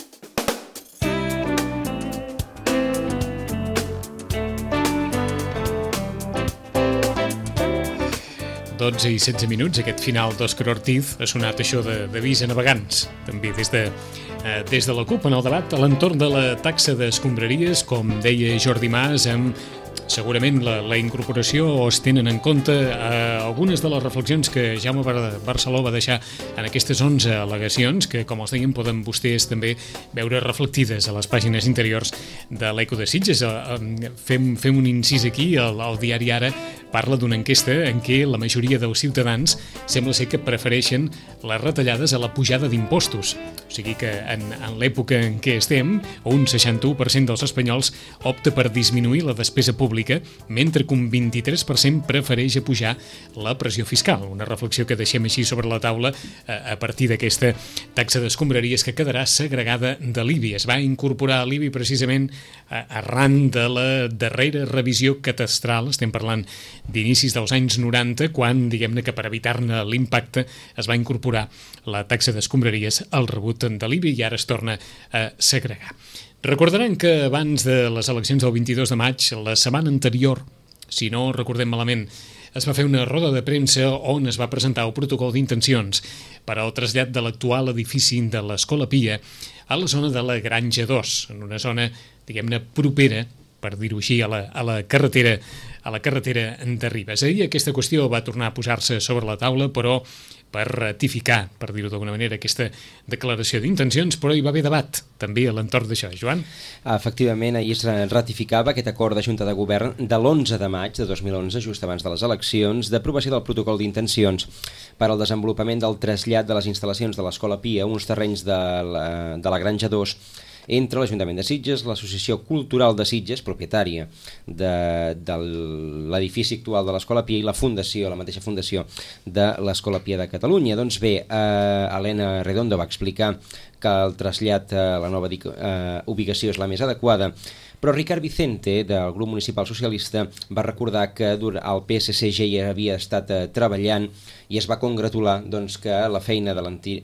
dotze i setze minuts, aquest final d'Òscar Ortiz ha sonat això d'avís a navegants, també des de, eh, des de la CUP en el debat a l'entorn de la taxa d'escombraries, com deia Jordi Mas, amb segurament la, la incorporació o es tenen en compte eh, algunes de les reflexions que Jaume Bar Barceló va deixar en aquestes onze al·legacions que, com els deien, poden vostès també veure reflectides a les pàgines interiors de l'Eco de Sitges. Eh, eh, fem, fem un incís aquí, el, el diari Ara parla d'una enquesta en què la majoria dels ciutadans sembla ser que prefereixen les retallades a la pujada d'impostos. O sigui que en, en l'època en què estem, un seixanta-u per cent dels espanyols opta per disminuir la despesa pública, mentre que un vint-i-tres per cent prefereix apujar la pressió fiscal. Una reflexió que deixem així sobre la taula a partir d'aquesta taxa d'escombraries que quedarà segregada de l'I B I. Es va incorporar a l'I B I precisament arran de la darrera revisió catastral, estem parlant d'inicis dels anys noranta, quan, diguem-ne que per evitar-ne l'impacte es va incorporar la taxa d'escombraries al rebut de l'I B I i ara es torna a segregar. Recordaran que abans de les eleccions del vint-i-dos de maig, la setmana anterior, si no recordem malament, es va fer una roda de premsa on es va presentar el protocol d'intencions per al trasllat de l'actual edifici de l'Escola Pia a la zona de la Granja dos, en una zona, diguem-ne, propera, per dir-ho així, a la, a la carretera a la carretera de Ribes. Ahir aquesta qüestió va tornar a posar-se sobre la taula, però per ratificar, per dir-ho d'alguna manera, aquesta declaració d'intencions, però hi va haver debat també a l'entorn d'això. Joan? Efectivament, ahir es ratificava aquest acord de Junta de Govern de l'onze de maig de dos mil onze, just abans de les eleccions, d'aprovació del protocol d'intencions per al desenvolupament del trasllat de les instal·lacions de l'Escola Pia, uns terrenys de la, de la Granja dos, entre l'Ajuntament de Sitges, l'Associació Cultural de Sitges, propietària de, de l'edifici actual de l'Escola Pia, i la fundació, la mateixa fundació de l'Escola Pia de Catalunya. Doncs bé, eh, Helena Redondo va explicar que el trasllat a la nova eh, ubicació és la més adequada, però Ricard Vicente, del grup municipal socialista, va recordar que el P S C ja hi havia estat eh, treballant i es va congratular doncs, que la feina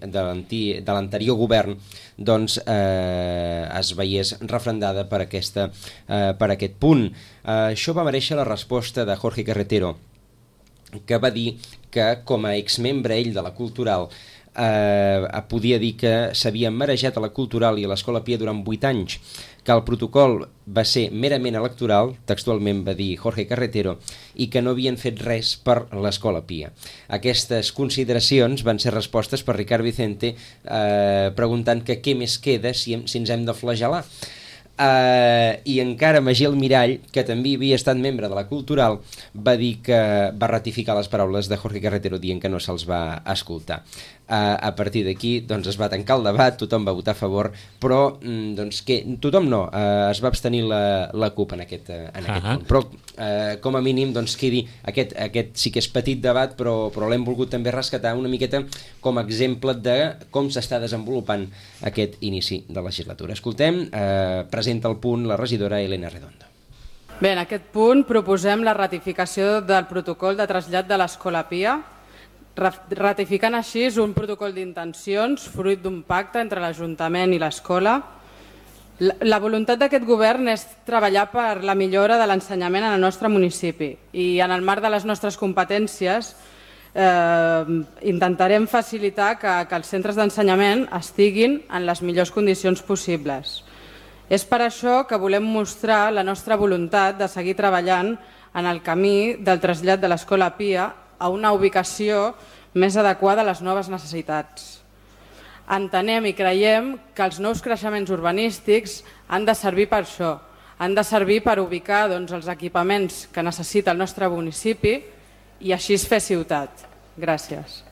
de l'anterior govern doncs, eh, es veiés refrendada per, aquesta, eh, per aquest punt. Eh, això va mereixer la resposta de Jorge Carretero, que va dir que com a exmembre ell de la Cultural eh, podia dir que s'havia marejat a la Cultural i a l'Escola Pia durant vuit anys, que el protocol va ser merament electoral, textualment va dir Jorge Carretero, i que no havien fet res per l'Escola Pia. Aquestes consideracions van ser respostes per Ricard Vicente eh, preguntant que què més queda si, hem, si ens hem de flagelar. Uh, i encara Magí Almirall, que també havia estat membre de la Cultural, va dir que va ratificar les paraules de Jorge Carretero dient que no se'ls va escoltar. Uh, a partir d'aquí doncs, es va tancar el debat, tothom va votar a favor, però mm, doncs, que, tothom no, uh, es va abstenir la, la CUP en aquest, uh, en aquest punt. Però uh, com a mínim doncs, quedi aquest, aquest sí que és petit debat, però, però l'hem volgut també rescatar una miqueta com a exemple de com s'està desenvolupant aquest inici de legislatura. Escoltem, uh, presenta el punt la regidora Elena Redondo. Bé, en aquest punt proposem la ratificació del protocol de trasllat de l'Escola Pia, ratificant així un protocol d'intencions fruit d'un pacte entre l'Ajuntament i l'Escola. La voluntat d'aquest govern és treballar per la millora de l'ensenyament en el nostre municipi i en el marc de les nostres competències eh, intentarem facilitar que, que els centres d'ensenyament estiguin en les millors condicions possibles. És per això que volem mostrar la nostra voluntat de seguir treballant en el camí del trasllat de l'Escola Pia a una ubicació més adequada a les noves necessitats. Entenem i creiem que els nous creixements urbanístics han de servir per això, han de servir per ubicar doncs, els equipaments que necessita el nostre municipi i així es fer ciutat. Gràcies.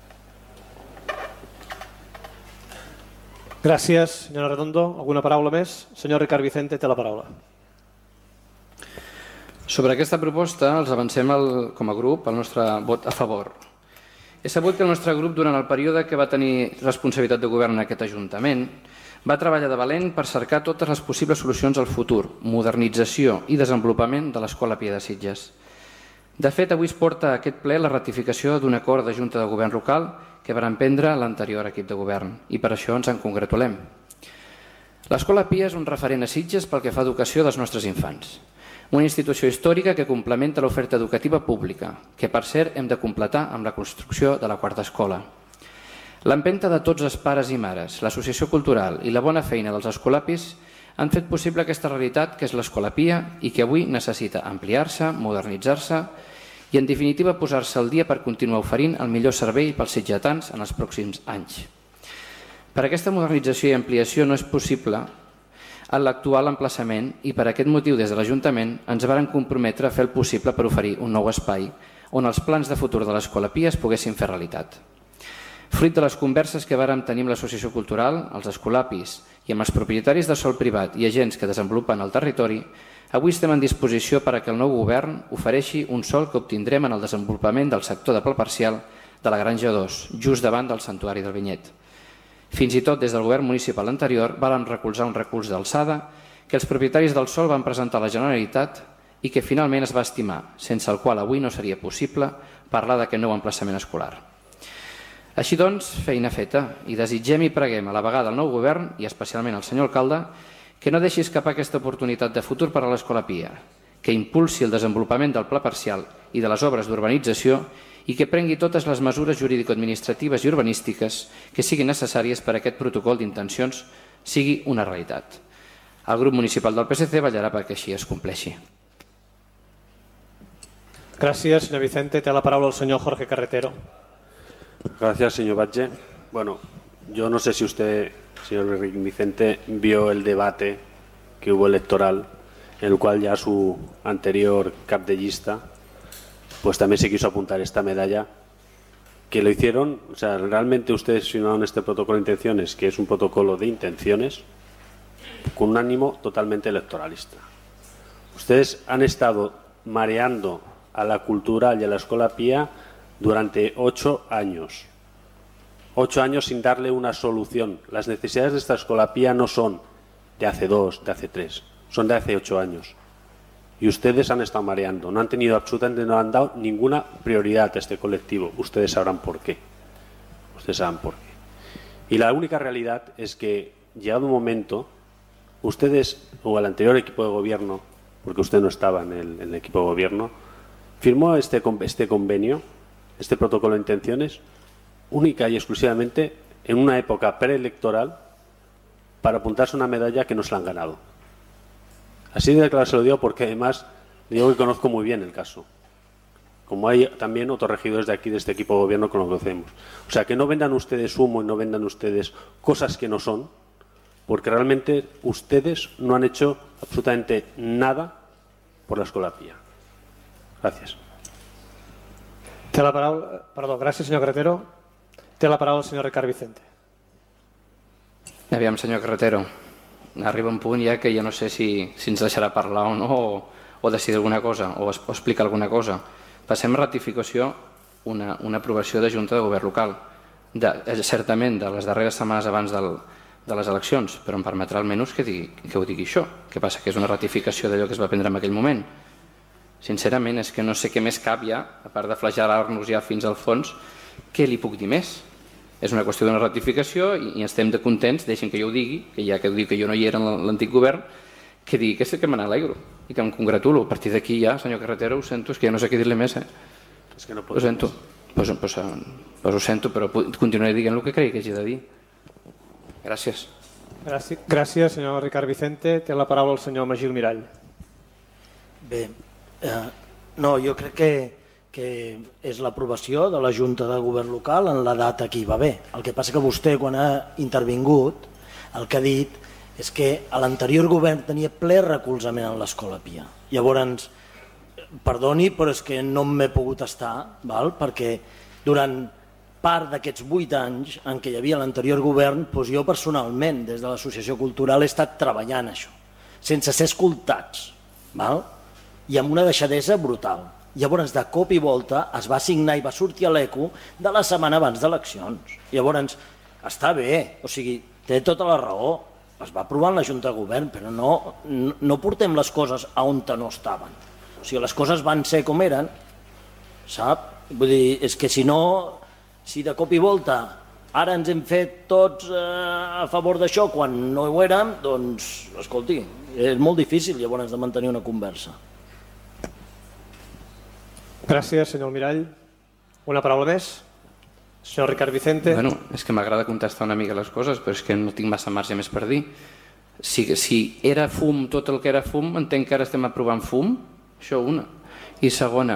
Gràcies, senyora Redondo. Alguna paraula més? Senyor Ricard Vicente té la paraula. Sobre aquesta proposta els avancem el, com a grup el nostre vot a favor. És sabut que el nostre grup, durant el període que va tenir responsabilitat de govern en aquest Ajuntament, va treballar de valent per cercar totes les possibles solucions al futur, modernització i desenvolupament de l'Escola Pia de Sitges. De fet, avui es porta a aquest ple la ratificació d'un acord de Junta de Govern local que va emprendre l'anterior equip de govern i per això ens en congratulem. L'Escola Pia és un referent a Sitges pel que fa a educació dels nostres infants. Una institució històrica que complementa l'oferta educativa pública, que per cert hem de completar amb la construcció de la quarta escola. L'empenta de tots els pares i mares, l'associació cultural i la bona feina dels escolapis han fet possible aquesta realitat que és l'Escola Pia i que avui necessita ampliar-se, modernitzar-se i en definitiva posar-se al dia per continuar oferint el millor servei pels sitgetans en els pròxims anys. Per aquesta modernització i ampliació no és possible en l'actual emplaçament i per aquest motiu des de l'Ajuntament ens varen comprometre a fer el possible per oferir un nou espai on els plans de futur de l'Escola Pia es poguessin fer realitat. Fruit de les converses que vàrem tenir amb l'Associació Cultural, els escolapis i amb els propietaris de sòl privat i agents que desenvolupen el territori, avui estem en disposició per a que el nou govern ofereixi un sòl que obtindrem en el desenvolupament del sector de pla parcial de la Granja dos, just davant del Santuari del Vinyet. Fins i tot des del govern municipal anterior varen recolzar un recurs d'alçada que els propietaris del sòl van presentar a la Generalitat i que finalment es va estimar, sense el qual avui no seria possible parlar d'aquest nou emplaçament escolar. Així doncs, feina feta, i desitgem i preguem a la vegada al nou govern, i especialment al senyor alcalde, que no deixi escapar aquesta oportunitat de futur per a l'Escola Pia, que impulsi el desenvolupament del pla parcial i de les obres d'urbanització i que prengui totes les mesures jurídico-administratives i urbanístiques que siguin necessàries per a aquest protocol d'intencions sigui una realitat. El grup municipal del P S C ballarà perquè així es compleixi. Gràcies, senyor Vicente. Té la paraula el senyor Jorge Carretero. Gracias, señor Batlle. Bueno, yo no sé si usted, señor Vicente, vio el debate que hubo electoral, en el cual ya su anterior cap de lista pues también se quiso apuntar esta medalla, que lo hicieron, o sea, realmente ustedes firmaron este protocolo de intenciones, que es un protocolo de intenciones, con un ánimo totalmente electoralista. Ustedes han estado mareando a la Cultural y a la Escola Pia durante ocho años. Ocho años sin darle una solución. Las necesidades de esta Escola Pia no son de hace dos, de hace tres, son de hace ocho años. Y ustedes han estado mareando, no han tenido absolutamente, no han dado ninguna prioridad a este colectivo. Ustedes sabrán por qué. Ustedes sabrán por qué. Y la única realidad es que, llegado un momento, ustedes, o el anterior equipo de gobierno, porque usted no estaba en el, en el equipo de gobierno, firmó este, este convenio, este protocolo de intenciones, única y exclusivamente en una época preelectoral para apuntarse una medalla que no se la han ganado. Así de claro se lo digo porque además digo que conozco muy bien el caso. Como hay también otros regidores de aquí, de este equipo de gobierno, que lo conocemos. O sea, que no vendan ustedes humo y no vendan ustedes cosas que no son, porque realmente ustedes no han hecho absolutamente nada por la Escola Pía. Gracias. Té la paraula... Perdó, gràcies, senyor Carretero. Té la paraula el senyor Ricard Vicente. Aviam, senyor Carretero, arriba un punt ja que ja no sé si, si ens deixarà parlar o no, o, o decidir alguna cosa, o, es, o explicar alguna cosa. Passem a ratificació una, una aprovació de Junta de Govern Local, de, certament de les darreres setmanes abans del, de les eleccions, però em permetrà almenys que, digui, que ho digui això. Que passa que és una ratificació d'allò que es va prendre en aquell moment. Sincerament, és que no sé què més cap ja, a part de flagelar-nos ja fins al fons, què li puc dir més? És una qüestió d'una ratificació i, i estem de contents, deixen que jo ho digui, que ja que ho dic que jo no hi era en l'antic govern, que digui que sí que me n'alegro i que em congratulo. A partir d'aquí ja, senyor Carretero, ho sento, és que ja no sé què dir-li més. Eh? És que no ho sento. Pues, pues, pues ho sento, però continuaré dient el que cregui que hagi de dir. Gràcies. Gràcies, gràcies senyor Ricard Vicente. Té la paraula el senyor Magí Mirall. Bé, eh, no, jo crec que que és l'aprovació de la Junta de Govern Local en la data que hi va bé. El que passa que vostè, quan ha intervingut, el que ha dit és que l'anterior govern tenia ple recolzament en l'Escola Pia. Llavors, perdoni, però és que no m'he pogut estar, val? Perquè durant part d'aquests vuit anys en què hi havia l'anterior govern, doncs jo personalment, des de l'Associació Cultural, he estat treballant això, sense ser escoltats, val? I amb una deixadesa brutal. Llavors, de cop i volta, es va signar i va sortir a l'eco de la setmana abans d'eleccions. Llavors, està bé, o sigui, té tota la raó, es va aprovar en la Junta de Govern, però no, no, no portem les coses a on no estaven. O sigui, les coses van ser com eren, sap? Vull dir, és que si no, si de cop i volta ara ens hem fet tots eh, a favor d'això quan no ho érem, doncs, escolti, és molt difícil llavors de mantenir una conversa. Gràcies, senyor Mirall. Una paraula més? Senyor Ricard Vicente. Bueno, és que m'agrada contestar una mica les coses, però és que no tinc massa marge més per dir. Si, si era fum tot el que era fum, entenc que ara estem aprovant fum, això una. I segona,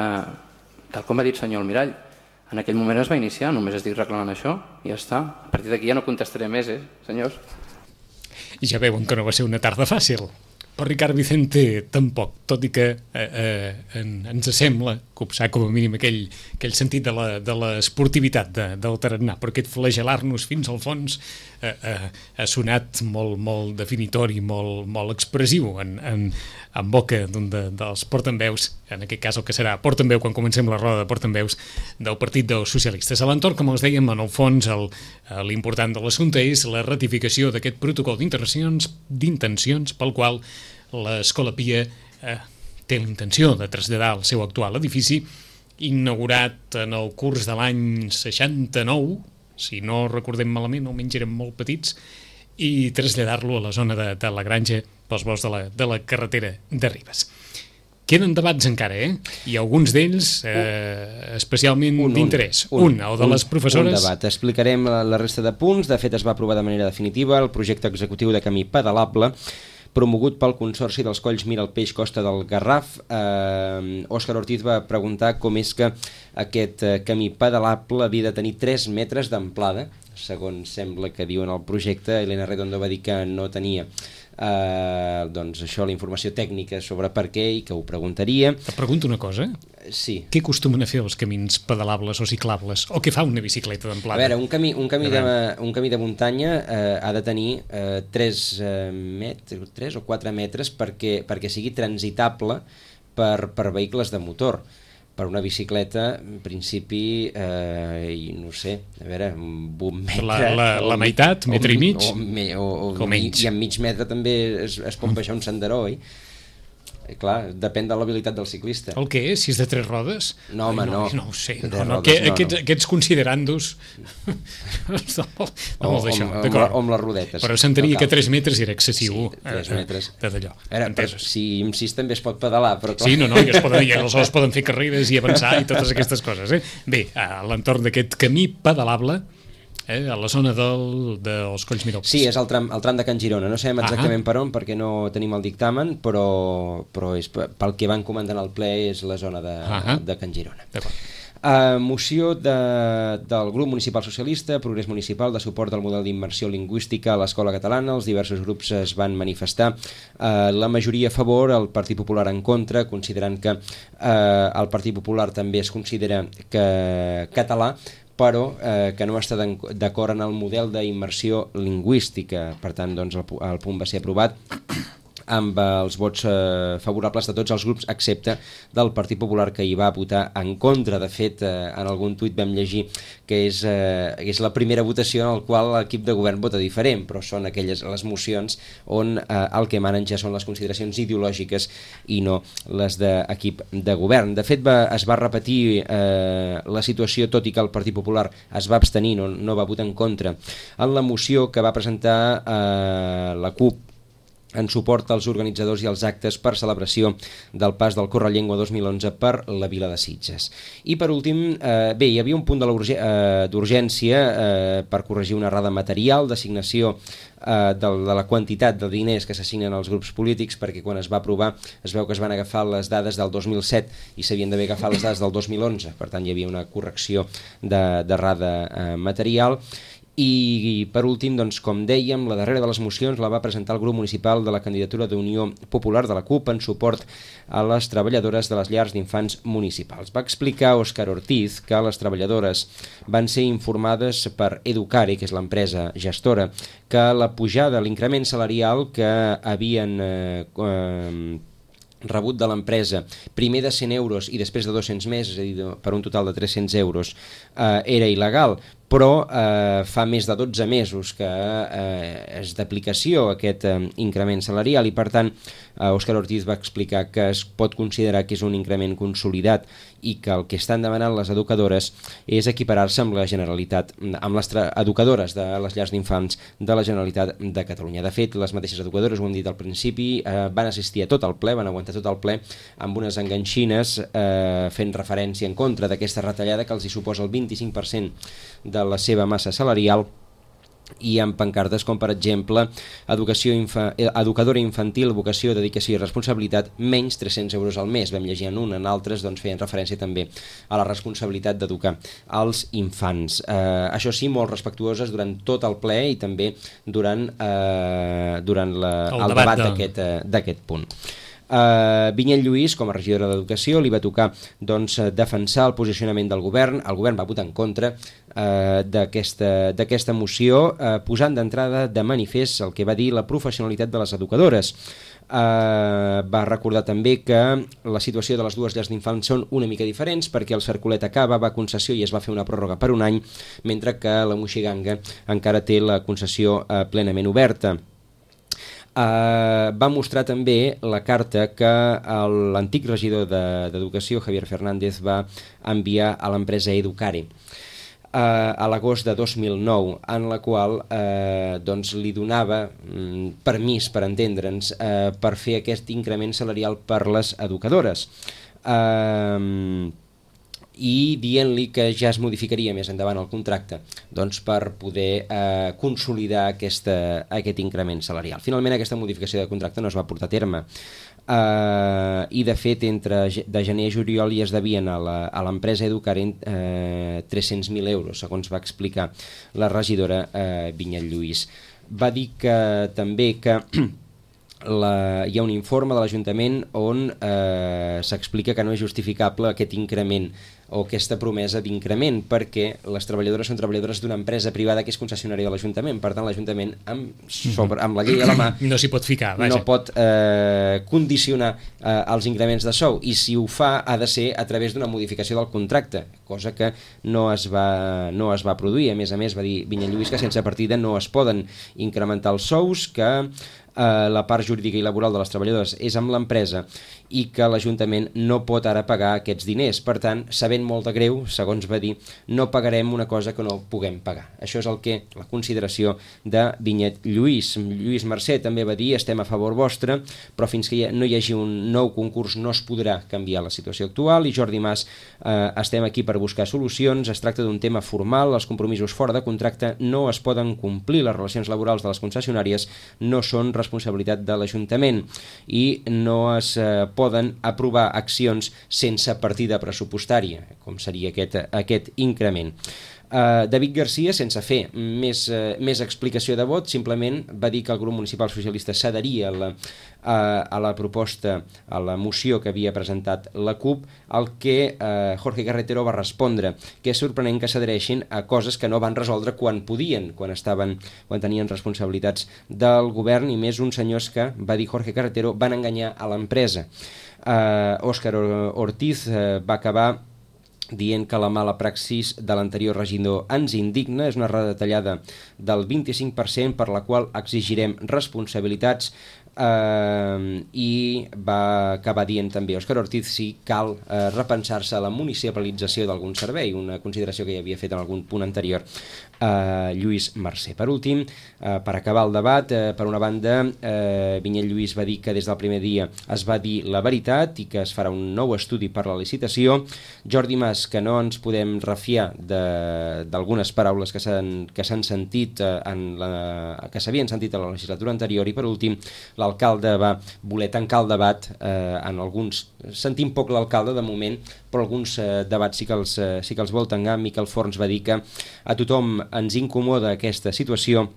eh, tal com ha dit el senyor Mirall, en aquell moment es va iniciar, només estic reclamant això, i ja està. A partir d'aquí ja no contestaré més, eh, senyors? I ja veuen que no va ser una tarda fàcil. Però Ricard Vicente tampoc, tot i que eh, eh, en, ens sembla copsar com a mínim aquell, aquell sentit de l'esportivitat de, del tarannà, però aquest flagelar-nos fins al fons eh, eh, ha sonat molt, molt definitori, molt, molt expressiu en, en, en boca d'un de, dels portaveus, en aquest cas el que serà portaveu quan comencem la roda de portaveus del Partit dels Socialistes. A l'entorn, com els dèiem, en el fons l'important de l'assumpte és la ratificació d'aquest protocol d'intencions pel qual l'Escola Pia eh, té l'intenció de traslladar el seu actual edifici, inaugurat en el curs de l'any seixanta-nou, si no recordem malament, almenys érem molt petits, i traslladar-lo a la zona de, de la Granja pels vols de la, de la carretera de Ribes. Queden debats encara, eh? I alguns d'ells eh, especialment d'interès. Un, un, el de les professores... Un debat. Explicarem la, la resta de punts. De fet, es va aprovar de manera definitiva el projecte executiu de camí pedalable promogut pel Consorci dels Colls Mira el Peix Costa del Garraf. Eh, Òscar Ortiz va preguntar com és que aquest eh, camí pedalable havia de tenir tres metres d'amplada, segons sembla que diuen el projecte. Elena Redondo va dir que no tenia eh, doncs això, la informació tècnica sobre per què i que ho preguntaria. Et pregunto una cosa. Sí. Què acostumen a fer els camins pedalables o ciclables? O què fa una bicicleta d'amplada? A veure, un camí, un camí, de, un camí de muntanya eh, ha de tenir eh, tres, eh, metres, tres o quatre metres perquè, perquè sigui transitable per, per vehicles de motor. Per una bicicleta, en principi, eh, i no sé, a veure, un metre... La, la, la meitat, metre i mig? O, o, o, o menys. I en mig metre també es, es pot baixar un senderó, oi? Clar, depèn de l'habilitat del ciclista. El què és? Si és de tres rodes? No, home, Ai, no. no. No ho sé. De No, no, rodes, que, no, aquests, no. aquests considerandos... no, no O, d'això, o, d'acord. o amb les rodetes. Però s'entenia No que tres metres era excessiu. Sí, tres metres. De d'allò. Ara, però, si amb sis també es pot pedalar, però clar... Sí, no, no, i es poden, i aleshores poden fer carreres i avançar i totes aquestes coses. Eh? Bé, a l'entorn d'aquest camí pedalable eh, a la zona del, dels Colls Mirops. Sí, és el tram, el tram de Can Girona. No sabem exactament per on, perquè no tenim el dictamen, però, però és, pel que van comentant al ple és la zona de, de Can Girona. D'acord. Uh, moció de, del grup municipal socialista, Progrés Municipal, de suport al model d'immersió lingüística a l'escola catalana. Els diversos grups es van manifestar, uh, la majoria a favor, el Partit Popular en contra, considerant que uh, el Partit Popular també es considera que català, però eh, que no està d'acord en el model d'immersió lingüística. Per tant, doncs, el, el punt va ser aprovat amb els vots eh, favorables de tots els grups, excepte del Partit Popular, que hi va votar en contra. De fet, eh, en algun tuit vam llegir que és, eh, és la primera votació en la qual l'equip de govern vota diferent, però són aquelles les mocions on eh, el que manen ja són les consideracions ideològiques i no les d'equip de govern. De fet, va, es va repetir eh, la situació, tot i que el Partit Popular es va abstenir, no, no va votar en contra, en la moció que va presentar eh, la CUP en suport als organitzadors i als actes per celebració del pas del Correllengua dos mil onze per la vila de Sitges. I per últim, eh, bé, hi havia un punt d'urgència eh, per corregir una errada material d'assignació eh, de, de la quantitat de diners que s'assignen als grups polítics, perquè quan es va aprovar es veu que es van agafar les dades del dos mil set i s'havien d'haver agafat les dades del dos mil onze, per tant hi havia una correcció d'errada eh, material. I per últim, doncs, com dèiem, la darrera de les mocions la va presentar el grup municipal de la candidatura d'Unió Popular de la CUP en suport a les treballadores de les llars d'infants municipals. Va explicar Òscar Ortiz que les treballadores van ser informades per Educare, que és l'empresa gestora, que la pujada, l'increment salarial que havien eh, eh, rebut de l'empresa, primer de cent euros i després de dos-cents més, és a dir, per un total de tres-cents euros, eh, era il·legal, però eh, fa més de dotze mesos que eh, és d'aplicació aquest eh, increment salarial i per tant eh, Òscar Ortiz va explicar que es pot considerar que és un increment consolidat i que el que estan demanant les educadores és equiparar-se amb la Generalitat, amb les educadores de les llars d'infants de la Generalitat de Catalunya. De fet, les mateixes educadores, ho hem dit al principi, eh, van assistir a tot el ple, van aguantar tot el ple amb unes enganxines eh, fent referència en contra d'aquesta retallada que els hi suposa el vint-i-cinc per cent de la seva massa salarial, i amb pancartes com per exemple educació infa, educadora infantil, vocació, dedicació i responsabilitat, menys tres-cents euros al mes. Vam llegir en un, en altres doncs, feien referència també a la responsabilitat d'educar els infants. Eh, això sí, molt respectuoses durant tot el ple i també durant, eh, durant la, el, el debat, debat de... d'aquest punt. Uh, Vinyet Lluís, com a regidora d'Educació, li va tocar doncs, defensar el posicionament del govern. El govern va votar en contra uh, d'aquesta moció, uh, posant d'entrada de manifest el que va dir la professionalitat de les educadores. Uh, va recordar també que la situació de les dues llars d'infants són una mica diferents, perquè el Cercolet acaba, va a concessió i es va fer una pròrroga per un any, mentre que la Moixiganga encara té la concessió uh, plenament oberta. Uh, va mostrar també la carta que l'antic regidor d'Educació, Javier Fernández, va enviar a l'empresa Educare uh, a l'agost de dos mil nou, en la qual uh, doncs, li donava um, permís, per entendre'ns, uh, per fer aquest increment salarial per les educadores. Uh, i dient-li que ja es modificaria més endavant el contracte doncs, per poder eh, consolidar aquesta, aquest increment salarial. Finalment aquesta modificació de contracte no es va portar a terme eh, i de fet entre de gener a juliol hi es devien a l'empresa Educare eh, tres-cents mil euros, segons va explicar la regidora eh, Vinyet Lluís. Va dir que també que La, hi ha un informe de l'Ajuntament on eh, s'explica que no és justificable aquest increment o aquesta promesa d'increment, perquè les treballadores són treballadores d'una empresa privada que és concessionària de l'Ajuntament. Per tant, l'Ajuntament amb, sobre, amb la llei a la mà no s'hi pot ficar, vaja. No pot eh, condicionar eh, els increments de sou, i si ho fa ha de ser a través d'una modificació del contracte, cosa que no es va, no es va produir. A més a més va dir Vinyet Lluís que sense partida no es poden incrementar els sous, que Uh, la part jurídica i laboral de les treballadores és amb l'empresa i que l'Ajuntament no pot ara pagar aquests diners. Per tant, sabent sabent molt de greu, segons va dir, no pagarem una cosa que no puguem pagar. Això és el que la consideració de Vinyet Lluís. Lluís Mercè també va dir, estem a favor vostre, però fins que no hi hagi un nou concurs no es podrà canviar la situació actual. I Jordi Mas, eh, estem aquí per buscar solucions, es tracta d'un tema formal, els compromisos fora de contracte no es poden complir, les relacions laborals de les concessionàries no són responsabilitat de l'Ajuntament i no es eh, poden aprovar accions sense partida pressupostària, com seria aquest, aquest increment. Uh, David Garcia, sense fer més, uh, més explicació de vot, simplement va dir que el grup municipal socialista s'adheria a, la, a, a la proposta, a la moció que havia presentat la CUP, al que uh, Jorge Carretero va respondre, que és sorprenent que s'adhereixin a coses que no van resoldre quan podien, quan, estaven, quan tenien responsabilitats del govern, i més uns senyors que, va dir Jorge Carretero, van enganyar a l'empresa. Uh, Òscar Ortiz uh, va acabar dient que la mala praxis de l'anterior regidor ens indigna, és una retallada del vint-i-cinc per cent per la qual exigirem responsabilitats, eh, i va acabar dient també Òscar Ortiz si cal eh, repensar-se la municipalització d'algun servei, una consideració que ja havia fet en algun punt anterior eh, Lluís Mercè. Per últim, eh, per acabar el debat, eh, per una banda, eh, Vinyet Lluís va dir que des del primer dia es va dir la veritat i que es farà un nou estudi per la licitació. Jordi Mas, que no ens podem refiar d'algunes paraules que s'han que s'han sentit eh, en la, que s'havien sentit a la legislatura anterior. I per últim, l'alcalde va voler tancar el debat eh, en alguns, sentim poc l'alcalde de moment, però alguns eh, debats sí que, els, eh, sí que els vol tancar. Miquel Forns va dir que a tothom ens incomoda aquesta situació,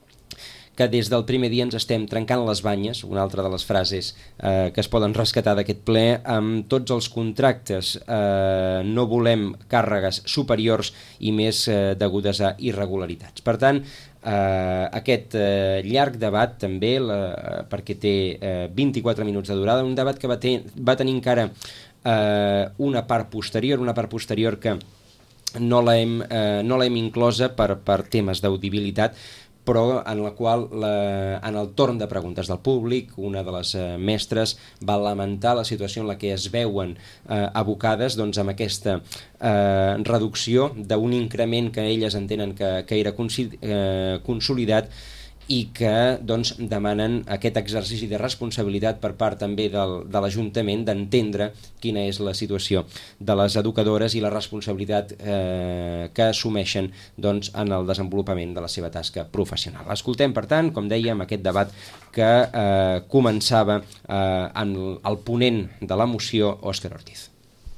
que des del primer dia ens estem trencant les banyes, una altra de les frases eh, que es poden rescatar d'aquest ple, amb tots els contractes, eh, no volem càrregues superiors i més eh, degudes a irregularitats. Per tant, eh, aquest eh, llarg debat també, la, perquè té eh, vint-i-quatre minuts de durada, un debat que va, ten, va tenir encara eh, una part posterior, una part posterior que no l'hem eh, no l'hem inclosa per, per temes d'audibilitat, però en la qual, la, en el torn de preguntes del públic, una de les eh, mestres va lamentar la situació en la que es veuen eh, abocades, doncs, amb aquesta eh, reducció d'un increment que elles entenen que, que era eh, consolidat, i que doncs, demanen aquest exercici de responsabilitat per part també del, de l'Ajuntament d'entendre quina és la situació de les educadores i la responsabilitat eh, que assumeixen doncs, en el desenvolupament de la seva tasca professional. Escoltem, per tant, com dèiem, aquest debat que eh, començava eh, en el ponent de la moció, Òscar Ortiz.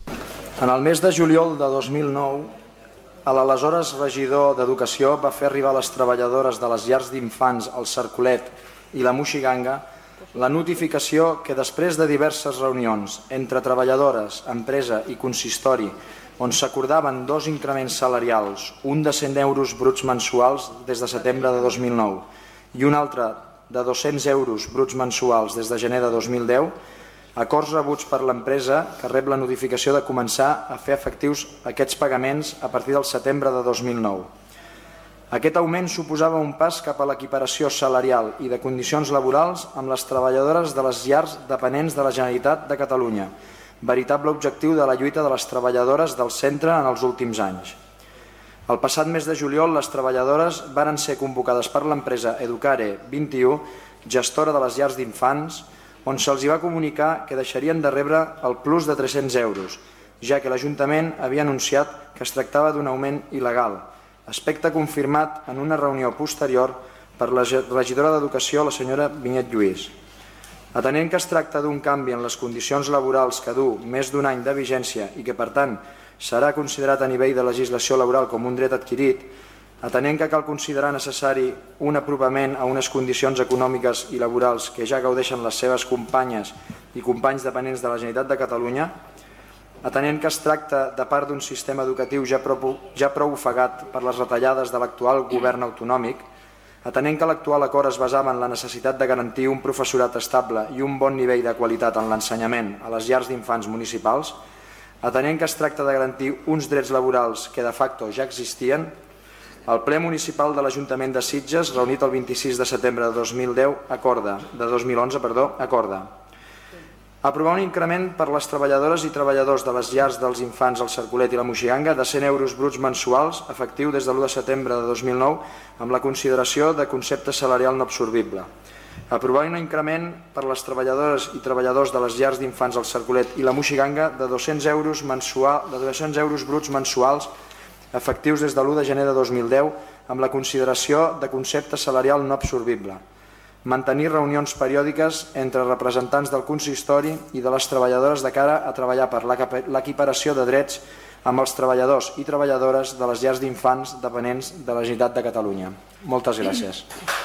En el mes de juliol de dos mil nou, a l'aleshores regidor d'Educació va fer arribar a les treballadores de les llars d'infants El Cercolet i la Moixiganga la notificació que després de diverses reunions entre treballadores, empresa i consistori, on s'acordaven dos increments salarials, un de cent euros bruts mensuals des de setembre de dos mil nou i un altre de dos-cents euros bruts mensuals des de gener de dos mil deu, acords rebuts per l'empresa que rep la notificació de començar a fer efectius aquests pagaments a partir del setembre de dos mil nou. Aquest augment suposava un pas cap a l'equiparació salarial i de condicions laborals amb les treballadores de les llars dependents de la Generalitat de Catalunya, veritable objectiu de la lluita de les treballadores del centre en els últims anys. El passat mes de juliol, les treballadores varen ser convocades per l'empresa Educare vint i u, gestora de les llars d'infants, on se'ls va comunicar que deixarien de rebre el plus de tres-cents euros, ja que l'Ajuntament havia anunciat que es tractava d'un augment il·legal, aspecte confirmat en una reunió posterior per la regidora d'Educació, la senyora Vinyet Lluís. Atenent que es tracta d'un canvi en les condicions laborals que du més d'un any de vigència i que, per tant, serà considerat a nivell de legislació laboral com un dret adquirit, atenent que cal considerar necessari un aprovament a unes condicions econòmiques i laborals que ja gaudeixen les seves companyes i companys dependents de la Generalitat de Catalunya, atenent que es tracta de part d'un sistema educatiu ja prou, ja prou ofegat per les retallades de l'actual govern autonòmic, atenent que l'actual acord es basava en la necessitat de garantir un professorat estable i un bon nivell de qualitat en l'ensenyament a les llars d'infants municipals, atenent que es tracta de garantir uns drets laborals que de facto ja existien, el ple municipal de l'Ajuntament de Sitges, reunit el vint-i-sis de setembre de dos mil deu, acorda, de dos mil onze, perdó, acorda Aprovar un increment per les treballadores i treballadors de les llars dels infants al Cercolet i la Moixiganga de cent euros bruts mensuals, efectiu des de l'u de setembre de dos mil nou, amb la consideració de concepte salarial no absorbible. Aprovar un increment per les treballadores i treballadors de les llars d'infants al Cercolet i la Moixiganga de dos-cents euros, mensual, de dos-cents euros bruts mensuals, efectius des de l'u de gener de dos mil deu, amb la consideració de concepte salarial no absorbible. Mantenir reunions periòdiques entre representants del consistori i de les treballadores de cara a treballar per l'equiparació de drets amb els treballadors i treballadores de les llars d'infants dependents de la Generalitat de Catalunya. Moltes gràcies.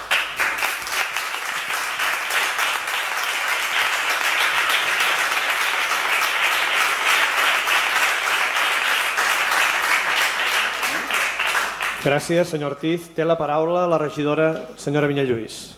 Gràcies, senyor Ortiz. Té la paraula la regidora senyora Vinyalluís.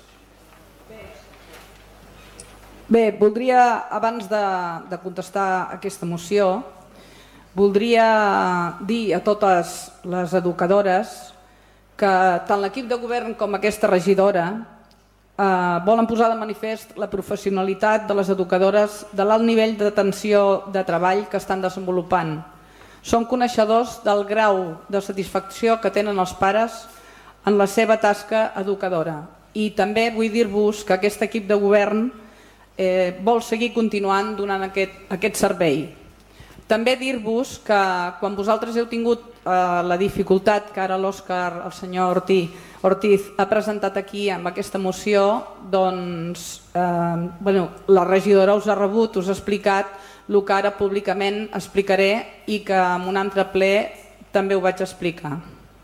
Bé, voldria, abans de, de contestar aquesta moció, voldria dir a totes les educadores que tant l'equip de govern com aquesta regidora eh, volen posar de manifest la professionalitat de les educadores de l'alt nivell d'atenció de treball que estan desenvolupant. Som coneixedors del grau de satisfacció que tenen els pares en la seva tasca educadora i també vull dir-vos que aquest equip de govern Eh, vol seguir continuant donant aquest, aquest servei. També dir-vos que quan vosaltres heu tingut eh, la dificultat que ara l'Òscar, el senyor Ortiz, Ortiz ha presentat aquí amb aquesta moció, doncs eh, bueno, la regidora us ha rebut, us ha explicat el que ara públicament explicaré i que en un altre ple també ho vaig explicar.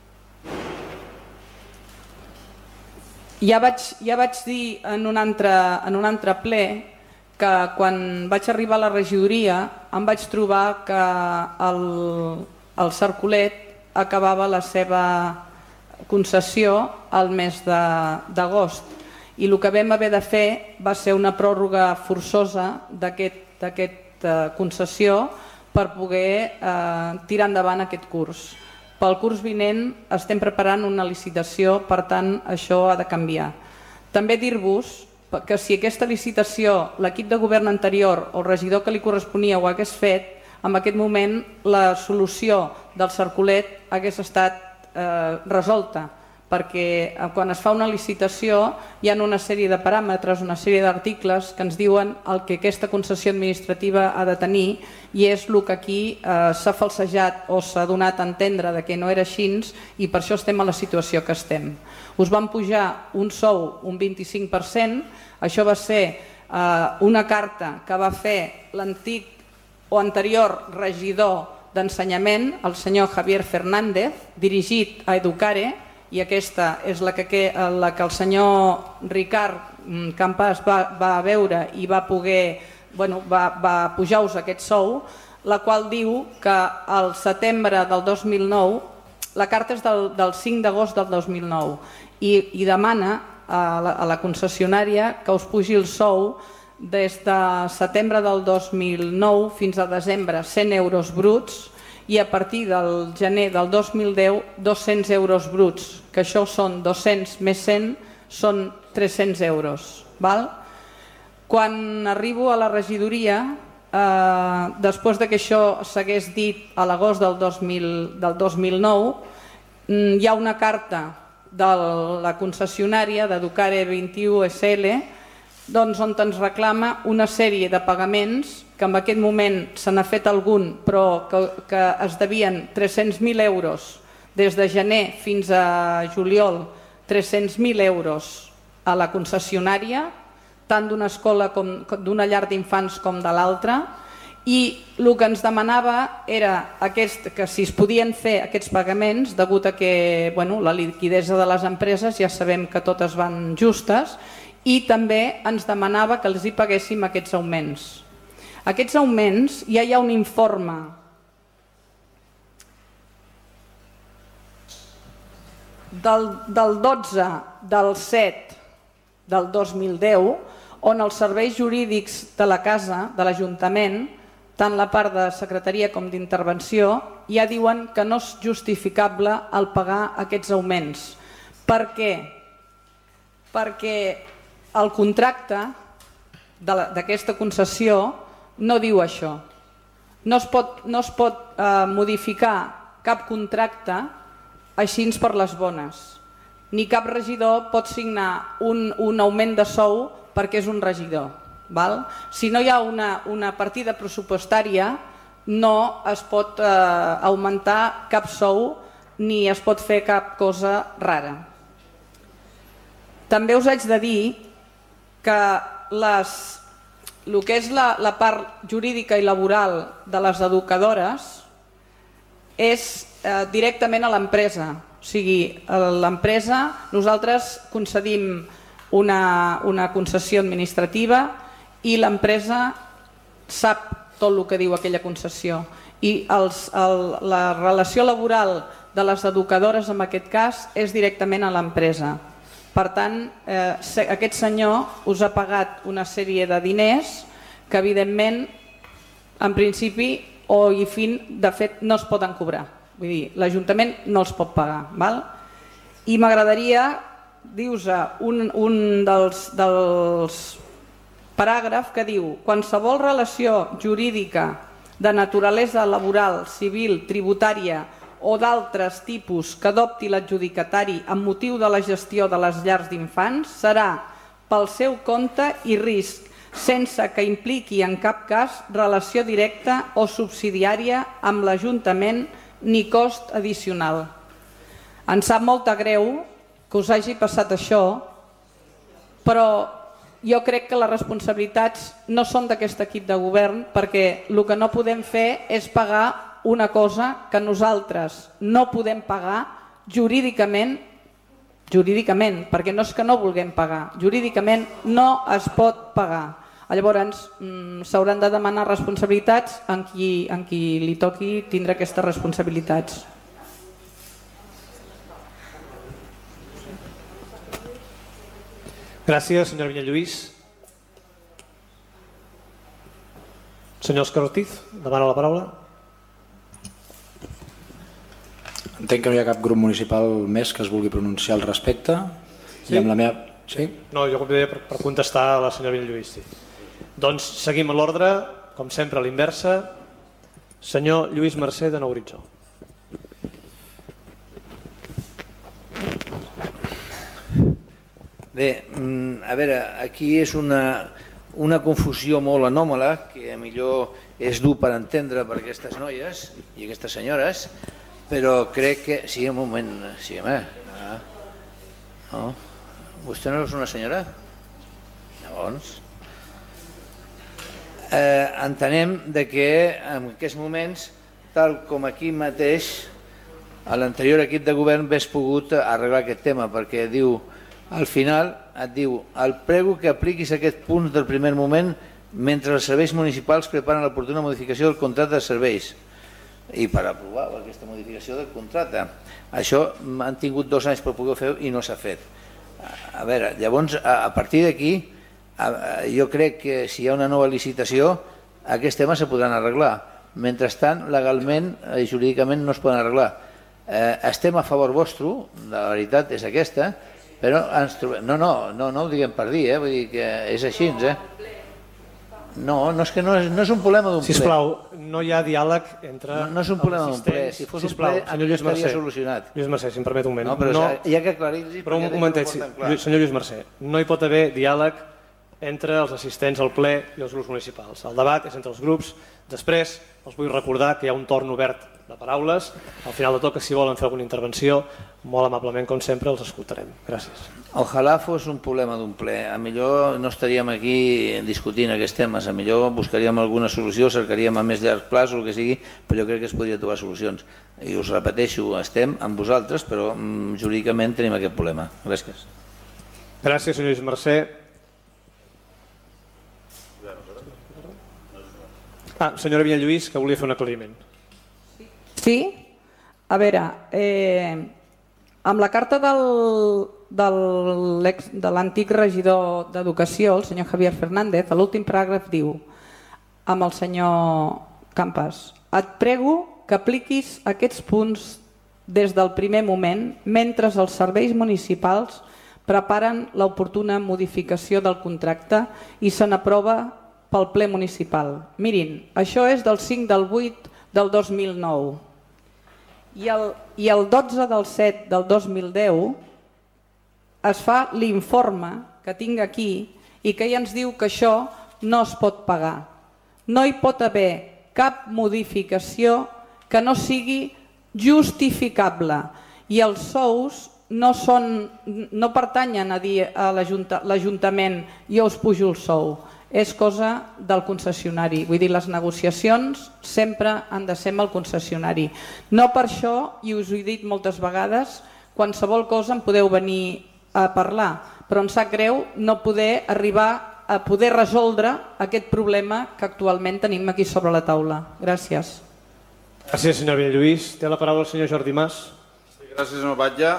Ja vaig, ja vaig dir en un, altre, en un altre ple que quan vaig arribar a la regidoria em vaig trobar que el, el Cercolet acabava la seva concessió al mes d'agost i el que vam haver de fer va ser una pròrroga forçosa d'aquesta concessió per poder eh, tirar endavant aquest curs. Pel curs vinent estem preparant una licitació, per tant això ha de canviar. També dir-vos que si aquesta licitació l'equip de govern anterior o el regidor que li corresponia ho hagués fet, en aquest moment la solució del Cercolet hagués estat eh, resolta, perquè quan es fa una licitació hi ha una sèrie de paràmetres, una sèrie d'articles que ens diuen el que aquesta concessió administrativa ha de tenir i és el que aquí eh, s'ha falsejat o s'ha donat a entendre de que no era així i per això estem a la situació que estem. Us van pujar un sou un vint-i-cinc per cent, això va ser eh, una carta que va fer l'antic o anterior regidor d'ensenyament, el senyor Javier Fernández, dirigit a Educare, i aquesta és la que, la que el senyor Ricard Campàs va, va veure i va poder, bueno, va, va pujar-vos aquest sou, la qual diu que al setembre del dos mil nou, la carta és del, del cinc d'agost del dos mil nou, i, i demana a la, a la concessionària que us pugi el sou des de setembre del dos mil nou fins a desembre cent euros bruts, i a partir del gener del dos mil deu dos-cents euros bruts, que això són dos-cents més cent, són tres-cents euros. Val? Quan arribo a la regidoria, eh, després de que això s'hagués dit a l'agost del, del dos mil nou, hi ha una carta de la concessionària d'Educare vint-i-u S L doncs, on ens reclama una sèrie de pagaments que en aquest moment se n'ha fet algun, però que, que es devien tres-cents mil euros des de gener fins a juliol, tres-cents mil euros a la concessionària, tant d'una escola com d'una llar d'infants com de l'altra, i el que ens demanava era aquest, que si es podien fer aquests pagaments, degut a que bueno, la liquidesa de les empreses ja sabem que totes van justes, i també ens demanava que els hi paguéssim aquests augments. Aquests augments, ja hi ha un informe del, del dotze del set del dos mil deu, on els serveis jurídics de la casa, de l'Ajuntament, tant la part de secretaria com d'intervenció, ja diuen que no és justificable el pagar aquests augments. Per què? Perquè el contracte d'aquesta concessió no diu això. No es pot, no es pot eh, modificar cap contracte així per les bones. Ni cap regidor pot signar un, un augment de sou perquè és un regidor. Val? Si no hi ha una, una partida pressupostària, no es pot eh, augmentar cap sou ni es pot fer cap cosa rara. També us haig de dir que les, el que és la, la part jurídica i laboral de les educadores és eh, directament a l'empresa. O sigui, a l'empresa nosaltres concedim una, una concessió administrativa i l'empresa sap tot el que diu aquella concessió. I els, el, la relació laboral de les educadores en aquest cas és directament a l'empresa. Per tant, eh, aquest senyor us ha pagat una sèrie de diners que evidentment, en principi o i fin, de fet, no es poden cobrar. Vull dir, l'Ajuntament no els pot pagar. Val? I m'agradaria dir-vos un, un dels, dels paràgrafs que diu: qualsevol relació jurídica de naturalesa laboral, civil, tributària o d'altres tipus que adopti l'adjudicatari amb motiu de la gestió de les llars d'infants serà pel seu compte i risc, sense que impliqui en cap cas relació directa o subsidiària amb l'Ajuntament ni cost addicional. Em sap molta greu que us hagi passat això, però jo crec que les responsabilitats no són d'aquest equip de govern, perquè el que no podem fer és pagar una cosa que nosaltres no podem pagar jurídicament, jurídicament, perquè no és que no vulguem pagar, jurídicament no es pot pagar. Llavors s'hauran de demanar responsabilitats en qui, en qui li toqui tindre aquestes responsabilitats. Gràcies, senyor Vinyalluís. Senyor Òscar Ortiz, demana la paraula. Entenc que no hi ha cap grup municipal més que es vulgui pronunciar al respecte. Sí? I amb la meva... Sí? No, jo com deia per, per contestar a la senyora Vinyalluís. Sí. Doncs seguim l'ordre, com sempre a l'inversa. Senyor Lluís Mercè, de Nou Horitzó. Bé, a veure, aquí és una, una confusió molt anòmala que millor és dur per entendre per aquestes noies i aquestes senyores, però crec que... Sí, un moment, sí, home. Ah. No? Vostè no és una senyora? Llavors... Eh, entenem de que en aquests moments, tal com aquí mateix, a l'anterior equip de govern hauria pogut arreglar aquest tema, perquè diu, al final et diu, el prego que apliquis aquest punt del primer moment mentre els serveis municipals preparen l'oportuna modificació del contracte de serveis i per aprovar aquesta modificació del contracte. Això han tingut dos anys per poder fer i no s'ha fet. A veure, llavors, a partir d'aquí, jo crec que si hi ha una nova licitació, aquests temes se podran arreglar. Mentrestant, legalment i jurídicament no es poden arreglar. Eh, estem a favor vostre, la veritat és aquesta, però ens trobem... No, no, no, no ho diguem per dir, eh? Vull dir que és així, eh? No, no és que no és, no és un problema d'un ple. Sisplau, no hi ha diàleg entre... No, no és un problema d'un ple. Si fos Sisplau, un ple, això estaria solucionat. Lluís Mercè, si em permet un moment. No, però no, hi ha que aclarir-los... Però un momentet, sí, senyor Lluís Mercè, no hi pot haver diàleg entre els assistents al ple i els grups municipals. El debat és entre els grups. Després, els vull recordar que hi ha un torn obert de paraules. Al final de tot, que si volen fer alguna intervenció, molt amablement, com sempre, els escoltarem. Gràcies. Ojalà fos un problema d'un ple. A millor no estaríem aquí discutint aquests temes. A millor buscaríem alguna solució, cercaríem a més llarg plaç o el que sigui, però jo crec que es podria trobar solucions. I us repeteixo, estem amb vosaltres, però mm, jurídicament tenim aquest problema. Gràcies. Gràcies, senyor Lluís Mercè. Ah, senyora Vinyalluís, que volia fer un aclariment. Sí? A veure, eh, amb la carta del, del, de l'antic regidor d'Educació, el senyor Javier Fernández, a l'últim paràgraf diu, amb el senyor Campas, et prego que apliquis aquests punts des del primer moment mentre els serveis municipals preparen l'oportuna modificació del contracte i se n'aprova pel ple municipal. Mirin, això és del cinc del vuit del dos mil nou i el, i el dotze del set del dos mil deu es fa l'informe que tinc aquí i que ja ens diu que això no es pot pagar. No hi pot haver cap modificació que no sigui justificable i els sous no, són, no pertanyen a dir a l'Ajuntament jo us pujo el sou, és cosa del concessionari. Vull dir, les negociacions sempre han de ser amb el concessionari. No per això, i us ho he dit moltes vegades, qualsevol cosa en podeu venir a parlar, però em sap greu no poder arribar a poder resoldre aquest problema que actualment tenim aquí sobre la taula. Gràcies. Gràcies, senyor Villalluís. Té la paraula el senyor Jordi Mas. Sí, gràcies, senyor Batlle.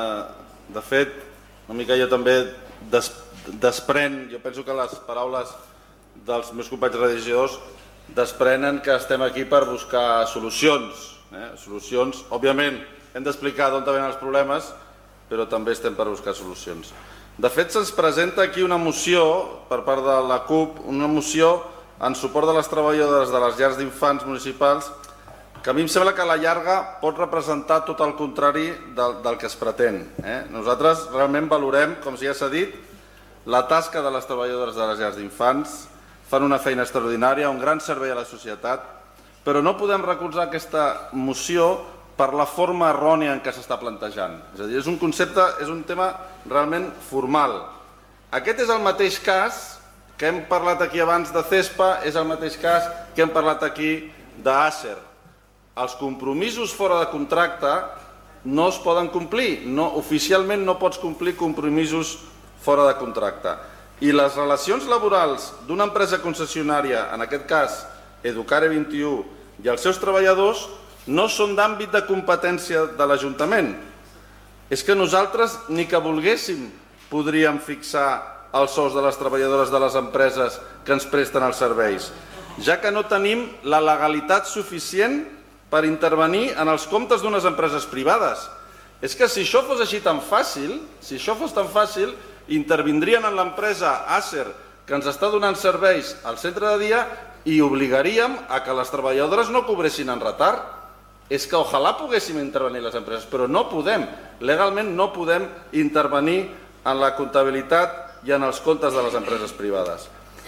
De fet, una mica jo també des, desprèn, jo penso que les paraules dels meus companys regidors desprenen que estem aquí per buscar solucions. Eh? Solucions, òbviament, hem d'explicar d'on venen els problemes, però també estem per buscar solucions. De fet, se'ns presenta aquí una moció per part de la CUP, una moció en suport de les treballadores de les llars d'infants municipals, que a mi em sembla que a la llarga pot representar tot el contrari del, del que es pretén. Eh? Nosaltres realment valorem, com ja s'ha dit, la tasca de les treballadores de les llars d'infants, fan una feina extraordinària, un gran servei a la societat, però no podem recolzar aquesta moció per la forma errònia en què s'està plantejant. És a dir, és un concepte, és un tema realment formal. Aquest és el mateix cas que hem parlat aquí abans de CESPA, és el mateix cas que hem parlat aquí d'Acer. Els compromisos fora de contracte no es poden complir. No, oficialment no pots complir compromisos fora de contracte. I les relacions laborals d'una empresa concessionària, en aquest cas Educare vint i u, i els seus treballadors, no són d'àmbit de competència de l'Ajuntament. És que nosaltres, ni que volguéssim, podríem fixar els sous de les treballadores de les empreses que ens presten els serveis, ja que no tenim la legalitat suficient per intervenir en els comptes d'unes empreses privades. És que si això fos així tan fàcil, si això fos tan fàcil, intervindrien en l'empresa Acer, que ens està donant serveis al centre de dia, i obligaríem a que les treballadores no cobressin en retard. És que ojalà poguéssim intervenir les empreses, però no podem. Legalment no podem intervenir en la comptabilitat i en els comptes de les empreses privades.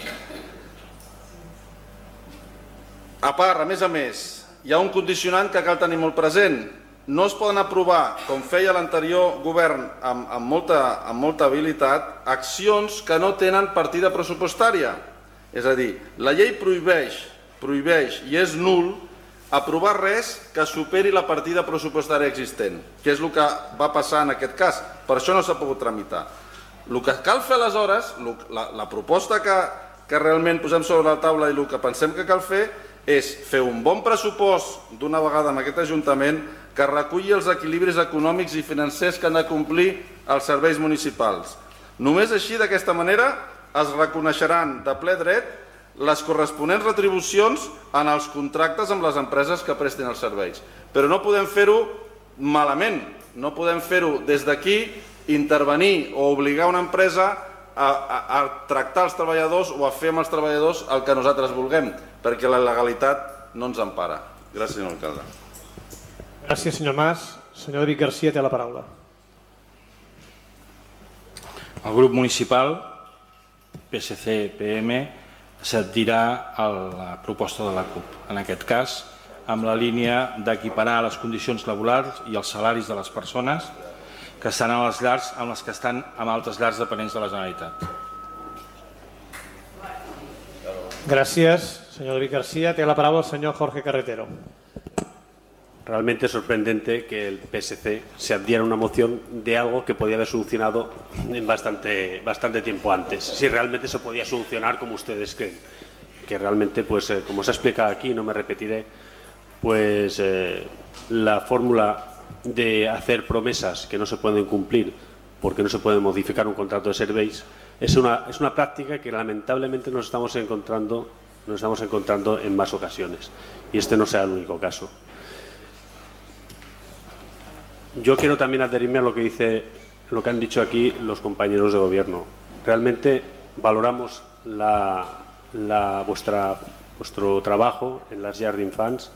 A part, a més a més, hi ha un condicionant que cal tenir molt present. No es poden aprovar, com feia l'anterior govern amb, amb, molta, amb molta habilitat, accions que no tenen partida pressupostària. És a dir, la llei prohibeix, prohibeix i és nul aprovar res que superi la partida pressupostària existent, que és el que va passar en aquest cas. Per això no s'ha pogut tramitar. El que cal fer aleshores, la, la proposta que, que realment posem sobre la taula i el que pensem que cal fer és fer un bon pressupost d'una vegada en aquest Ajuntament que reculli els equilibris econòmics i financers que han de complir els serveis municipals. Només així, d'aquesta manera, es reconeixeran de ple dret les corresponents retribucions en els contractes amb les empreses que prestin els serveis. Però no podem fer-ho malament, no podem fer-ho des d'aquí, intervenir o obligar una empresa a, a, a tractar els treballadors o a fer amb els treballadors el que nosaltres vulguem, perquè la legalitat no ens empara. Gràcies, senyor alcalde. Gràcies, senyor Mas. Senyor David Garcia té la paraula. El grup municipal P S C P M s'adherirà a la proposta de la CUP, en aquest cas amb la línia d'equiparar les condicions laborals i els salaris de les persones que estan a les llars amb les que estan en altres llars dependents de la Generalitat. Gràcies, senyor David García. Té la paraula el senyor Jorge Carretero. Realmente es sorprendente que el P S C se adhiera a una moción de algo que podía haber solucionado en bastante, bastante tiempo antes. Si realmente se podía solucionar como ustedes creen. Que realmente, pues, eh, como se ha explicado aquí, no me repetiré, pues eh, la fórmula de hacer promesas que no se pueden cumplir porque no se puede modificar un contrato de serveis es una, es una práctica que lamentablemente nos estamos encontrando, nos estamos encontrando en más ocasiones. Y este no sea el único caso. Yo quiero también adherirme a lo que dice lo que han dicho aquí los compañeros de gobierno. Realmente valoramos la, la, vuestra, vuestro trabajo en las llars d'infants,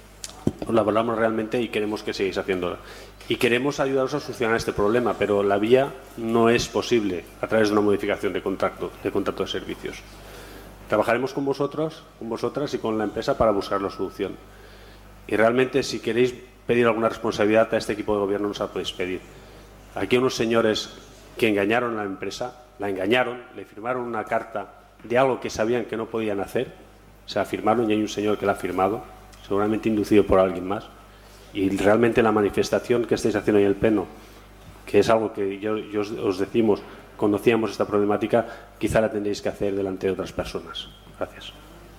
os la valoramos realmente y queremos que sigáis haciéndolo. Y queremos ayudaros a solucionar este problema, pero la vía no es posible a través de una modificación de contrato, de contrato de servicios. Trabajaremos con vosotros, con vosotras y con la empresa para buscar la solución. Y realmente, si queréis pedir alguna responsabilidad a este equipo de gobierno, nos la podéis pedir. Aquí hay unos señores que engañaron a la empresa, la engañaron, le firmaron una carta de algo que sabían que no podían hacer, se la firmaron y hay un señor que la ha firmado, seguramente inducido por alguien más. Y realmente la manifestación que estáis haciendo en el Pleno, que es algo que yo, yo os, os decimos, conocíamos esta problemática, quizá la tendréis que hacer delante de otras personas. Gracias.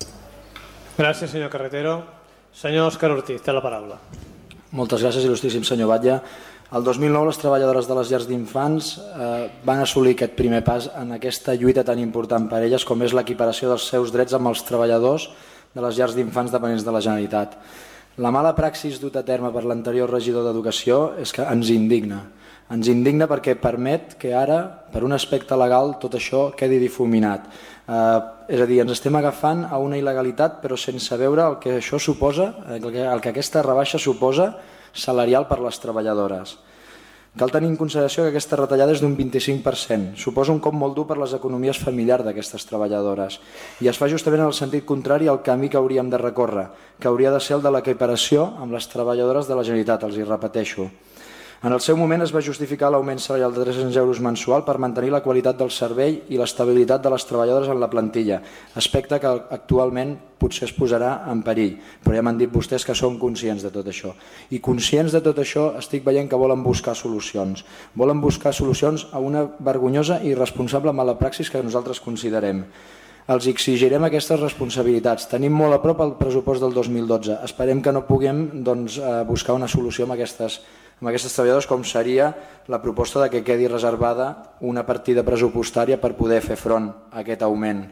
Gràcies, senyor Carretero. Senyor Òscar Ortiz, té la paraula. Moltes gràcies, il·lustríssim senyor Batlle. El dos mil nou les treballadores de les llars d'infants eh, van assolir aquest primer pas en aquesta lluita tan important per elles com és l'equiparació dels seus drets amb els treballadors de les llars d'infants dependents de la Generalitat. La mala praxis dut a terme per l'anterior regidor d'Educació és que ens indigna. Ens indigna perquè permet que ara, per un aspecte legal, tot això quedi difuminat. Eh, és a dir, ens estem agafant a una il·legalitat però sense veure el que això suposa, el que, el que aquesta rebaixa suposa salarial per les treballadores. Cal tenir en consideració que aquesta retallada és d'un vint-i-cinc per cent. Suposa un cop molt dur per les economies familiars d'aquestes treballadores i es fa justament en el sentit contrari al camí que hauríem de recórrer, que hauria de ser el de l'equiparació amb les treballadores de la Generalitat, els hi repeteixo. En el seu moment es va justificar l'augment salarial de tres-cents euros mensual per mantenir la qualitat del servei i l'estabilitat de les treballadores en la plantilla, aspecte que actualment potser es posarà en perill, però ja m'han dit vostès que som conscients de tot això. I conscients de tot això estic veient que volen buscar solucions. Volen buscar solucions a una vergonyosa i irresponsable mala praxis que nosaltres considerem. Els exigirem aquestes responsabilitats. Tenim molt a prop el pressupost del dos mil dotze. Esperem que no puguem doncs, buscar una solució amb aquestes, amb aquestes treballadors, com seria la proposta de que quedi reservada una partida pressupostària per poder fer front a aquest augment.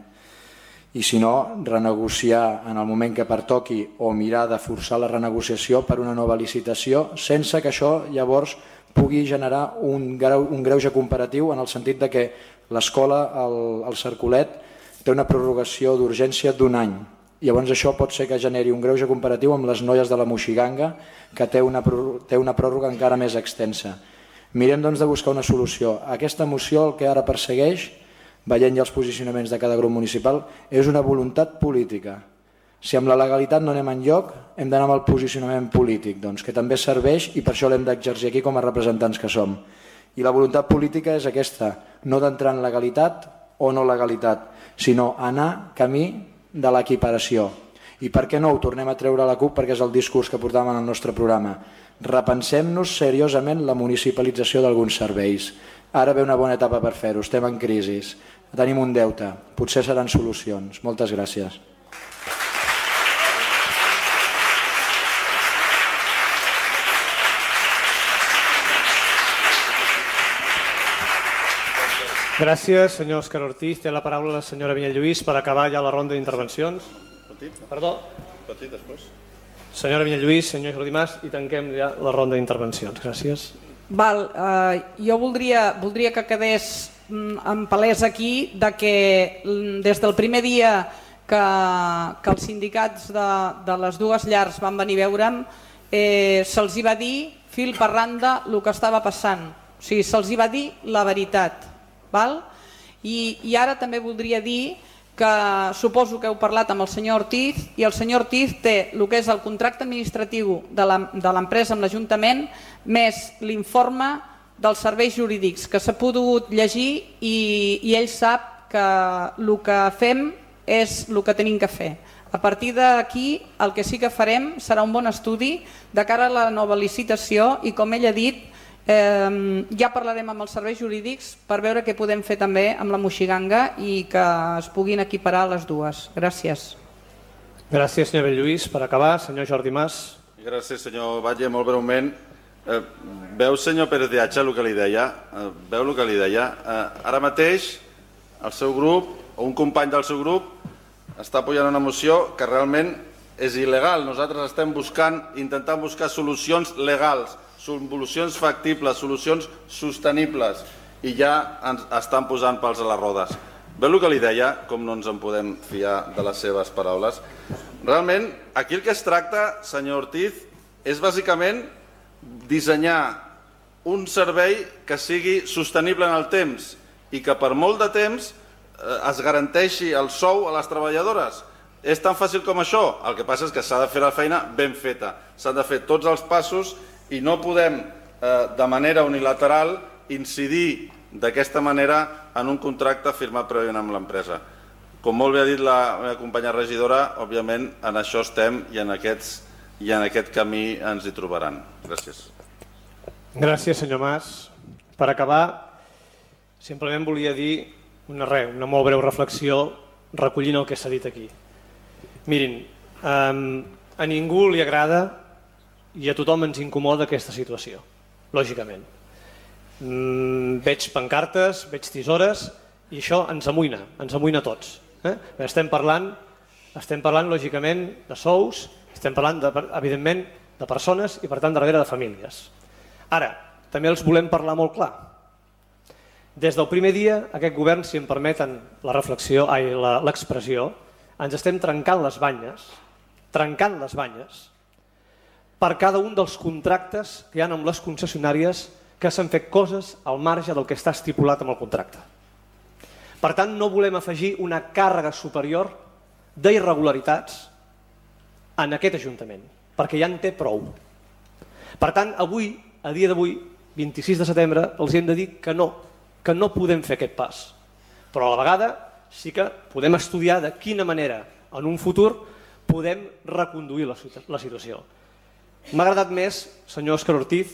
I si no, renegociar en el moment que pertoqui o mirar de forçar la renegociació per una nova licitació, sense que això llavors pugui generar un, greu, un greuge comparatiu en el sentit de que l'escola, el, el Cercolet, té una prorrogació d'urgència d'un any. Llavors això pot ser que generi un greuge comparatiu amb les noies de la Moixiganga, que té una, té una pròrroga encara més extensa. Mirem doncs de buscar una solució. Aquesta moció el que ara persegueix, veient ja els posicionaments de cada grup municipal, és una voluntat política. Si amb la legalitat no anem enlloc, hem d'anar amb el posicionament polític, doncs, que també serveix i per això l'hem d'exercir aquí com a representants que som. I la voluntat política és aquesta, no d'entrar en legalitat o no legalitat, sinó anar camí de l'equiparació. I per què no ho tornem a treure a la CUP, perquè és el discurs que portàvem en el nostre programa. Repensem-nos seriosament la municipalització d'alguns serveis. Ara ve una bona etapa per fer-ho, estem en crisi, tenim un deute, potser seran solucions. Moltes gràcies. Gràcies, senyor Òscar Ortiz. Té la paraula la senyora Vinyet Lluís per acabar ja la ronda d'intervencions. Perdó. Petit, després. Senyora Vinyet Lluís, senyor Jordi Mas, i tanquem ja la ronda d'intervencions. Gràcies. Val, eh, jo voldria, voldria que quedés en palès aquí de que des del primer dia que, que els sindicats de, de les dues llars van venir a veure'm, eh, se'ls hi va dir fil per randa el que estava passant. O sigui, se'ls hi va dir la veritat. Val? I, I ara també voldria dir que suposo que heu parlat amb el senyor Ortiz i el senyor Ortiz té el que és el contracte administratiu de l'empresa amb l'Ajuntament més l'informe dels serveis jurídics que s'ha pogut llegir i, i ell sap que el que fem és el que tenim que fer. A partir d'aquí el que sí que farem serà un bon estudi de cara a la nova licitació i com ell ha dit Eh, ja parlarem amb els serveis jurídics per veure què podem fer també amb la Moixiganga i que es puguin equiparar les dues. Gràcies. Gràcies, senyor Lluís. Per acabar, senyor Jordi Mas. Gràcies, senyor Batlle. Molt breument. Eh, veu, senyor Pérez de Hacha, el que li deia? Eh, veu el que li deia? Eh, ara mateix el seu grup o un company del seu grup està apoyant una moció que realment és il·legal. Nosaltres estem buscant, intentant buscar solucions legals solucions factibles, solucions sostenibles, i ja ens estan posant pals a les rodes. Veu el que li deia, com no ens en podem fiar de les seves paraules? Realment, aquí el que es tracta, senyor Ortiz, és bàsicament dissenyar un servei que sigui sostenible en el temps i que per molt de temps es garanteixi el sou a les treballadores. És tan fàcil com això. El que passa és que s'ha de fer la feina ben feta. S'han de fer tots els passos i no podem, de manera unilateral, incidir d'aquesta manera en un contracte firmat prèviament amb l'empresa. Com molt bé ha dit la meva companya regidora, òbviament en això estem i en, aquests, i en aquest camí ens hi trobaran. Gràcies. Gràcies, senyor Mas. Per acabar, simplement volia dir una, re, una molt breu reflexió recollint el que s'ha dit aquí. Mirin, a ningú li agrada i a tothom ens incomoda aquesta situació, lògicament. Veig pancartes, veig tisores i això ens amoïna, ens amoïna a tots. Estem parlant, estem parlant lògicament de sous, estem parlant, evidentment, de persones i per tant darrere de famílies. Ara, també els volem parlar molt clar. Des del primer dia, aquest govern, si em permeten la reflexió, ai, l'expressió, ens estem trencant les banyes, trencant les banyes, per cada un dels contractes que hi ha amb les concessionàries que s'han fet coses al marge del que està estipulat amb el contracte. Per tant, no volem afegir una càrrega superior d'irregularitats en aquest Ajuntament, perquè ja en té prou. Per tant, avui, a dia d'avui, vint-i-sis de setembre, els hem de dir que no, que no podem fer aquest pas. Però a la vegada sí que podem estudiar de quina manera en un futur podem reconduir la situació. M'ha agradat més, senyor Òscar Ortiz,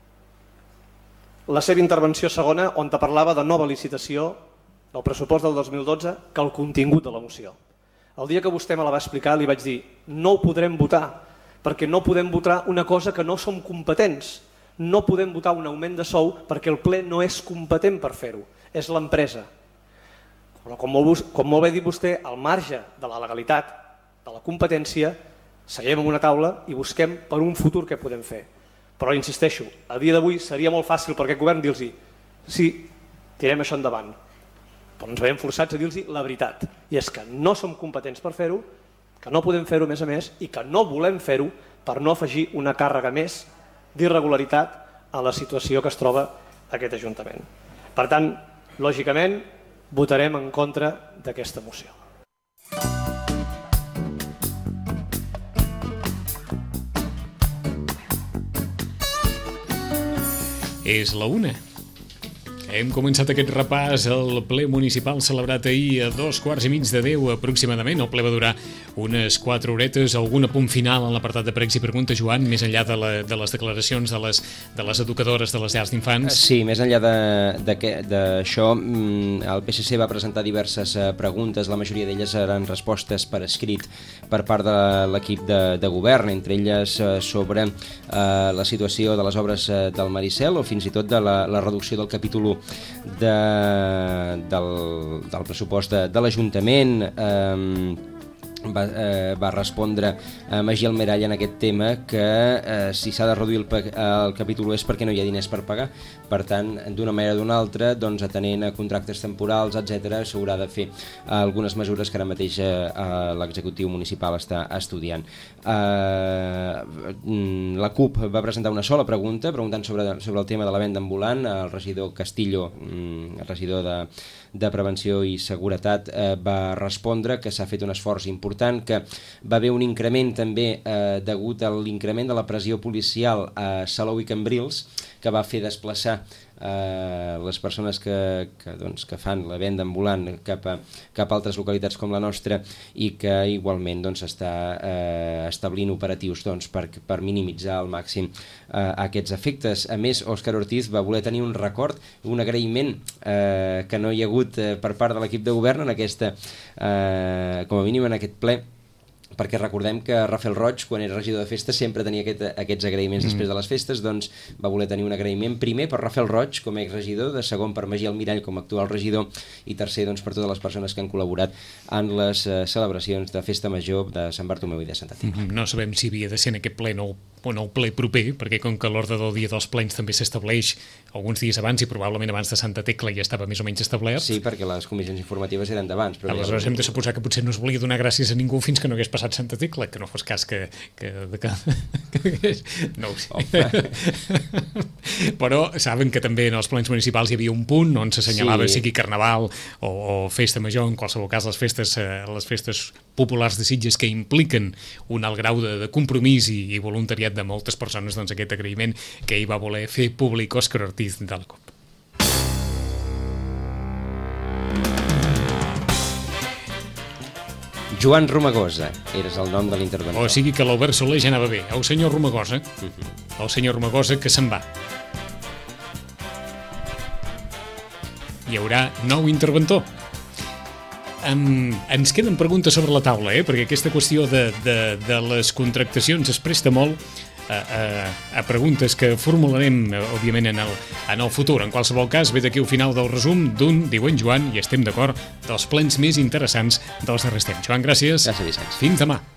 la seva intervenció segona on te parlava de nova licitació del pressupost del dos mil dotze que el contingut de la moció. El dia que vostè me la va explicar li vaig dir no ho podrem votar perquè no podem votar una cosa que no som competents. No podem votar un augment de sou perquè el ple no és competent per fer-ho, és l'empresa. Però com molt, com molt bé dit vostè, al marge de la legalitat, de la competència, seguim en una taula i busquem per un futur què podem fer. Però insisteixo, a dia d'avui seria molt fàcil per aquest govern dir-los sí, tirem això endavant. Però ens veiem forçats a dir-los la veritat. I és que no som competents per fer-ho, que no podem fer-ho a més a més i que no volem fer-ho per no afegir una càrrega més d'irregularitat a la situació que es troba aquest Ajuntament. Per tant, lògicament, votarem en contra d'aquesta moció. És la una. Hem començat aquest repàs al ple municipal celebrat ahir a dos quarts i mig de deu aproximadament. El ple va durar unes quatre horetes. Algun apunt final en l'apartat de pregs i preguntes, Joan, més enllà de, la, de les declaracions de les, de les educadores de les llars d'infants? Sí, més enllà d'això, el P S C va presentar diverses preguntes, la majoria d'elles eren respostes per escrit per part de l'equip de, de govern, entre elles sobre eh, la situació de les obres del Maricel o fins i tot de la, la reducció del capítol u De, del, del pressupost de, de l'Ajuntament. eh, va, eh, va respondre a Magí Almirall en aquest tema que eh, si s'ha de reduir el, el capítol és perquè no hi ha diners per pagar. Per tant, d'una manera o d'una altra, doncs, atenent a contractes temporals, etcètera, s'haurà de fer algunes mesures que ara mateix eh, l'executiu municipal està estudiant. Eh, la CUP va presentar una sola pregunta, preguntant sobre, sobre el tema de la venda ambulant. El regidor Castillo, el regidor de, de Prevenció i Seguretat, eh, va respondre que s'ha fet un esforç important, que va haver un increment també eh, degut a l'increment de la pressió policial a Salou i Cambrils, que va fer desplaçar eh, les persones que, que, doncs, que fan la venda ambulant cap a, cap a altres localitats com la nostra i que igualment doncs, està eh, establint operatius doncs, per, per minimitzar al màxim eh, aquests efectes. A més, Òscar Ortiz va voler tenir un record, un agraïment eh, que no hi ha hagut eh, per part de l'equip de govern en aquesta, eh, com a mínim en aquest ple, perquè recordem que Rafael Roig, quan era regidor de festes, sempre tenia aquest, aquests agraïments mm. després de les festes, doncs va voler tenir un agraïment primer per Rafael Roig com a exregidor, de segon per Magí Almirall com a actual regidor i tercer doncs, per totes les persones que han col·laborat en les eh, celebracions de Festa Major de Sant Bartomeu i de Santa Tecla. Mm -hmm. No sabem si havia de ser en aquest ple o no el ple proper, perquè com que l'ordre del dia dels plens també s'estableix alguns dies abans i probablement abans de Santa Tecla ja estava més o menys establert. Sí, perquè les comissions informatives eren d'abans. Aleshores ja... hem de suposar que potser no es volia donar gràcies a ningú fins que no hagués passat Santa Tecla, que no fos cas que... que, que, que no ho sé. Oh, però saben que també en els plens municipals hi havia un punt on s'assenyalava sí. sigui Carnaval o, o Festa Major, en qualsevol cas les festes, eh, les festes populars de Sitges que impliquen un alt grau de, de compromís i, i voluntariat de moltes persones, doncs aquest agraïment que ell va voler fer públic Òscar Ortiz de la C U P. Joan Romagosa, eres el nom de l'interventor. O sigui que l'Albert Soler ja anava bé. El senyor Romagosa, uh-huh. el senyor Romagosa que se'n va. Hi haurà nou interventor. Um, ens queden preguntes sobre la taula, eh? Perquè aquesta qüestió de, de, de les contractacions es presta molt a, a, a preguntes que formularem, òbviament, en el, en el futur. En qualsevol cas, ve d'aquí al final del resum d'un, diu en Joan, i estem d'acord, dels plens més interessants dels darrers temps. Joan, gràcies. Gràcies, Vicenç. Fins demà.